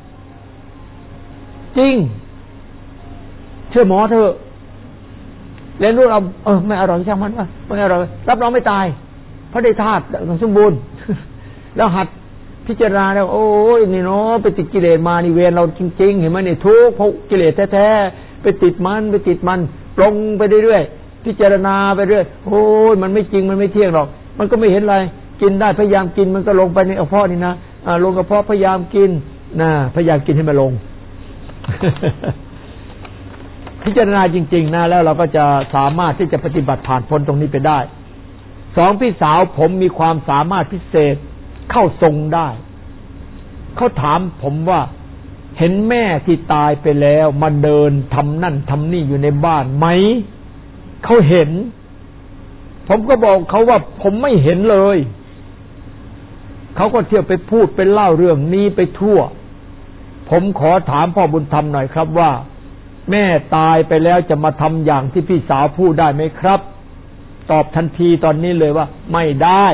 Speaker 1: จริงเชื่อหมอเถอะเรียนรู้เราเออไม่อร่อยช่างมันว่าไม่อร่อยรับรองไม่ตายเพราะได้ธาตุสมบูรณ์แล้วหัดพิจารณาแล้วโอ้ยนี่เนาะไปติดกิเลสมานี่เวรเราจริงๆเห็นไหมนี่ทุกข์เพราะกิเลสแท้ๆไปติดมันไปติดมันปรุงไปเรื่อยๆพิจารณาไปเรื่อยโอ้ยมันไม่จริงมันไม่เที่ยงหรอกมันก็ไม่เห็นอะไรกินได้พยายามกินมันก็ลงไปในกระเพาะนี่นะอ่าลงกระเพาะพยายามกินนะพยายามกินให้มันลง พิจารณาจริงๆนะแล้วเราก็จะสามารถที่จะปฏิบัติผ่านพ้นตรงนี้ไปได้สองพี่สาวผมมีความสามารถพิเศษเข้าทรงได้เขาถามผมว่าเห็นแม่ที่ตายไปแล้วมาเดินทำนั่นทำนี่อยู่ในบ้านไหมเขาเห็นผมก็บอกเขาว่าผมไม่เห็นเลยเขาก็เที่ยวไปพูดไปเล่าเรื่องนี้ไปทั่วผมขอถามพ่อบุญธรรมหน่อยครับว่าแม่ตายไปแล้วจะมาทำอย่างที่พี่สาวพูดได้ไหมครับตอบทันทีตอนนี้เลยว่าไม่ได้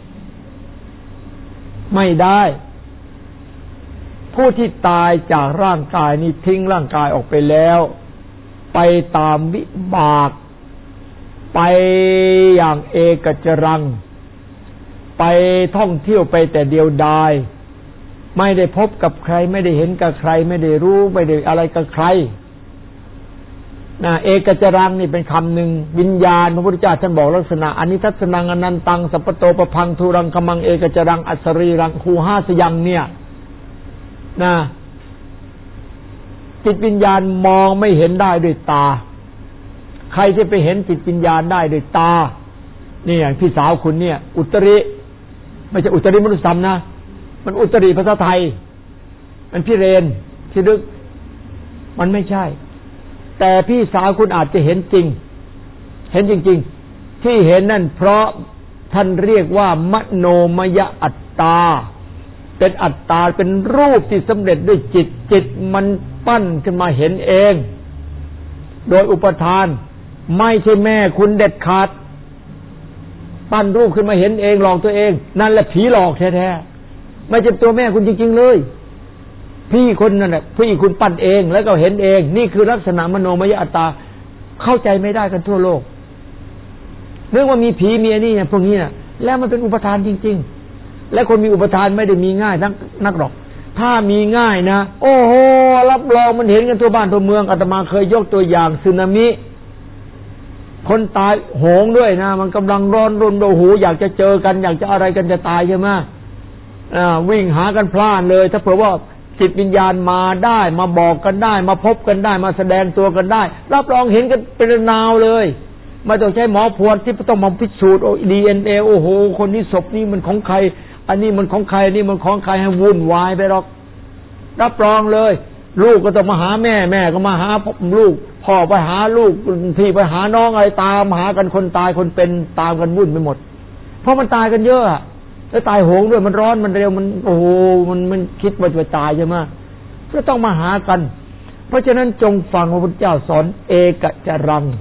Speaker 1: ไม่ได้ผู้ที่ตายจากร่างกายนี้ทิ้งร่างกายออกไปแล้วไปตามวิบากไปอย่างเอกจรังไปท่องเที่ยวไปแต่เดียวดายไม่ได้พบกับใครไม่ได้เห็นกับใครไม่ได้รู้ไม่ได้อะไรกับใครนะเอกจรังนี่เป็นคำหนึ่งวิญญาณพระพุทธเจ้าท่านบอกลักษณะอนิทัศนังอนันตังสัพพโตปพังทุรังคมังเอกจรังอัสรีรังคูห้าสยังเนี่ยนะจิตวิญญาณมองไม่เห็นได้ด้วยตาใครจะไปเห็นจิตวิญญาณได้ด้วยตานี่อย่างพี่สาวคุณเนี่ยอุตริไม่ใช่อุตริมนุษยธรรมนะมันอุตริภาษาไทยมันพี่เรนที่ลึกมันไม่ใช่แต่พี่สาวคุณอาจจะเห็นจริงเห็นจริงๆที่เห็นนั่นเพราะท่านเรียกว่ามโนมยอัตตาเป็นอัตตาเป็นรูปที่สำเร็จด้วยจิตจิตมันปั้นขึ้นมาเห็นเองโดยอุปทานไม่ใช่แม่คุณเด็ดขาดปั้นรูปขึ้นมาเห็นเองหลอกตัวเองนั่นแหละผีหลอกแท้ๆไม่ใช่ตัวแม่คุณจริงๆเลยพี่คนนั่นแหละพี่คุณปั้นเองแล้วก็เห็นเองนี่คือลักษณะมโนมยอัตตาเข้าใจไม่ได้กันทั่วโลกเรื่องว่ามีผีมีนี่เนี่ยพวกนี้น่ะแล้วมันเป็นอุปทานจริงๆและคนมีอุปทานไม่ได้มีง่ายนักนักหรอกถ้ามีง่ายนะโอ้โหรับรองมันเห็นกันทั่วบ้านทั่วเมืองอาตมาเคยยกตัวอย่างสึนามิคนตายโหงด้วยนะมันกำลังร้อนรนโอ้โหอยากจะเจอกันอยากจะอะไรกันจะตายใช่ไหมอ่าวิ่งหากันพล่านเลยถ้าเผื่อว่าจิตวิญญาณมาได้มาบอกกันได้มาพบกันได้มาแสดงตัวกันได้รับรองเห็นกันเป็นนาวเลยไม่ต้องใช้หมอพวนที่ต้องมาพิสูจน์โอ้ ดี เอ็น เอ โอ้โหคนนี้ศพนี้มันของใครอันนี้มันของใครอันนี้มันของใครให้วุ่นวายไปหรอกรับรองเลยลูกก็ต้องมาหาแม่แม่ก็มาหาลูกพ่อไปหาลูกพี่ไปหาน้องอะไรตามหากันคนตายคนเป็นตามกันวุ่นไปหมดเพราะมันตายกันเยอะแล้วตายโหงด้วยมันร้อนมันเร็วมันโอ้โหมันมันคิดว่าจะตายใช่ไหมก็ต้องมาหากันเพราะฉะนั้นจงฟังพระพุทธเจ้าสอนเอกจรัง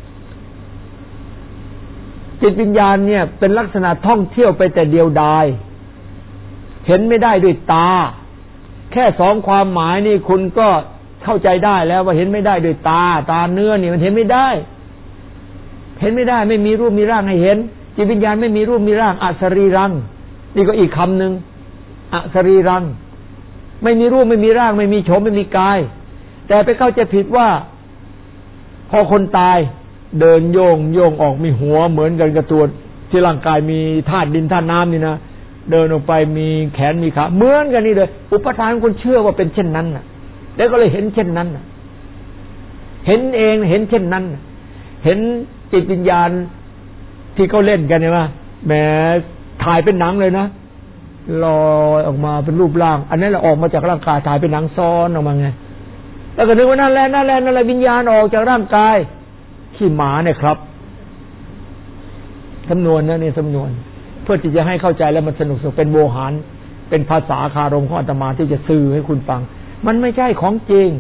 Speaker 1: จิตวิญญาณเนี่ยเป็นลักษณะท่องเที่ยวไปแต่เดียวดายเห็นไม่ได้ด้วยตาแค่สองความหมายนี่คุณก็เข้าใจได้แล้วว่าเห็นไม่ได้ด้วยตาตาเนื้อนี่มันเห็นไม่ได้เห็นไม่ได้ไม่มีรูปมีร่างให้เห็นจิตวิญญาณไม่มีรูปมีร่างอสรีรังนี่ก็อีกคำหนึ่งอสรีรังไม่มีรูปไม่มีร่างไม่มีโฉมไม่มีกายแต่ไปเข้าใจผิดว่าพอคนตายเดินโยงโยงออกมีหัวเหมือนกันกับตัวที่ร่างกายมีธาตุดินธาตุน้ำนี่นะเดินออกไปมีแขนมีขาเหมือนกันนี่เลยอุปทานคนเชื่อว่าเป็นเช่นนั้นน่ะแล้วก็เลยเห็นเช่นนั้นน่ะเห็นเองเห็นเช่นนั้นเห็นจิตวิญญาณที่เขาเล่นกันเนี่ยว่าแหมถ่ายเป็นหนังเลยนะลอยออกมาเป็นรูปร่างอันนั้นแหละออกมาจากร่างกายถ่ายเป็นหนังซ้อนออกมาไงแล้วก็นึกว่านั่นแหละนั่นแหละนั่นแหละวิญญาณออกจากร่างกายขี้หมาเนี่ยครับสำนวนนะนี่สำนวนเพื่อที่จะให้เข้าใจแล้วมันสนุกสนุกเป็นโวหารเป็นภาษาคารมของอาตมาที่จะสื่อให้คุณฟังมันไม่ใช่ของจริง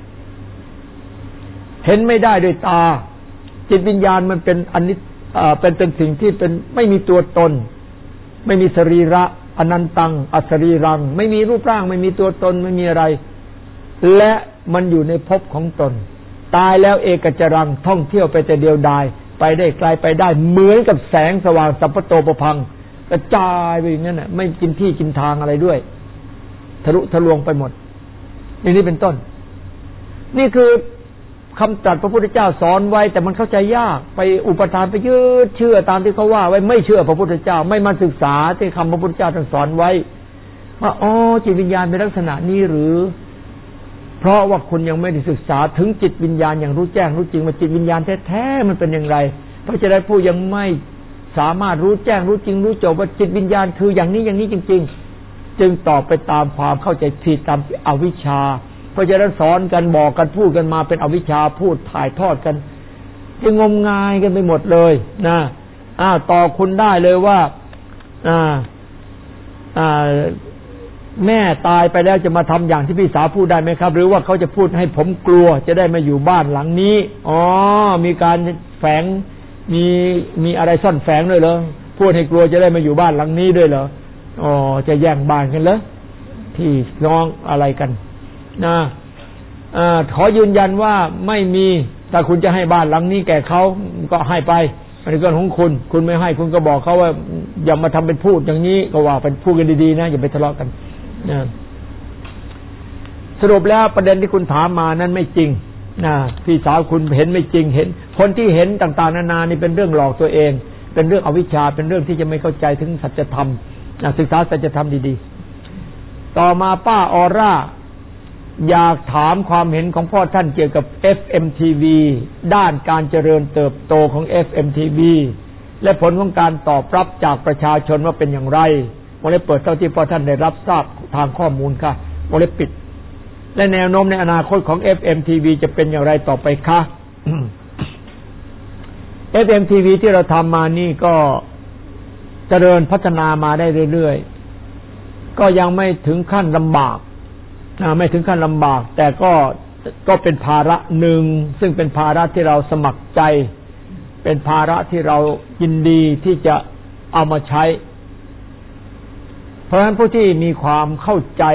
Speaker 1: เห็นไม่ได้ด้วยตาจิตวิญญาณมันเป็นอนิจอ่าเป็นเป็นสิ่งที่เป็นไม่มีตัวตนไม่มีสรีระอนันตังอสรีรังไม่มีรูปร่างไม่มีตัวตนไม่มีอะไรและมันอยู่ในภพของตนตายแล้วเอกจรังท่องเที่ยวไปแต่เดียวดายไปได้ไกลไปได้เหมือนกับแสงสว่างสัพพโตปพังกระจายไปอย่างนั้นน่ะไม่กินที่กินทางอะไรด้วยทะลุทะลวงไปหมดนี่นี่เป็นต้นนี่คือคำตรัสพระพุทธเจ้าสอนไว้แต่มันเข้าใจยากไปอุปทานไปยึดเชื่อตามที่เขาว่าไว้ไม่เชื่อพระพุทธเจ้าไม่มาศึกษาที่คำพระพุทธเจ้าท่านสอนไว้ว่าอ๋อจิตวิญญาณเป็นลักษณะนี้หรือเพราะว่าคุณยังไม่ได้ศึกษาถึงจิตวิญญาณอย่างรู้แจ้งรู้จริงว่าจิตวิญญาณแท้ๆมันเป็นอย่างไรเพราะฉะนั้นผู้ยังไม่สามารถรู้แจ้งรู้จริงรู้จบว่าจิตวิญญาณคืออย่างนี้อย่างนี้จริงๆจึงตอบไปตามความเข้าใจผิดตามอวิชชาเพราะฉะนั้นสอนกันบอกกันพูดกันมาเป็นอวิชชาพูดถ่ายทอดกันจึงงมงายกันไปหมดเลยนะอ้าวต่อคุณได้เลยว่าอ่าอ่าแม่ตายไปแล้วจะมาทำอย่างที่พี่สาวพูดได้ไหมครับหรือว่าเขาจะพูดให้ผมกลัวจะได้มาอยู่บ้านหลังนี้อ๋อมีการแฝงมีมีอะไรซ่อนแฝงด้วยเหรอพูดให้กลัวจะได้มาอยู่บ้านหลังนี้ด้วยเหรออ๋อจะแย่งบ้านกันเหรอพี่น้องอะไรกันนะอ่าขอยืนยันว่าไม่มีถ้าคุณจะให้บ้านหลังนี้แก่เขาก็ให้ไปเป็นเรื่องของคุณคุณไม่ให้คุณก็บอกเขาว่าอย่ามาทำเป็นพูดอย่างนี้ก็ว่าเป็นพูดกันดีๆนะอย่าไปทะเลาะกันนะสรุปแล้วประเด็นที่คุณถามมานั้นไม่จริงนะพี่สาวคุณเห็นไม่จริงเห็นคนที่เห็นต่างๆนานานี่เป็นเรื่องหลอกตัวเองเป็นเรื่องอวิชชาเป็นเรื่องที่จะไม่เข้าใจถึงสัจธรรมนะศึกษาสัจธรรมดีๆต่อมาป้าออร่าอยากถามความเห็นของพ่อท่านเกี่ยวกับ เอฟ เอ็ม ที วี ด้านการเจริญเติบโตของ เอฟ เอ็ม ที วี และผลของการตอบรับจากประชาชนว่าเป็นอย่างไรโมเลเปิดเท่าที่พ่อท่านได้รับทราบทางข้อมูลค่ะโมเลปิดและแนวโน้มในอนาคตของ เอฟ เอ็ม ที วี จะเป็นอย่างไรต่อไปคะ เอฟ เอ็ม ที วี ที่เราทำมานี่ก็เจริญพัฒนามาได้เรื่อยๆก็ยังไม่ถึงขั้นลำบากไม่ถึงขั้นลำบากแต่ก็ก็เป็นภาระหนึ่งซึ่งเป็นภาระที่เราสมัครใจเป็นภาระที่เรายินดีที่จะเอามาใช้เพราะฉะนั้นผู้ที่มีความเข้าใจ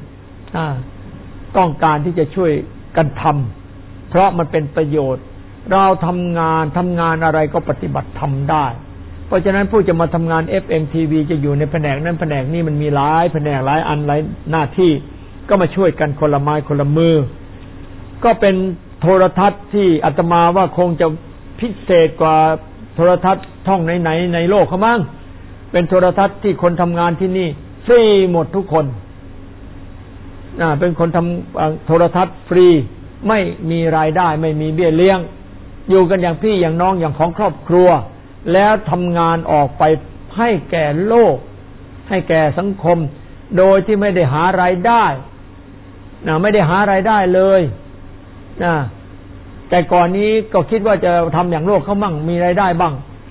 Speaker 1: ต้องการที่จะช่วยกันทำเพราะมันเป็นประโยชน์เราทำงานทำงานอะไรก็ปฏิบัติทำได้เพราะฉะนั้นผู้จะมาทำงาน เอฟ เอ็ม ที วี จะอยู่ในแผนกนั้นแผนกนี้มันมีหลายแผนกหลายอันหลายหน้าที่ก็มาช่วยกันคนละไม้คนละมือก็เป็นโทรทัศน์ที่อาตมาว่าคงจะพิเศษกว่าโทรทัศน์ท่องไหนๆในโลกเขามั้งเป็นโทรทัศน์ที่คนทำงานที่นี่ฟรีหมดทุกคนอ่าเป็นคนทำโทรทัศน์ฟรีไม่มีรายได้ไม่มีเบี้ยเลี้ยงอยู่กันอย่างพี่อย่างน้องอย่างของครอบครัวแล้วทำงานออกไปให้แก่โลกให้แก่สังคมโดยที่ไม่ได้หารายได้นะไม่ได้หารายได้เลยนะแต่ก่อนนี้ก็คิดว่าจะทำอย่างโลกเขามั่งมีรายได้บ้าง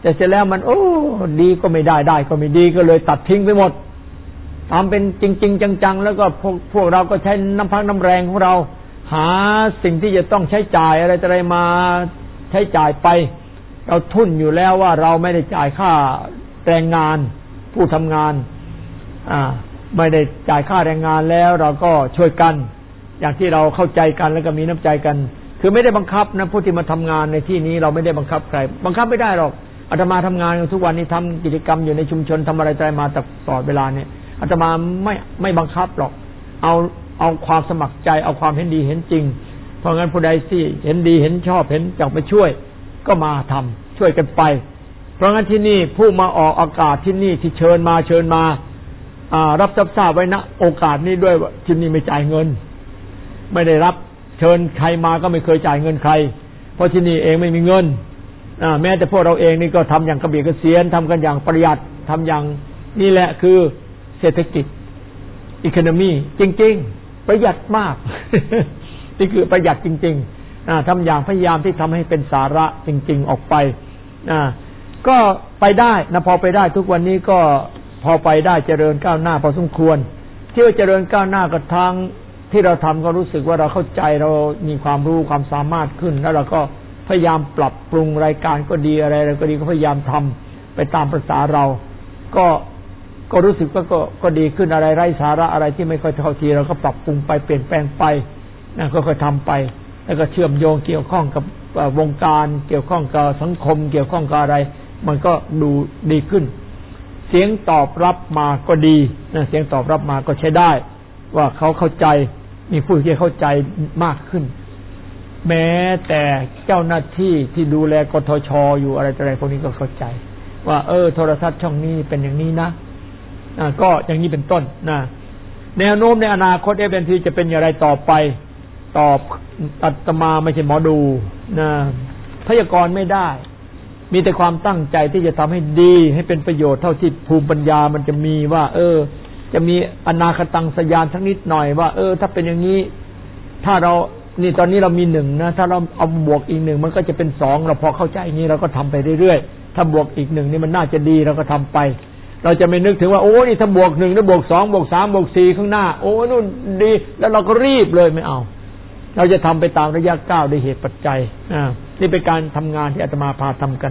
Speaker 1: แต่เสร็จแล้วมันโอ้ดีก็ไม่ได้ได้ก็ไม่ดีก็เลยตัดทิ้งไปหมดทำเป็นจริงๆจังๆแล้วก็พวกพวกเราก็ใช้น้ำพักน้ำแรงของเราหาสิ่งที่จะต้องใช้จ่ายอะไรอะไรมาใช้จ่ายไปเราทุ่นอยู่แล้วว่าเราไม่ได้จ่ายค่าแรงงานผู้ทำงานอ่าไม่ได้จ่ายค่าแรงงานแล้วเราก็ช่วยกันอย่างที่เราเข้าใจกันแล้วก็มีน้ำใจกันคือไม่ได้บังคับนะผู้ที่มาทำงานในที่นี้เราไม่ได้บังคับใครบังคับไม่ได้หรอกอาตมาทำงานทุกวันนี้ทำกิจกรรมอยู่ในชุมชนทำอะไรใจมาตลอดเวลาเนี่ยอาตมาไม่ไม่บังคับหรอกเอาเอาความสมัครใจเอาความเห็นดีเห็นจริงเพราะงั้นผู้ใดที่เห็นดีเห็นชอบเห็นอยากไปช่วยก็มาทำช่วยกันไปเพราะงั้นที่นี่ผู้มาออกอากาศที่นี่ที่เชิญมาเชิญมาอ่ารับทราบไว้นะโอกาสนี้ด้วยว่าที่นี่ไม่จ่ายเงินไม่ได้รับเชิญใครมาก็ไม่เคยจ่ายเงินใครเพราะที่นี่เองไม่มีเงินอ่าแม้แต่พวกเราเองนี่ก็ทำอย่างกระบี่กระเสียนทำกันอย่างประหยัดทำอย่างนี่แหละคือเศรษฐกิจอีโคโนมีจริงๆประหยัดมาก นี่คือประหยัดจริงๆอ่าทำอย่างพยายามที่ทำให้เป็นสาระจริงๆออกไปอ่าก็ไปได้นะพอไปได้ทุกวันนี้ก็พอไปได้เจริญก้าวหน้าพอสมควรที่ว่าเจริญก้าวหน้ากับทางที่เราทำก็รู้สึกว่าเราเข้าใจเรามีความรู้ความสามารถขึ้นแล้วเราก็พยายามปรับปรุงรายการก็ดีอะไรอะไรก็ดีก็พยายามทำไปตามภาษาเราก็ก็รู้สึกว่าก็ก็ดีขึ้นอะไรไร้สาระอะไรที่ไม่ค่อยเข้าทีเราก็ปรับปรุงไปเปลี่ยนแปลงไปนะก็ค่อยทำไปแล้วก็เชื่อมโยงเกี่ยวข้องกับวงการเกี่ยวข้องกับสังคมเกี่ยวข้องกับอะไรมันก็ดูดีขึ้นเสียงตอบรับมาก็ดีนะเสียงตอบรับมาก็ใช้ได้ว่าเขาเข้าใจมีผู้ที่เข้าใจมากขึ้นแม้แต่เจ้าหน้าที่ที่ดูแลกทช.อยู่อะไรอะไรพวกนี้ก็เข้าใจว่าเออโทรทัศน์ช่องนี้เป็นอย่างนี้นะอ่าก็อย่างนี้เป็นต้นนะแนวโน้มในอนาคต เอฟ เอ็น ที จะเป็นอย่างไรต่อไปตอบอาตมาไม่ใช่หมอดูนะพยากรณ์ไม่ได้มีแต่ความตั้งใจที่จะทำให้ดีให้เป็นประโยชน์เท่าที่ภูมิปัญญามันจะมีว่าเออจะมีอนาคตังสยานทั้งนิดหน่อยว่าเออถ้าเป็นอย่างนี้ถ้าเรานี่ตอนนี้เรามีหนึ่งนะถ้าเราเอาบวกอีกหนึ่งมันก็จะเป็นสองเราพอเข้าใจอย่างนี้เราก็ทำไปเรื่อยๆถ้าบวกอีกหนึ่งนี่มันน่าจะดีเราก็ทำไปเราจะไม่นึกถึงว่าโอ้นี่ถ้าบวกหนึ่งแล้วบวกสองบวกสามบวกสี่ข้างหน้าโอ้นู่นดีแล้วเราก็รีบเลยไม่เอาเราจะทำไปตามระยะก้าวด้วยเหตุปัจจัยอ่านี่เป็นการทำงานที่อาตมาพาทำกัน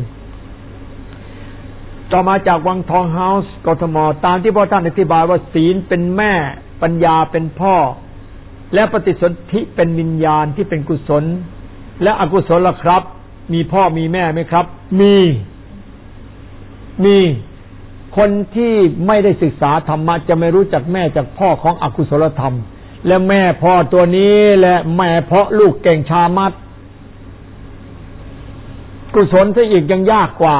Speaker 1: ต่อมาจากวังทองเฮาส์กทมตามที่พ่อท่านอธิบายว่าศีลเป็นแม่ปัญญาเป็นพ่อและปฏิสนธิเป็นวิญญาณที่เป็นกุศลและอกุศลล่ะครับมีพ่อมีแม่ไหมครับมีมีคนที่ไม่ได้ศึกษาธรรมะจะไม่รู้จักแม่จากพ่อของอกุศลธรรมและแม่พ่อตัวนี้และแม่เพาะลูกเก่งชามัดกุศลซะอีกยังยากกว่า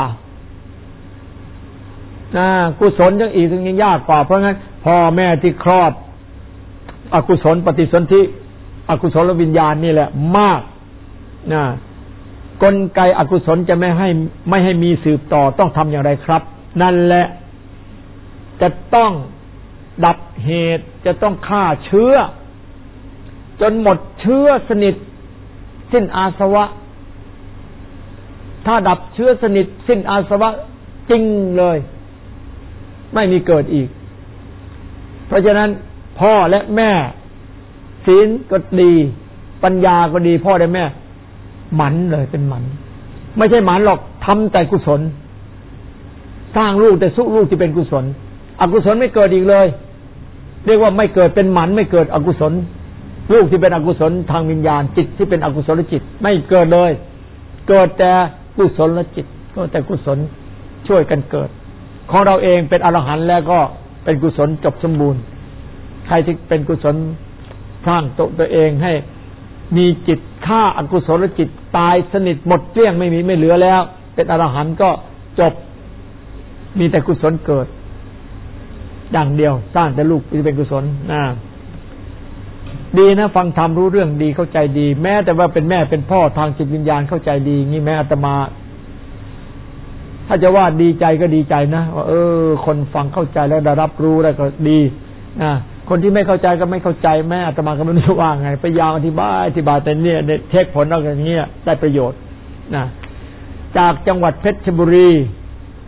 Speaker 1: นะกุศลยังอีกยังยากกว่าเพราะงั้นพ่อแม่ที่คลอดอกุศลปฏิสนธิอกุศลวิญญาณนี่แหละมากนะกลไกอกุศลจะไม่ให้ไม่ให้มีสืบต่อต้องทำอย่างไรครับนั่นแหละจะต้องดับเหตุจะต้องฆ่าเชื้อจนหมดเชื้อสนิทสิ้นอาสวะถ้าดับเชื้อสนิทสิ้นอาสวะจริงเลยไม่มีเกิดอีกเพราะฉะนั้นพ่อและแม่ศีลก็ดีปัญญาก็ดีพ่อและแม่หมันเลยเป็นหมันไม่ใช่หมันหรอกทำแต่กุศลสร้างลูกแต่สู้ลูกที่เป็นกุศลอกุศลไม่เกิดอีกเลยเรียกว่าไม่เกิดเป็นหมันไม่เกิดอกุศลลูกที่เป็นอกุศลทางวิญญาณจิตที่เป็นอกุศลจิตไม่เกิดเลยเกิดแต่กุศลจิตก็แต่กุศลช่วยกันเกิดของเราเองเป็นอรหันต์แล้วก็เป็นกุศลจบสมบูรณ์ใครที่เป็นกุศลสร้างตัวตัวเองให้มีจิตฆ่าอกุศลจิตตายสนิทหมดเกลี้ยงไม่มีไม่เหลือแล้วเป็นอรหันต์ก็จบมีแต่กุศลเกิดอย่างเดียวสร้างแต่ลูกที่เป็นกุศลนะดีนะฟังธรรมรู้เรื่องดีเข้าใจดีแม้แต่ว่าเป็นแม่เป็นพ่อทางจิตวิญญาณเข้าใจดีงี้แม้อาตมาถ้าจะว่าดีใจก็ดีใจนะว่าเออคนฟังเข้าใจแล้วได้รับรู้แล้วก็ดีนะคนที่ไม่เข้าใจก็ไม่เข้าใจแม่อาตมาก็ไม่รู้ว่าไงพยายามอธิบายอธิบายแต่เนี่ยเทคผลเอาอย่างเงี้ยได้ประโยชน์นะจากจังหวัดเพชรบุรี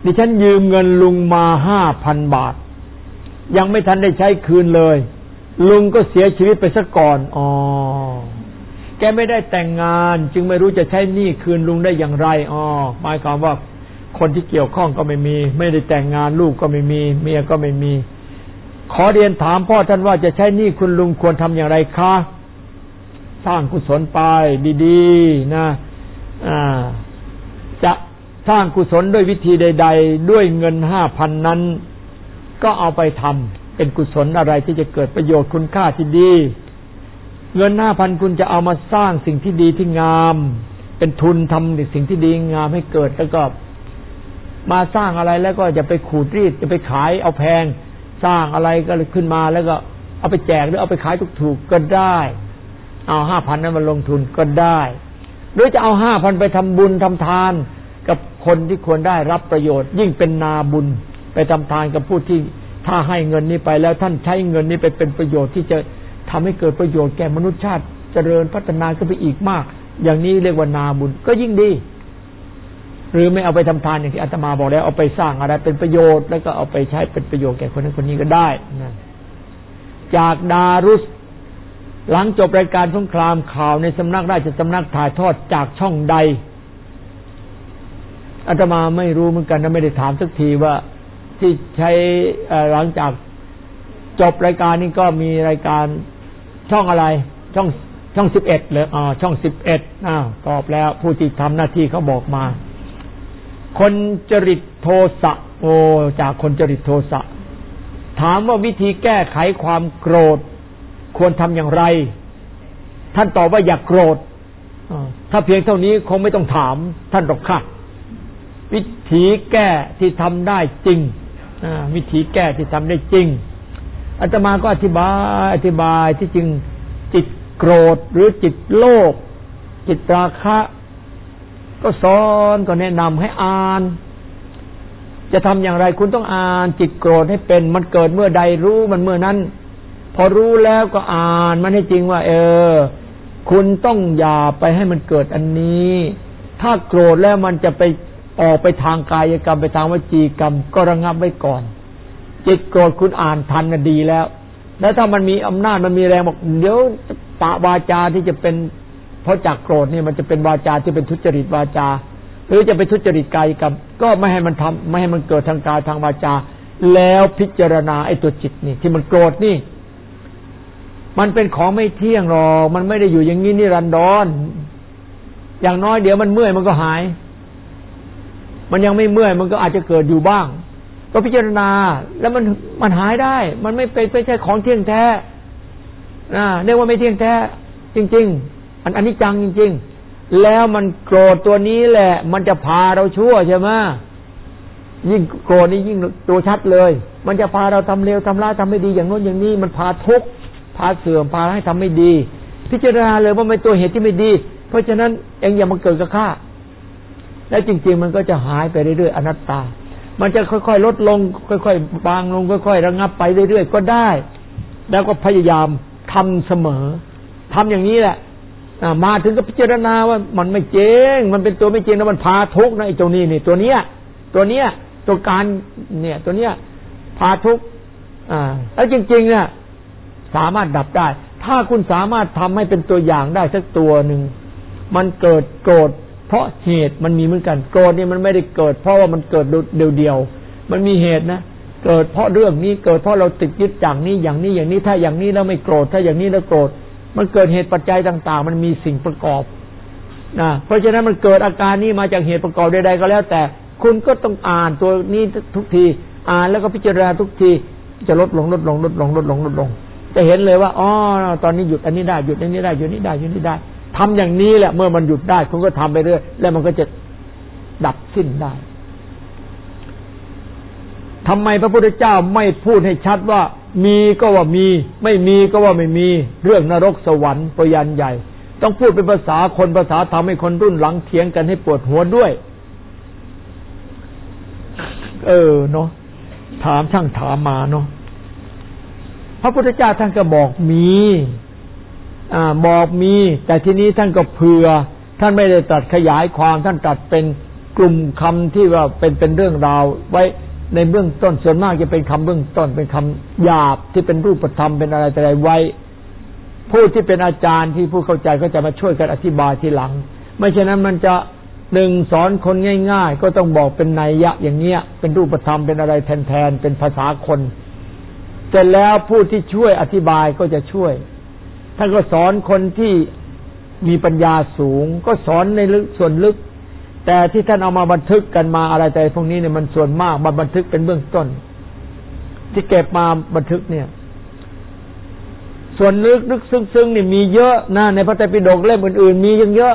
Speaker 1: ดิฉันยืมเงินลุงมาห้าพันบาทยังไม่ทันได้ใช้คืนเลยลุงก็เสียชีวิตไปซะก่อนอ๋อแกไม่ได้แต่งงานจึงไม่รู้จะใช้หนี้คืนลุงได้อย่างไรอ๋อหมายความว่าคนที่เกี่ยวข้องก็ไม่มีไม่ได้แต่งงานลูกก็ไม่มีเมียก็ไม่มีขอเรียนถามพ่อท่านว่าจะใช้หนี้คุณลุงควรทำอย่างไรคะสร้างกุศลไปดีๆนะอ่าจะสร้างกุศลด้วยวิธีใดๆด้วยเงินห้าพันนั้นก็เอาไปทำเป็นกุศลอะไรที่จะเกิดประโยชน์คุณค่าที่ดีเงินห้าพันคุณจะเอามาสร้างสิ่งที่ดีที่งามเป็นทุนทำสิ่งที่ดีงามให้เกิดแล้วก็มาสร้างอะไรแล้วก็จะไปขูดรีดจะไปขายเอาแพงสร้างอะไรก็ขึ้นมาแล้วก็เอาไปแจกหรือเอาไปขายถูกๆก็ได้เอาห้าพันนั้นมาลงทุนก็ได้หรือจะเอาห้าพันไปทำบุญทำทานกับคนที่ควรได้รับประโยชน์ยิ่งเป็นนาบุญไปทำทานกับผู้ที่ถ้าให้เงินนี้ไปแล้วท่านใช้เงินนี้ไปเป็นประโยชน์ที่จะทำให้เกิดประโยชน์แก่มนุษยชาติเจริญพัฒนาขึ้นไปอีกมากอย่างนี้เรียกว่านาบุญก็ยิ่งดีหรือไม่เอาไปทำทานอย่างที่อาตมาบอกแล้วเอาไปสร้างอะไรเป็นประโยชน์แล้วก็เอาไปใช้เป็นประโยชน์แก่คนนั้นคนนี้ก็ได้นะจากดารุสหลังจบรายการสงครามข่าวในสำนักราชสำนักถ่ายทอดจากช่องใดอาตมาไม่รู้เหมือนกันนะไม่ได้ถามสักทีว่าที่ใช้หลังจากจบรายการนี้ก็มีรายการช่องอะไรช่องช่องสิบเอ็ดเลยอ๋อช่องสิบเอ็ดอ้าวตอบแล้วผู้ที่ทำหน้าที่เขาบอกมาคนจริตโทสะโอ้จากคนจริตโทสะถามว่าวิธีแก้ไขความโกรธควรทำอย่างไรท่านตอบว่าอย่าโกรธถ้าเพียงเท่านี้คงไม่ต้องถามท่านหรอกค่ะวิธีแก้ที่ทำได้จริงวิธีแก้ที่ทำได้จริงอาตมาก็อธิบายอธิบายที่จริงจิตโกรธหรือจิตโลภจิตราคะก็สอนก็แนะนำให้อ่านจะทำอย่างไรคุณต้องอ่านจิตโกรธให้เป็นมันเกิดเมื่อใดรู้มันเมื่อนั้นพอรู้แล้วก็อ่านมันให้จริงว่าเออคุณต้องอย่าไปให้มันเกิดอันนี้ถ้าโกรธแล้วมันจะไปออกไปทางกายกรรมไปทางวจีกรรมก็ระงับไว้ก่อนจิตโกรธคุณอ่านทันน่ะดีแล้วแล้วถ้ามันมีอำนาจมันมีแรงบอกเดี๋ยวปะวาจาที่จะเป็นเพราะจากโกรธนี่มันจะเป็นวาจาที่เป็นทุจริตวาจาหรือจะเป็นทุจริตกายกรรมก็ไม่ให้มันทำไม่ให้มันเกิดทางกายทางวาจาแล้วพิจารณาไอ้ตัวจิตนี่ที่มันโกรธนี่มันเป็นของไม่เที่ยงหรอกมันไม่ได้อยู่อย่างนี้นิรันดรอย่างน้อยเดี๋ยวมันเมื่อยมันก็หายมันยังไม่เมื่อยมันก็อาจจะเกิดอยู่บ้างก็พิจารณาแล้วมันมันหายได้มันไม่เป็นไม่ใช่ของเที่ยงแท้นะเรียกว่าไม่เที่ยงแท้จริงๆอันอันนี้จังจริงๆแล้วมันโกรธตัวนี้แหละมันจะพาเราชั่วใช่ไหมยิ่งโกรธนี่ยิ่งตัวชัดเลยมันจะพาเราทำเลวทำร้ายทำไม่ดีอย่างโน้นอย่างนี้มันพาทุกข์พาเสื่อมพาให้ทำไม่ดีพิจารณาเลยว่าเป็นตัวเหตุที่ไม่ดีเพราะฉะนั้นเองอย่ามาเกิดกับข้าแล้วจริงๆมันก็จะหายไปเรื่อยๆอนัตตามันจะค่อยๆลดลงค่อยๆบางลงค่อยๆระงับไปเรื่อยๆก็ได้แล้วก็พยายามทำเสมอทำอย่างนี้แหละมาถึงก็พิจารณาว่ามันไม่จริงมันเป็นตัวไม่จริงแล้วมันพาทุกข์นะไอ้ตัวนี้นี่ตัวเนี้ยตัวเนี้ยตัวการเนี่ยตัวเนี้ยพาทุกข์อ่าแล้วจริงๆเนี่ยสามารถดับได้ถ้าคุณสามารถทำให้เป็นตัวอย่างได้สักตัวหนึ่งมันเกิดโกรธเพราะเหตุมันมีเหมือนกันโกรธนี่มันไม่ได้เกิดเพราะว่ามันเกิดเดียวๆมันมีเหตุนะเกิดเพราะเรื่องนี้เกิดเพราะเราติดยึดอย่างนี้อย่างนี้อย่างนี้ถ้าอย่างนี้แล้วไม่โกรธถ้าอย่างนี้แล้วโกรธมันเกิดเหตุปัจจัยต่างๆมันมีสิ่งประกอบนะเพราะฉะนั้นมันเกิดอาการนี้มาจากเหตุประกอบใดๆก็แล้วแต่คุณก็ต้องอ่านตัวนี้ทุกทีอ่านแล้วก็พิจารณาทุกทีจะลดลงลดลงลดลงลดลงลดลงจะเห็นเลยว่าอ๋อตอนนี้หยุดอันนี้ได้หยุดอันนี้ได้หยุดนี้ได้หยุดนี้ได้ทำอย่างนี้แหละเมื่อมันหยุดได้คุณก็ทำไปเรื่อยแล้วมันก็จะดับสิ้นได้ทำไมพระพุทธเจ้าไม่พูดให้ชัดว่ามีก็ว่ามีไม่มีก็ว่าไม่มีเรื่องนรกสวรรค์ปยัญใหญ่ต้องพูดเป็นภาษาคนภาษาธรรมให้คนรุ่นหลังเถียงกันให้ปวดหัวด้วยเออเนาะถามช่างถามมาเนาะพระพุทธเจ้าท่านก็บอกมีอ่าบอกมีแต่ทีนี้ท่านก็เผื่อท่านไม่ได้ตัดขยายความท่านตัดเป็นกลุ่มคำที่ว่าเป็นเป็นเรื่องราวไว้ในเบื้องต้นส่วนมากจะเป็นคำเบื้องต้นเป็นคำหยาบที่เป็นรูปธรรมเป็นอะไรแต่อะไรไว้ผู้ที่เป็นอาจารย์ที่ผู้เข้าใจก็จะมาช่วยกันอธิบายทีหลังไม่เช่นนั้นมันจะหนึ่งสอนคนง่ายๆก็ต้องบอกเป็นนัยยะอย่างเงี้ยเป็นรูปธรรมเป็นอะไรแทนๆเป็นภาษาคนเสร็จแล้วผู้ที่ช่วยอธิบายก็จะช่วยท่านก็สอนคนที่มีปัญญาสูงก็สอนในลึกส่วนลึกแต่ที่ท่านเอามาบันทึกกันมาอะไรแต่พวกนี้เนี่ยมันส่วนมากมาบันทึกเป็นเบื้องต้นที่เก็บมาบันทึกเนี่ยส่วนลึกลึกซึ้งๆนี่มีเยอะนะในพระไตรปิฎกเล่มอื่นๆมียังเยอะ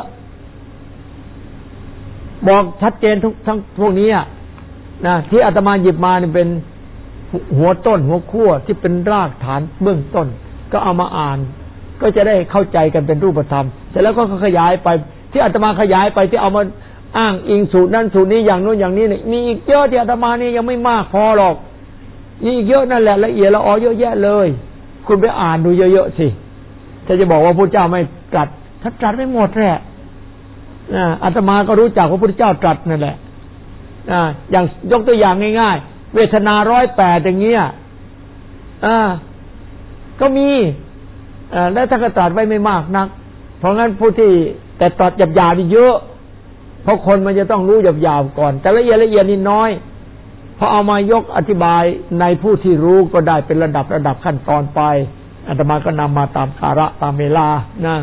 Speaker 1: บอกชัดเจนทุกทั้งพวกนี้อ่ะนะที่อาตมาหยิบมานี่เป็นหัวต้นหัวขั้วที่เป็นรากฐานเบื้องต้นก็เอามาอ่านก็จะได้เข้าใจกันเป็นรูปธรรมเสร็จแล้วก็ขยายไปที่อาตมาขยายไปที่เอามาอ้างอิงสูตรนั้นสูตรนี้อย่างโน้นอย่างนี้เนี่ยมีอีกเยอะที่อาตมานี่ยังไม่มากพอหรอกมีอีกเยอะนั่นแหละละเอียดละออเยอะแยะเลยคุณไปอ่านดูเยอะๆสิถ้าจะบอกว่าพระเจ้าไม่ตรัสท่านตรัสไม่หมดแหละนะอาตมาก็รู้จักว่าพระพุทธเจ้าตรัสนั่นแหละนะอย่างยกตัวอย่างง่ายๆเวทนาร้อยแปดอย่างเงี้ยอ่าก็มีอ่าแล้วท่านก็ตรัสไว้ไม่มากนักเพราะงั้นผู้ที่แต่ตรัสหยาบๆนี่เยอะเพราะคนมันจะต้องรู้หยาบๆก่อนแต่ละเอียดละเอียดนี่น้อยพอเอามายกอธิบายในผู้ที่รู้ก็ได้เป็นระดับระดับขั้นตอนไปอาตมาก็นำมาตามกาละตามเวลานะ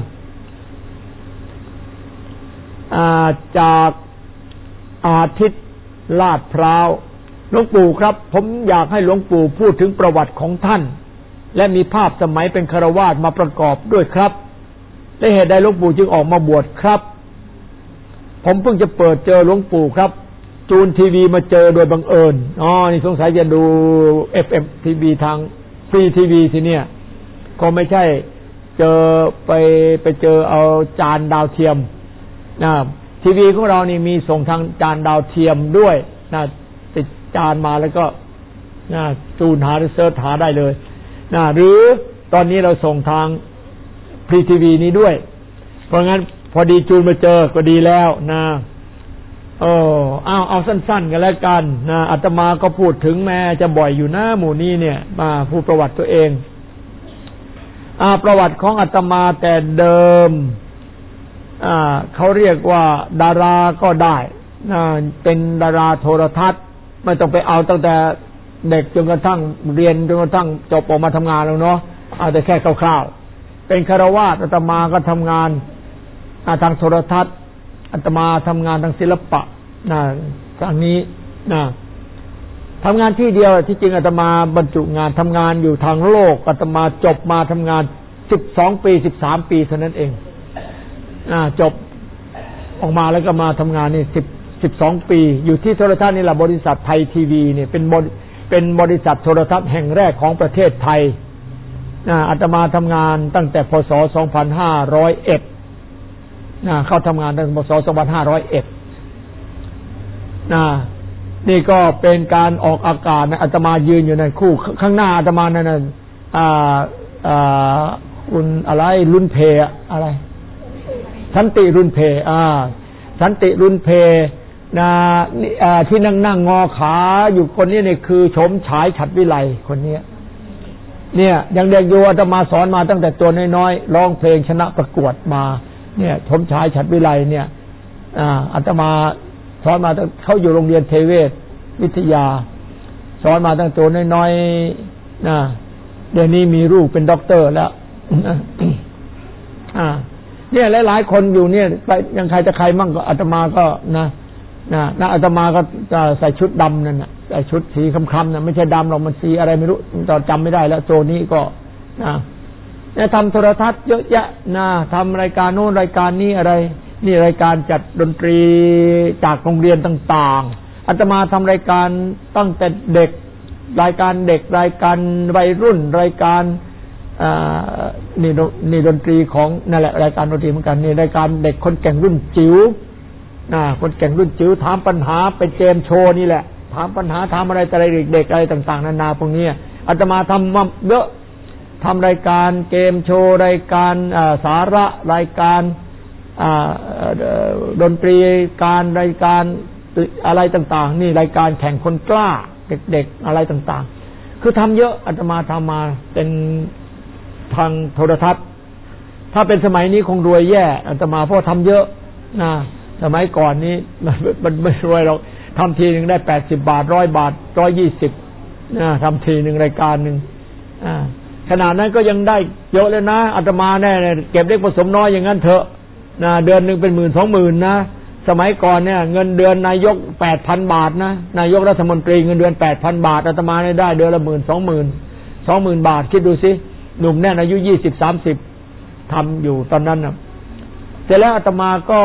Speaker 1: จากอาทิตย์ลาดพร้าวหลวงปู่ครับผมอยากให้หลวงปู่พูดถึงประวัติของท่านและมีภาพสมัยเป็นฆราวาสมาประกอบด้วยครับและเหตุใดหลวงปู่จึงออกมาบวชครับผมเพิ่งจะเปิดเจอหลวงปู่ครับจูนทีวีมาเจอโดยบังเอิญอ๋อนี่สงสัยจะดู เอฟ เอ็ม ที วี ทางฟรีทีวีสิเนี่ยก็ไม่ใช่เจอไปไปเจอเอาจานดาวเทียมนะทีวีของเรานี่มีส่งทางจานดาวเทียมด้วยนะติดจานมาแล้วก็นะจูนหาหรือเสิร์ชหาได้เลยนะหรือตอนนี้เราส่งทางฟรีทีวีนี้ด้วยเพราะงั้นพอดีจูนมาเจอก็ดีแล้วนะโอ้เอาเอาสั้นๆกันแล้วกันนะอาตมาก็พูดถึงแม้จะบ่อยอยู่นะหมู่นี้เนี่ยมาพูดประวัติตัวเองอ่าประวัติของอาตมาแต่เดิมอ่าเขาเรียกว่าดาราก็ได้อ่าเป็นดาราโทรทัศน์ไม่ต้องไปเอาตั้งแต่เด็กจนกระทั่งเรียนจนกระทั่งจบออกมาทำงานแล้วเนาะเอาแต่แค่คร่าวๆเป็นฆราวาสอาตมาก็ทำงานทางโทรทัศน์อาตมาทำงานทางศิลปะนะทางนี้นะทำงานที่เดียวที่จริงอาตมาบรรจุงานทำงานอยู่ทางโลกอาตมาจบมาทำงานสิบสองปีสิบสามปีเท่านั้นเองอ่าจบออกมาแล้วก็มาทำงานนี่สิบสิบสองปีอยู่ที่โทรทัศน์นี่แหละบริษัทไทยทีวีเนี่ยเป็นเป็นบริษัทโทรทัศน์แห่งแรกของประเทศไทยอ่าอาตมาทำงานตั้งแต่พ.ศ. สองพันห้าร้อยเอ็ดนะเข้าทำงานตั้งแต่พ.ศ. สองพันห้าร้อยเอ็ดนะนี่ก็เป็นการออกอากาศนะอาตมายืนอยู่ในคู่ข้างหน้าอาตมานั่นน่ะอ่าอ่าคุณอะไรรุ่นเพอะไรสันติรุ่นเพอ่าสันติรุ่นเพนะอ่าที่นั่งนั่งงอขาอยู่คนนี้เนี่ยคือชมฉายฉัตรวิไลคนนี้เนี่ยยังเด็กอยู่อาตมาสอนมาตั้งแต่ตัวน้อยๆร้องเพลงชนะประกวดมาเนี่ยชมฉายฉัตรวิไลเนี่ยอ่าอาตมาสอนมาเขาอยู่โรงเรียนเทเวศวิทยาสอนมาตั้งตัวน้อยๆนะเดี๋ยวนี้มีลูกเป็นด็อกเตอร์แล้วอ่าเนี่ยหลายๆคนอยู่เนี่ยไปยังใครจะใครมั่งก็อาตมาก็นะนะนะอาตมาก็จะใส่ชุดดำนั่นน่ะใส่ชุดสีคล้ำๆน่ะไม่ใช่ดำหรอกมันสีอะไรไม่รู้ตอนจำไม่ได้แล้วตัวนี้ก็นะเนี่ยทำโทรทัศน์เยอะแยะนะทำรายการโน้นรายการนี้อะไรนี่รายการจัดดนตรีจากโรงเรียนต่างๆอาตมาทำรายการตั้งแต่เด็กรายการเด็กรายการวัยรุ่นรายการนี่นี่ดนตรีของนั่นแหละรายการดนตรีเหมือนกันนี่รายการเด็กคนแก่งรุ่นจิ๋วนะคนแก่งรุ่นจิ๋วถามปัญหาเป็นเกมโชว์นี่แหละถามปัญหาถามอะไรอะไรเด็กๆอะไรต่างๆนานาพวกนี้อาตมาทำมาเยอะทำรายการเกมโชว์รายการสาระรายการดนตรีการรายการอะไรต่างๆนี่รายการแข่งคนกล้าเด็กๆอะไรต่างๆคือทำเยอะอาตมาทำมาเป็นทางโทรทัศน์ถ้าเป็นสมัยนี้คงรวยแย่อาตมาเพราะทำเยอะนะสมัยก่อนนี้มันไม่รวยเราทำทีหนึ่งได้แปดสิบบาทร้อยบาทร้อยยี่สิบนะทำทีหนึ่งรายการหนึ่งอ่าขนาดนั้นก็ยังได้เยอะเลยนะอาตมาแน่เก็บเล็กผสมน้อยอย่างนั้นเถอะนะเดือนหนึ่งเป็นหมื่นสองหมื่นนะสมัยก่อนเนี่ยเงินเดือนนายกแปดพันบาทนะนายกรัฐมนตรีเงินเดือนแปดพันบาทอาตมาได้เดือนละหมื่นสองหมื่นสองหมื่นบาทคิดดูสิหนุ่มแน่นอายุยี่สิบสามสิบทำอยู่ตอนนั้นนะเสร็จแล้วอาตมาก็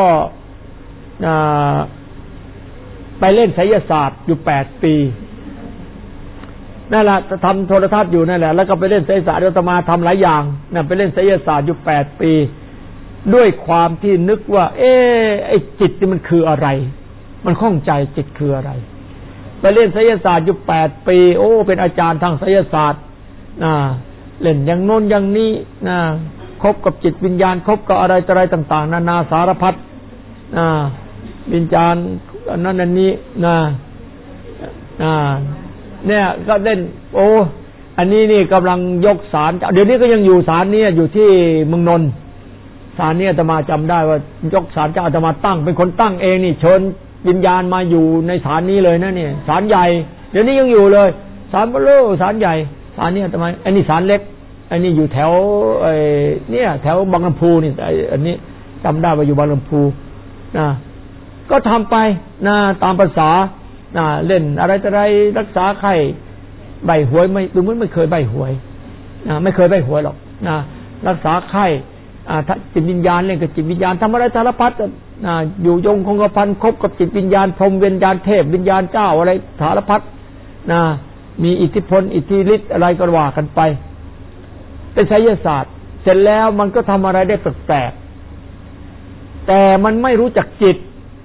Speaker 1: ไปเล่นไสยศาสตร์อยู่แปดปีนั่นแหละทำโทรทัศน์อยู่นั่นแหละแล้วก็ไปเล่นไสยศาสตร์อาตมาทำหลายอย่างนะไปเล่นไสยศาสตร์อยู่แปดปีด้วยความที่นึกว่าเอ๊ะไอ้จิตนี่มันคืออะไรมันข้องใจจิตคืออะไรไปเล่นไสยศาสตร์อยู่แปดปีโอ้เป็นอาจารย์ทางไสยศาสตร์นะเล่นอย่างโน้นอย่างนี้นะคบกับจิตวิญญาณคบกับอะไรอะไรต่างๆนานาสารพัดนะวิญญาณนั่นอันนี้นะอ่าเนี่ยก็เล่นโอ้อันนี้นี่กำลังยกศาลเดี๋ยวนี้ก็ยังอยู่ศาลนี้อยู่ที่เมืองนนท์ศาลนี้อาตมาจำได้ว่ายกศาลเจ้าอาตมาตั้งเป็นคนตั้งเองนี่เชิญวิญญาณมาอยู่ในศาลนี้เลยนะเนี่ยศาลใหญ่เดี๋ยวนี้ยังอยู่เลยศาลเบลอศาลใหญ่ศาลนี้อาตมาอันนี้ศาลเล็กอันนี้อยู่แถวไอ้เนี่ยแถวบางลำพูนี่อันนี้จำได้ว่าอยู่บางลำพูนะก็ทำไปนะตามภาษานะเล่นอะไรต่ออะไรรักษาไข้ใบหวยไม่ดูเหมือนไม่เคยใบหวยนะไม่เคยใบหวยหรอกนะรักษาไข้อ่าจิตวิญญาณเล่นกับจิตวิญญาณทำอะไรสารพัดนะอยู่ยงคงกระพันคบกับจิตวิญญาณพรหมวิญญาณเทพวิญญาณเจ้าอะไรสารพัดนะมีอิทธิพลอิทธิฤทธิ์อะไรก็ว่ากันไปเป็นไสยศาสตร์เสร็จแล้วมันก็ทำอะไรได้แปลกๆแต่มันไม่รู้จักจิต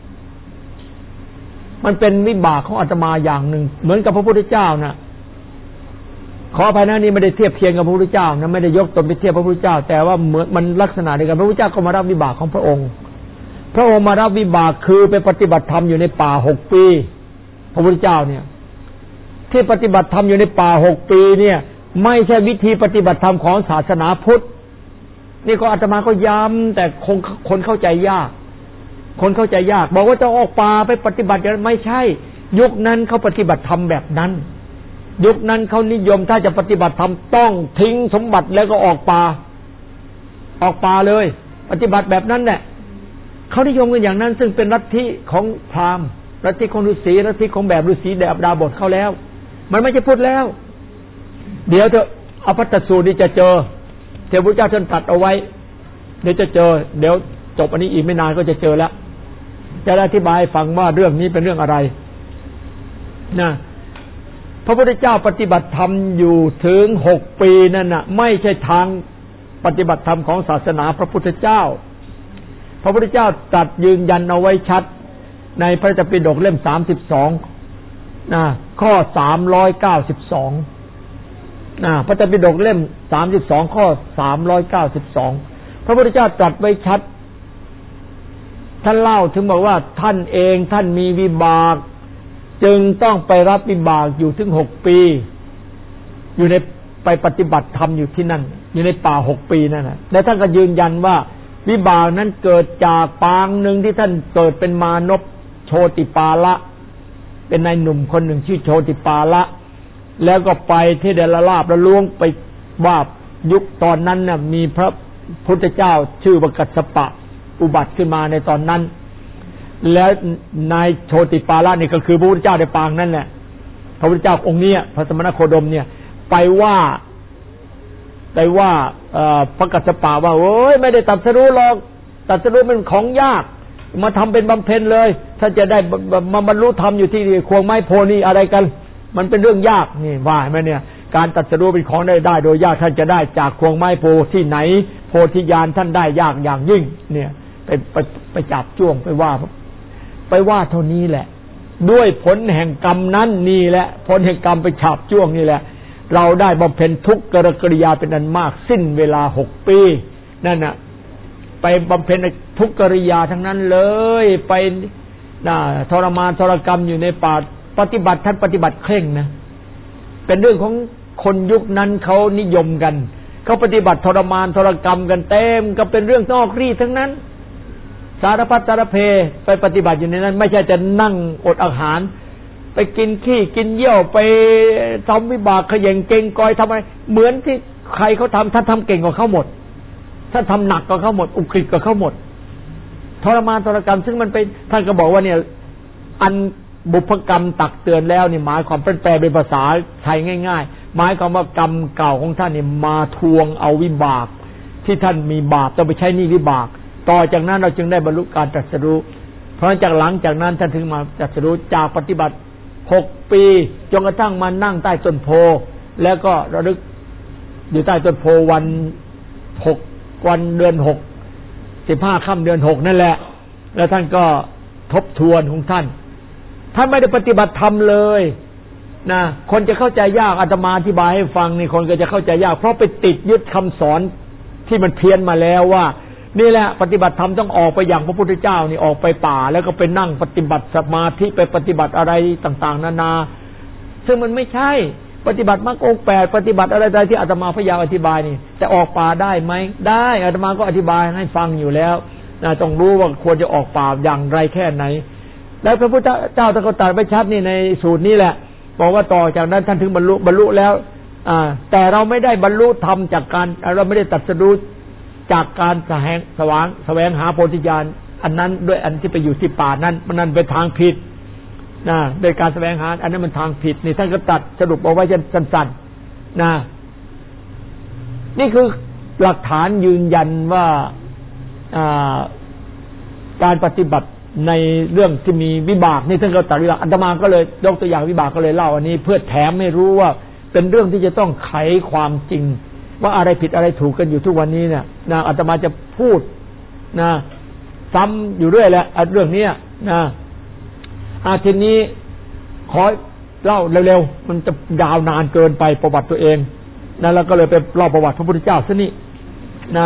Speaker 1: มันเป็นวิบากของอาตมาอย่างหนึ่งเหมือนกับพระพุทธเจ้านะขออภัยนะนี่ไม่ได้เทียบเคียงกับพระพุทธเจ้านะไม่ได้ยกตนไปเทียบพระพุทธเจ้าแต่ว่าเหมือนมันลักษณะเดียวกันพระพุทธเจ้าก็มารับวิบากของพระองค์พระองค์มารับวิบากคือไปปฏิบัติธรรมอยู่ในป่าหกปีพระพุทธเจ้าเนี่ยที่ปฏิบัติธรรมอยู่ในป่าหกปีเนี่ยไม่ใช่วิธีปฏิบัติธรรมของศาสนาพุทธนี่ก็อาตมาก็ย้ำแต่คนคนเข้าใจยากคนเข้าใจยากบอกว่าจะออกป่าไปปฏิบัติไม่ใช่ยุคนั้นเขาปฏิบัติธรรมแบบนั้นยุคนั้นเขานิยมถ้าจะปฏิบัติธรรมต้องทิ้งสมบัติแล้วก็ออกป่าออกป่าเลยปฏิบัติแบบนั้นแหละเขานิยมกันอย่างนั้นซึ่งเป็นลัทธิของพราหมณ์ลัทธิของฤาษีลัทธิของแบบฤาษีแบบดาบทเขาแล้วมันไม่จะพูดแล้วเดี๋ยวเถอะอภัตตสูตรนี่จะเจอเทพพุทธเจ้าท่านตรัสเอาไว้เดี๋ยวจะเจอเดี๋ยวจบอันนี้อีกไม่นานก็จะเจอแล้วจะอธิบายฟังว่าเรื่องนี้เป็นเรื่องอะไรนะพระพุทธเจ้าปฏิบัติธรรมอยู่ถึงหกปีนั่นน่ะไม่ใช่ทางปฏิบัติธรรมของศาสนาพระพุทธเจ้าพระพุทธเจ้าตรัสยืนยันเอาไว้ชัดในพระไตรปิฎกเล่มสามสิบสองนะข้อสามร้อยเก้าสิบสองนะพระไตรปิฎกเล่มสามสิบสองข้อสามร้อยเก้าสิบสองพระพุทธเจ้าตรัสไว้ชัดท่านเล่าถึงบอกว่าท่านเองท่านมีวิบากจึงต้องไปรับวิบากอยู่ถึงหกปีอยู่ในไปปฏิบัติธรรมอยู่ที่นั่นอยู่ในป่าหกปีนั่นน่ะและท่านก็ยืนยันว่าวิบากนั้นเกิดจากปางหนึ่งที่ท่านเกิดเป็นมานพโชติปาละเป็นนายหนุ่มคนหนึ่งชื่อโชติปาละแล้วก็ไปที่เดลลาบแล้วล้วงไปว่ายุคตอนนั้นน่ะมีพระพุทธเจ้าชื่อว่ากัสสปะอุบัติขึ้นมาในตอนนั้นแล้วนายโชติปาละนี่ก็คือพระพุทธเจ้าในปางนั่นแหละพระพุทธเจ้าองค์นี้พระสมณโคดมเนี่ยไปว่าไปว่าพระกัสสปะว่าโอ้ยไม่ได้ตรัสรู้หรอกตรัสรู้เป็นของยากมาทำเป็นบำเพ็ญเลยถ้าจะได้มาบรรลุธรรมอยู่ที่ควงไม้โพนี่อะไรกันมันเป็นเรื่องยากนี่ว่าไหมเนี่ยการตรัสรู้เป็นของได้ได้โดยยากท่านจะได้จากควงไม้โพที่ไหนโพธิญาณท่านได้ยากอย่างยิ่งเนี่ยไปไปไปจับจ้วงไปว่าไปว่าเท่านี้แหละด้วยผลแห่งกรรมนั้นนี่แหละผลแห่งกรรมไปจับจ้วงนี่แหละเราได้บำเพ็ญทุกขกริยาเป็นอันมากสิ้นเวลาหกปีนั่นน่ะไปบำเพ็ญทุกขกริยาทั้งนั้นเลยไปน่าทรมานทรกรรมอยู่ในป่าปฏิบัติท่านปฏิบัติเคร่งนะเป็นเรื่องของคนยุคนั้นเขานิยมกันเขาปฏิบัติทรมานทรกรรมกันเต็มก็เป็นเรื่องนอกรีทั้งนั้นสารพัดสารเพไปปฏิบัติอยู่ในนั้นไม่ใช่จะนั่งอดอาหารไปกินขี้กินเยี่ยวไปทำวิบากเขย่งเก่งกอยทำอะไรเหมือนที่ใครเขาทำท่านทำเก่งกว่าเขาหมดท่านทำหนักกว่าเขาหมดอุกฤษกว่าเขาหมดทรมานทรกรรมซึ่งมันเป็นท่านก็บอกว่าเนี่ยอันบุพกรรมตักเตือนแล้วนี่หมายความเป็นแปลเป็นภาษาไทยง่ายๆหมายความว่ากรรมเก่าของท่านนี่มาทวงเอาวิบากที่ท่านมีบาปต้องไปใช้หนี้วิบากต่อจากนั้นเราจึงได้บรรลุการตรัสรู้เพราะจากหลังจากนั้นท่านถึงมาตรัสรู้จากปฏิบัติหกปีจนกระทั่งมานั่งใต้ต้นโพแล้วก็ระลึกอยู่ใต้ต้นโพวันหกวันเดือนหกสิบห้าค่ำเดือนหกนั่นแหละแล้วท่านก็ทบทวนของท่านท่านไม่ได้ปฏิบัติธรรมเลยนะคนจะเข้าใจยากอาตมาอธิบายให้ฟังนี่คนก็จะเข้าใจยากเพราะไปติดยึดคำสอนที่มันเพี้ยนมาแล้วว่านี่แหละปฏิบัติธรรมต้องออกไปอย่างพระพุทธเจ้านี่ออกไปป่าแล้วก็ไปนั่งปฏิบัติสมาธิไปปฏิบัติอะไรต่างๆนานาซึ่งมันไม่ใช่ปฏิบัติมรรคองค์แปดปฏิบัติอะไรๆที่อาตมาพยายามอธิบายนี่แต่ออกป่าได้ไหมได้อาตมาก็อธิบายให้ฟังอยู่แล้วนะต้องรู้ว่าควรจะออกป่าอย่างไรแค่ไหนแล้วพระพุทธเจ้าท่านก็ตรัสไว้ชัดนี่ในสูตรนี้แหละบอกว่าต่อจากนั้นท่านถึงบรรลุบรรลุแล้วอ่าแต่เราไม่ได้บรรลุธรรมจากการเราไม่ได้ตรัสรู้จากการแสวงสว่างแสวงหาโพธิญาณอันนั้นด้วยอันที่ไปอยู่ที่ป่านั้นมันนั่นเป็นทางผิดนะโดยการแสวงหาอันนั้นมันทางผิดนี่ท่านก็ตัดสรุปเอาไว้สั้นๆนะนี่คือหลักฐานยืนยันว่าการปฏิบัติในเรื่องที่มีวิบากนี่ท่านก็ตัดวิบากอาตมาก็เลยยกตัวอย่างวิบากก็เลยเล่าอันนี้เพื่อแถมให้รู้ว่าเป็นเรื่องที่จะต้องไขความจริงว่าอะไรผิดอะไรถูกกันอยู่ทุกวันนี้เนี่ยนะอาตมาจะพูดนะซ้ำอยู่เรื่อยแหละเรื่องนี้นะอาทีนี้ขอเล่าเร็วๆมันจะยาวนานเกินไปประวัติตัวเองนะแล้วก็เลยไปเล่าประวัติพระพุทธเจ้าซะนี่นะ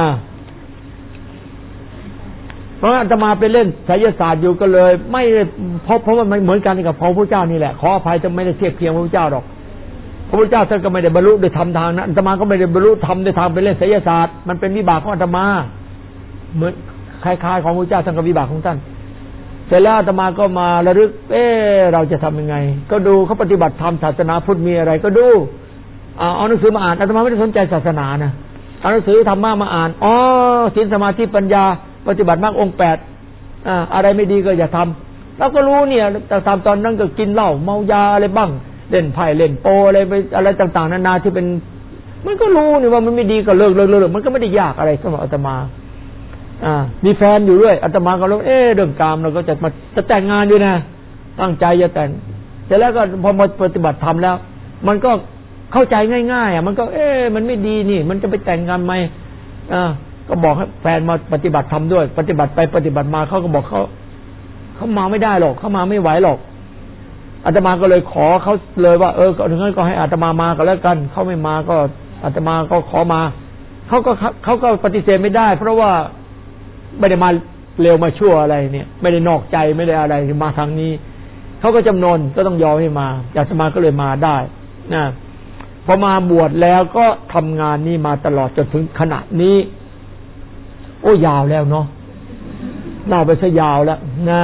Speaker 1: เพราะอาตมาไปเล่นไสยศาสตร์อยู่ก็เลยไม่เพราะเพราะว่ามันเหมือนกันกับพระพุทธเจ้านี่แหละขออภัยจะไม่ได้เทียบเคียงพระพุทธเจ้าหรอกพระพุทธเจ้าท่านก็ไม่ได้บรรลุโดยธรรมทางนั้นอาตมาก็ไม่ได้บรรลุธรรมโดยทางไปเล่นไสยศาสตร์มันเป็นวิบากของอาตมาเหมือนคล้ายๆของพระพุทธเจ้าท่านก็วิบากของท่านเสร็จแล้วอาตมาก็มาระลึกเอ๊ะเราจะทำยังไงก็ดูเขาปฏิบัติธรรมศาสนาพุทธมีอะไรก็ดูเอาเอาหนังสือมาอ่านอาตมาไม่ได้สนใจศาสนานะเอาหนังสือธรรมะมาอ่านอ๋อศีลสมาธิปัญญาปฏิบัติมรรคองค์แปดอ่าอะไรไม่ดีก็อย่าทำเราก็รู้เนี่ยแต่ทำตอนนั้นก็กินเหล้าเมายาอะไรบ้างเล่นไพ่เล่นโปอะไรไปอะไรต่างๆนานาที่เป็นมันก็รู้นี่ว่ามันไม่ดีก็เลิกเลิกเลิกมันก็ไม่ได้ยากอะไรสำหรับอาตมาอ่ามีแฟนอยู่ด้วยอาตมาก็รู้เอ๊ะเรื่องกามเราก็จะมาจะแต่งงานด้วยนะตั้งใจจะแต่งเสร็จแล้วก็พอมาปฏิบัติธรรมแล้วมันก็เข้าใจง่ายๆอ่ะมันก็เอ๊ะมันไม่ดีนี่มันจะไปแต่งงานไหมอ่าก็บอกให้แฟนมาปฏิบัติธรรมด้วยปฏิบัติไปปฏิบัติมาเขาก็บอกเขาเขามาไม่ได้หรอกเขามาไม่ไหวหรอกอาตมาก็เลยขอเขาเลยว่าเออถึงงั้นก็ให้อาตมามากันแล้วกันเขาไม่มาก็อาตมาก็ขอมาเขาก็เขาก็ปฏิเสธไม่ได้เพราะว่าไม่ได้มาเร็วมาชั่วอะไรเนี่ยไม่ได้นอกใจไม่ได้อะไรมาทางนี้เขาก็จำนนก็ต้องยอมให้มาอาตมาก็เลยมาได้นะพอมาบวชแล้วก็ทำงานนี้มาตลอดจนถึงขณะนี้โอ้ยาวแล้วเนาะเล่าไปซะยาวแล้วนะ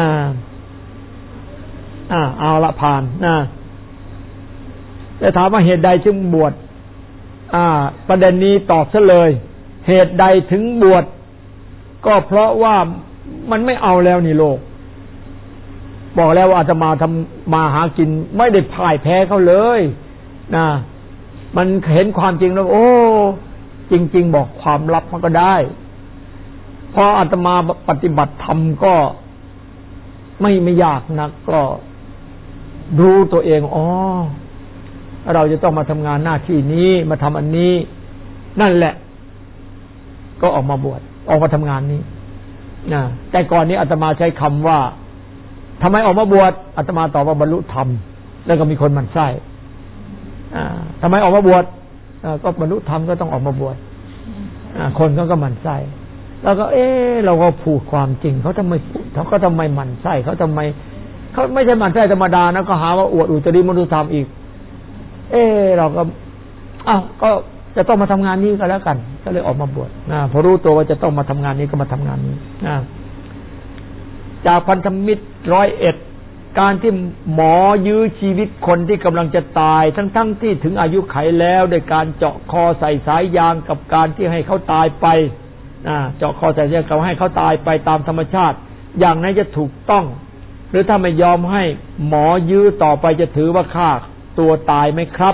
Speaker 1: อ่าเอาละผ่านนะแต่ถามว่าเหตุใดจึงบวชอ่าประเด็นนี้ตอบซะเลยเหตุใดถึงบวชก็เพราะว่ามันไม่เอาแล้วนี่โลกบอกแล้วว่าอาตมาทำมาหากินไม่ได้พ่ายแพ้เขาเลยนะมันเห็นความจริงแล้วโอ้จริงๆบอกความลับมันก็ได้พออาตมาปฏิบัติธรรมก็ไม่ไม่ยากนักก็รู้ตัวเองอ๋อเราจะต้องมาทำงานหน้าที่นี้มาทำอันนี้นั่นแหละก็ออกมาบวชออกมาทำงานนี้นะแต่ก่อนนี้อาตมาใช้คำว่าทำไมออกมาบวชอาตมาตอบว่าบรรลุธรรมแล้วก็มีคนหมั่นไส้อ่าทำไมออกมาบวชก็บรรลุธรรมก็ต้องออกมาบวชคนเขาก็หมั่นไส้แล้วก็เออเราก็พูดความจริงเขาทำไมเขาก็ทำไมหมั่นไส้เขาทำไมเขาไม่ใช่หมั่นไส้ธรรมดานะก็หาว่าอวดอุตริมนุษยธรรมอีกเออเราก็อ้าวก็จะต้องมาทำงานนี้ก็แล้วกันก็เลยออกมาบวชนะพอรู้ตัวว่าจะต้องมาทำงานนี้ก็มาทำงานนี้นะจากพันธมิตรร้อยเอ็ดการที่หมอยื้อชีวิตคนที่กำลังจะตายทั้งๆ ที่ถึงอายุไขแล้วโดยการเจาะคอใส่สายยางกับการที่ให้เขาตายไปเจาะคอใส่สายยางกับให้เขาตายไปตามธรรมชาติอย่างนั้นจะถูกต้องหรือถ้าไม่ยอมให้หมอยื้อต่อไปจะถือว่าฆ่าตัวตายไหมครับ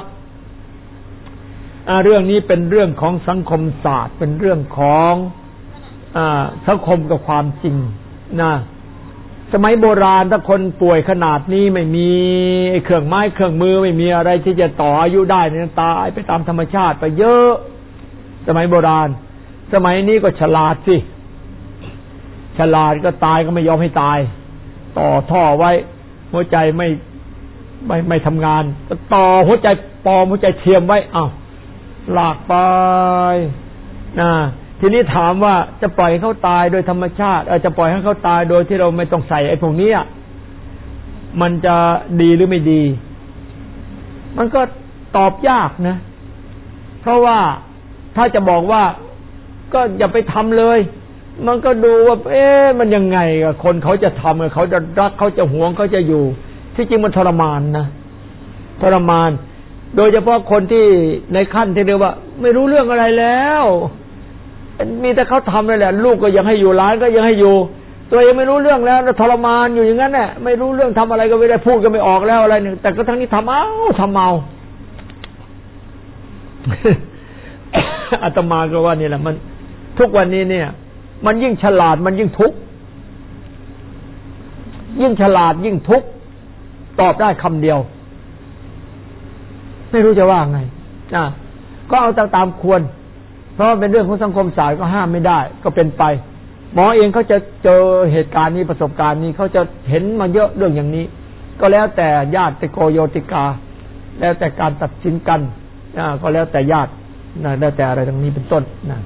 Speaker 1: เรื่องนี้เป็นเรื่องของสังคมศาสตร์เป็นเรื่องของสังคมกับความจริงนะสมัยโบราณถ้าคนป่วยขนาดนี้ไม่มีเครื่องไม้เครื่องมือไม่มีอะไรที่จะต่ออายุได้เนี่ยตายไปตามธรรมชาติไปเยอะสมัยโบราณสมัยนี้ก็ฉลาดสิฉลาดก็ตายก็ไม่ยอมให้ตายต่อท่อไว้หัวใจไม่ไม่ไม่ทำงานก็ต่อหัวใจปลอมหัวใจเทียมไว้อ้าวลากไปนะทีนี้ถามว่าจะปล่อยให้เขาตายโดยธรรมชาติเออจะปล่อยให้เขาตายโดยที่เราไม่ต้องใส่ไอ้พวกนี้มันจะดีหรือไม่ดีมันก็ตอบยากนะเพราะว่าถ้าจะบอกว่าก็อย่าไปทำเลยมันก็ดูว่าเอ๊ะมันยังไงอะคนเขาจะทำเขาจะรักเขาจะหวงเขาจะอยู่ที่จริงมันทรมานนะทรมานโดยเฉพาะคนที่ในขั้นที่เรียกว่าไม่รู้เรื่องอะไรแล้วมีแต่เขาทำนั่นแหละลูกก็ยังให้อยู่หลานก็ยังให้อยู่ตัวเองไม่รู้เรื่องแล้วทรมานอยู่อย่างนั้นแหละไม่รู้เรื่องทำอะไรก็ไม่ได้พูดก็ไม่ออกแล้วอะไรหนึ่งแต่ก็ทั้งนี้ทำเอาทำเมาอาตมาก็ว่านี่แหละมันทุกวันนี้เนี่ยมันยิ่งฉลาดมันยิ่งทุกข์ยิ่งฉลาดยิ่งทุกข์ตอบได้คำเดียวไม่รู้จะว่าไงอ่ะก็เอาตามควรเพราะเป็นเรื่องของสังคมศาสตร์ก็ห้ามไม่ได้ก็เป็นไปหมอเองเขาจะเจอเหตุการณ์นี้ประสบการณ์นี้เขาจะเห็นมาเยอะเรื่องอย่างนี้ก็แล้วแต่ญาติโกโยติกาแล้วแต่การตัดสินกันอ่าก็แล้วแต่ญาตินะแล้วแต่อะไรตรงนี้เป็นต้นนะ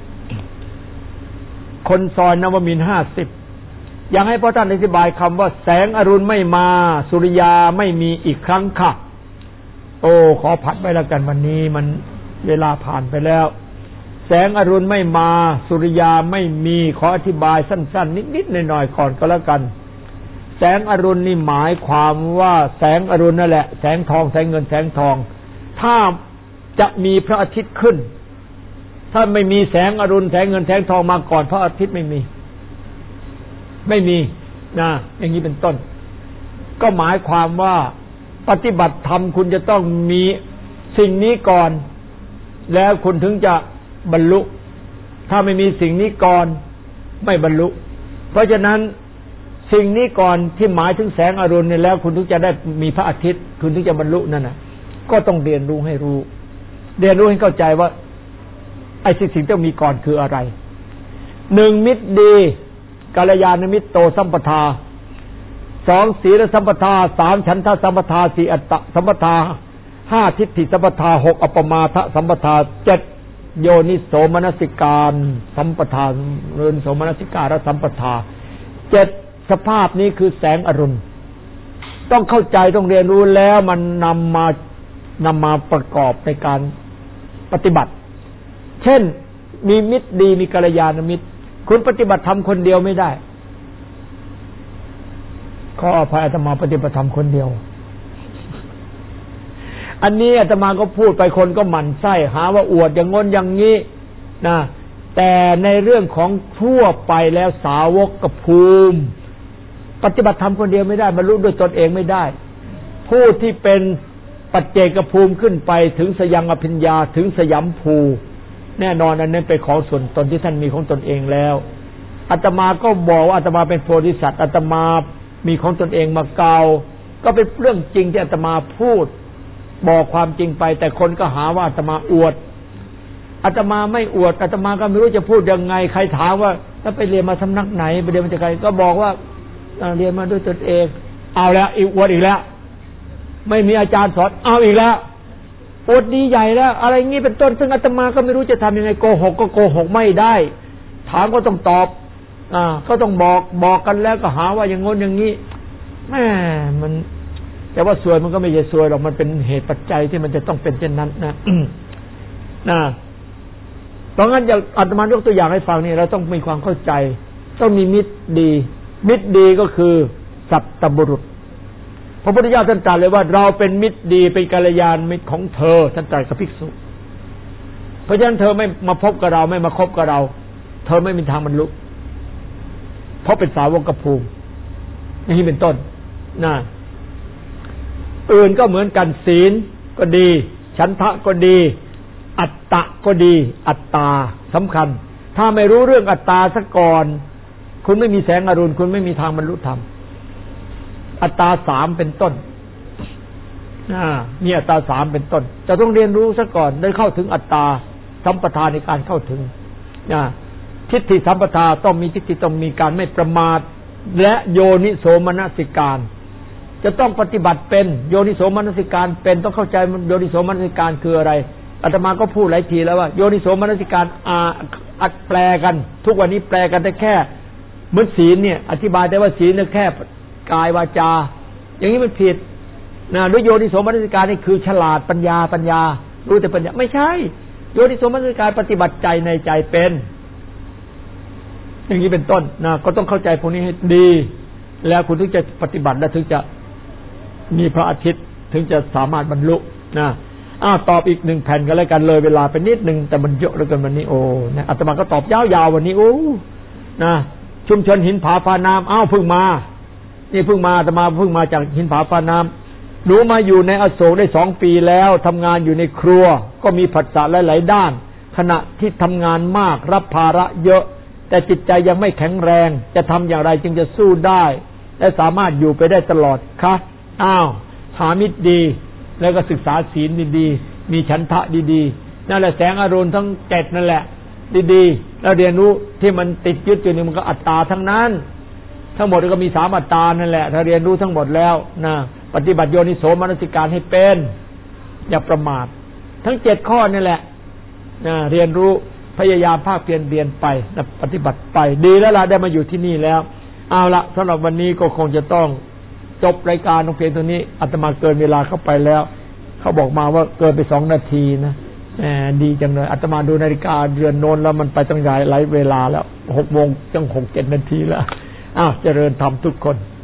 Speaker 1: คนซอยนวมินทร์ห้าสิบยังให้พ่อท่านอธิบายคำว่าแสงอรุณไม่มาสุริยาไม่มีอีกครั้งค่ะโอ้ขอพัดไว้แล้วกันวันนี้มันเวลาผ่านไปแล้วแสงอรุณไม่มาสุริยาไม่มีขออธิบายสั้นๆนิดๆหน่อยๆก่อนก็แล้วกันแสงอรุณนี่หมายความว่าแสงอรุณนั่นแหละแสงทองแสงเงินแสงทองถ้าจะมีพระอาทิตย์ขึ้นถ้าไม่มีแสงอรุณแสงเงินแสงทองมาก่อนพระอาทิตย์ไม่มีไม่มีนะอย่างนี้เป็นต้นก็หมายความว่าปฏิบัติธรรมคุณจะต้องมีสิ่งนี้ก่อนแล้วคุณถึงจะบรรลุถ้าไม่มีสิ่งนี้ก่อนไม่บรรลุเพราะฉะนั้นสิ่งนี้ก่อนที่หมายถึงแสงอรุณเนี่ยแล้วคุณถึงจะได้มีพระอาทิตย์คุณถึงจะบรรลุนั่นน่ะก็ต้องเรียนรู้ให้รู้เรียนรู้ให้เข้าใจว่าไอ้สิ่งที่ต้องมีก่อนคืออะไรหนึ่งมิตรดีกัลยาณมิตรโตสัมปทาสองศีลสัมปทาสามฉันทะสัมปทาสี่อัตตะสัมปทาห้าทิฏฐิสัมปทาหกอัปปมาทะสัมปทาเจ็ดโยนิโสมนสิการสัมปทาเรินโสมนสิการสัมปทาเจ็ดสภาพนี้คือแสงอรุณต้องเข้าใจต้องเรียนรู้แล้วมันนำมานำมาประกอบในการปฏิบัติเช่นมีมิตรดีมีกัลยาณมิตรคุณปฏิบัติธรรมคนเดียวไม่ได้ขออภัยอาตมาปฏิบัติธรรมคนเดียวอันนี้อาตมาก็พูดไปคนก็หมั่นไส้หาว่าอวดอย่างงนอย่างนี้นะแต่ในเรื่องของทั่วไปแล้วสาวกกับภูมิปฏิบัติธรรมคนเดียวไม่ได้บรรลุด้วยตนเองไม่ได้ผู้ที่เป็นปัจเจกภูมิขึ้นไปถึงสยังอภิญญาถึงสยัมภูแน่นอนอันนั้นเป็นของส่วนตนที่ท่านมีของตนเองแล้วอาตมาก็บอกว่าอาตมาเป็นโพธิสัตว์อาตมามีของตนเองมาเก่าก็เป็นเรื่องจริงที่อาตมาพูดบอกความจริงไปแต่คนก็หาว่าอาตมาอวดอาตมาไม่อวดอาตมาก็ไม่รู้จะพูดยังไงใครถามว่าถ้าไปเรียนมาสำนักไหนไปเรียนมาจากใครก็บอกว่าเรียนมาด้วยตนเองเอาแล้วอีกอวดอีกแล้วไม่มีอาจารย์สอนเอาอีกแล้วอวดดีใหญ่แล้วอะไรงี้เป็นต้นซึ่งอาตมาก็ไม่รู้จะทำยังไงโกหกก็โกหกไม่ได้ถามก็ต้องตอบอ่าก็ต้องบอกบอกกันแล้วก็หาว่าอย่างงนอย่างนี้แม่มันแต่ว่าซวยมันก็ไม่ใช่ซวยหรอกมันเป็นเหตุปัจจัยที่มันจะต้องเป็นเช่นนั้นนะนะเพราะงั้นอย่างอาตมายกตัวอย่างให้ฟังนี่เราต้องมีความเข้าใจต้องมีมิตรดีมิตรดีก็คือสัตตบุรุษพระพุทธเจ้าท่านตรัสเลยว่าเราเป็นมิตรดีเป็นกัลยาณมิตรของเธอท่านตรัสกับภิกษุเพราะฉะนั้นเธอไม่มาพบกับเราไม่มาคบกับเราเธอไม่มีทางบรรลุเพราะเป็นสาวกภูมิอย่างนี้เป็นต้นนะอื่นก็เหมือนกันศีลก็ดีฉันทะก็ดีอัตตะก็ดีอัตตาสำคัญถ้าไม่รู้เรื่องอัตตาซะก่อนคุณไม่มีแสงอรุณคุณไม่มีทางบรรลุธรรมอัตตาสามเป็นต้นนะมีอัตตาสามเป็นต้นจะต้องเรียนรู้ซะก่อนได้เข้าถึงอัตตาสัมปทานในการเข้าถึงนะทิฏฐิสัมปทาต้องมีทิฏฐิต้องมีการไม่ประมาทและโยนิโสมนสิการจะต้องปฏิบัติเป็นโยนิโสมนสิการเป็นต้องเข้าใจโยนิโสมนสิการคืออะไรอาตมาก็พูดหลายทีแล้วว่าโยนิโสมนสิการอาอัดแปลกันทุกวันนี้แปลกันได้แค่เหมือนศีลเนี่ยอธิบายได้ว่าศีลเนี่ยแค่กายวาจาอย่างนี้มันผิดนะด้วยโยนิโสมนสิการนี่คือฉลาดปัญญาปัญญารู้แต่ปัญญาไม่ใช่โยนิโสมนสิการปฏิบัติใจในใจเป็นอย่างนี้เป็นต้นนะก็ต้องเข้าใจพวกนี้ให้ดีแล้วคุณถึงจะปฏิบัติและถึงจะมีพระอาทิตย์ถึงจะสามารถบรรลุนะอ้าวตอบอีกหนึ่งแผ่นกันแล้วกันเลยเวลาไปนิดนึงแต่มันเยอะเหลือเกินวันนี้โอ้นะอาตมาก็ตอบยาวๆวันนี้โอ้นะชุมชนหินผาฟ้าน้ำอ้าวเพิ่งมานี่เพิ่งมาอาตมาเพิ่งมาจากหินผาฟ้าน้ำหนูมาอยู่ในอโศกได้สองปีแล้วทำงานอยู่ในครัวก็มีผัสสะหลายๆด้านขณะที่ทำงานมากรับภาระเยอะแต่จิตใจยังไม่แข็งแรงจะทำอย่างไรจึงจะสู้ได้และสามารถอยู่ไปได้ตลอดคะอ้าวหามิตรดีแล้วก็ศึกษาศีลดีๆมีฉันทะดีๆนั่นแหละแสงอรุณทั้งเจ็ดนั่นแหละดีๆแล้วเรียนรู้ที่มันติดยึดอยู่นี่มันก็อัตตาทั้งนั้นทั้งหมดก็มีสามอัตตานั่นแหละถ้าเรียนรู้ทั้งหมดแล้วนะปฏิบัติโยนิโสมนสิการให้เป็นอย่าประมาททั้งเจ็ดข้อนี่แหละนะเรียนรู้พยายามภาคเพียรเรียนไปนะปฏิบัติไปดีแล้วล่ะได้มาอยู่ที่นี่แล้วเอาละสำหรับวันนี้ก็คงจะต้องจบรายการตรงเพียงตัวนี้อาตมาเกินเวลาเข้าไปแล้วเขาบอกมาว่าเกินไปสองนาทีนะแหมดีจังเลยอาตมาดูนาฬิกาเดือนโน้นแล้วมันไปตั้งหลายหลายเวลาแล้วหกโมงจังหกเจ็ดนาทีแล้วอ้าวเจริญธรรมทุกคน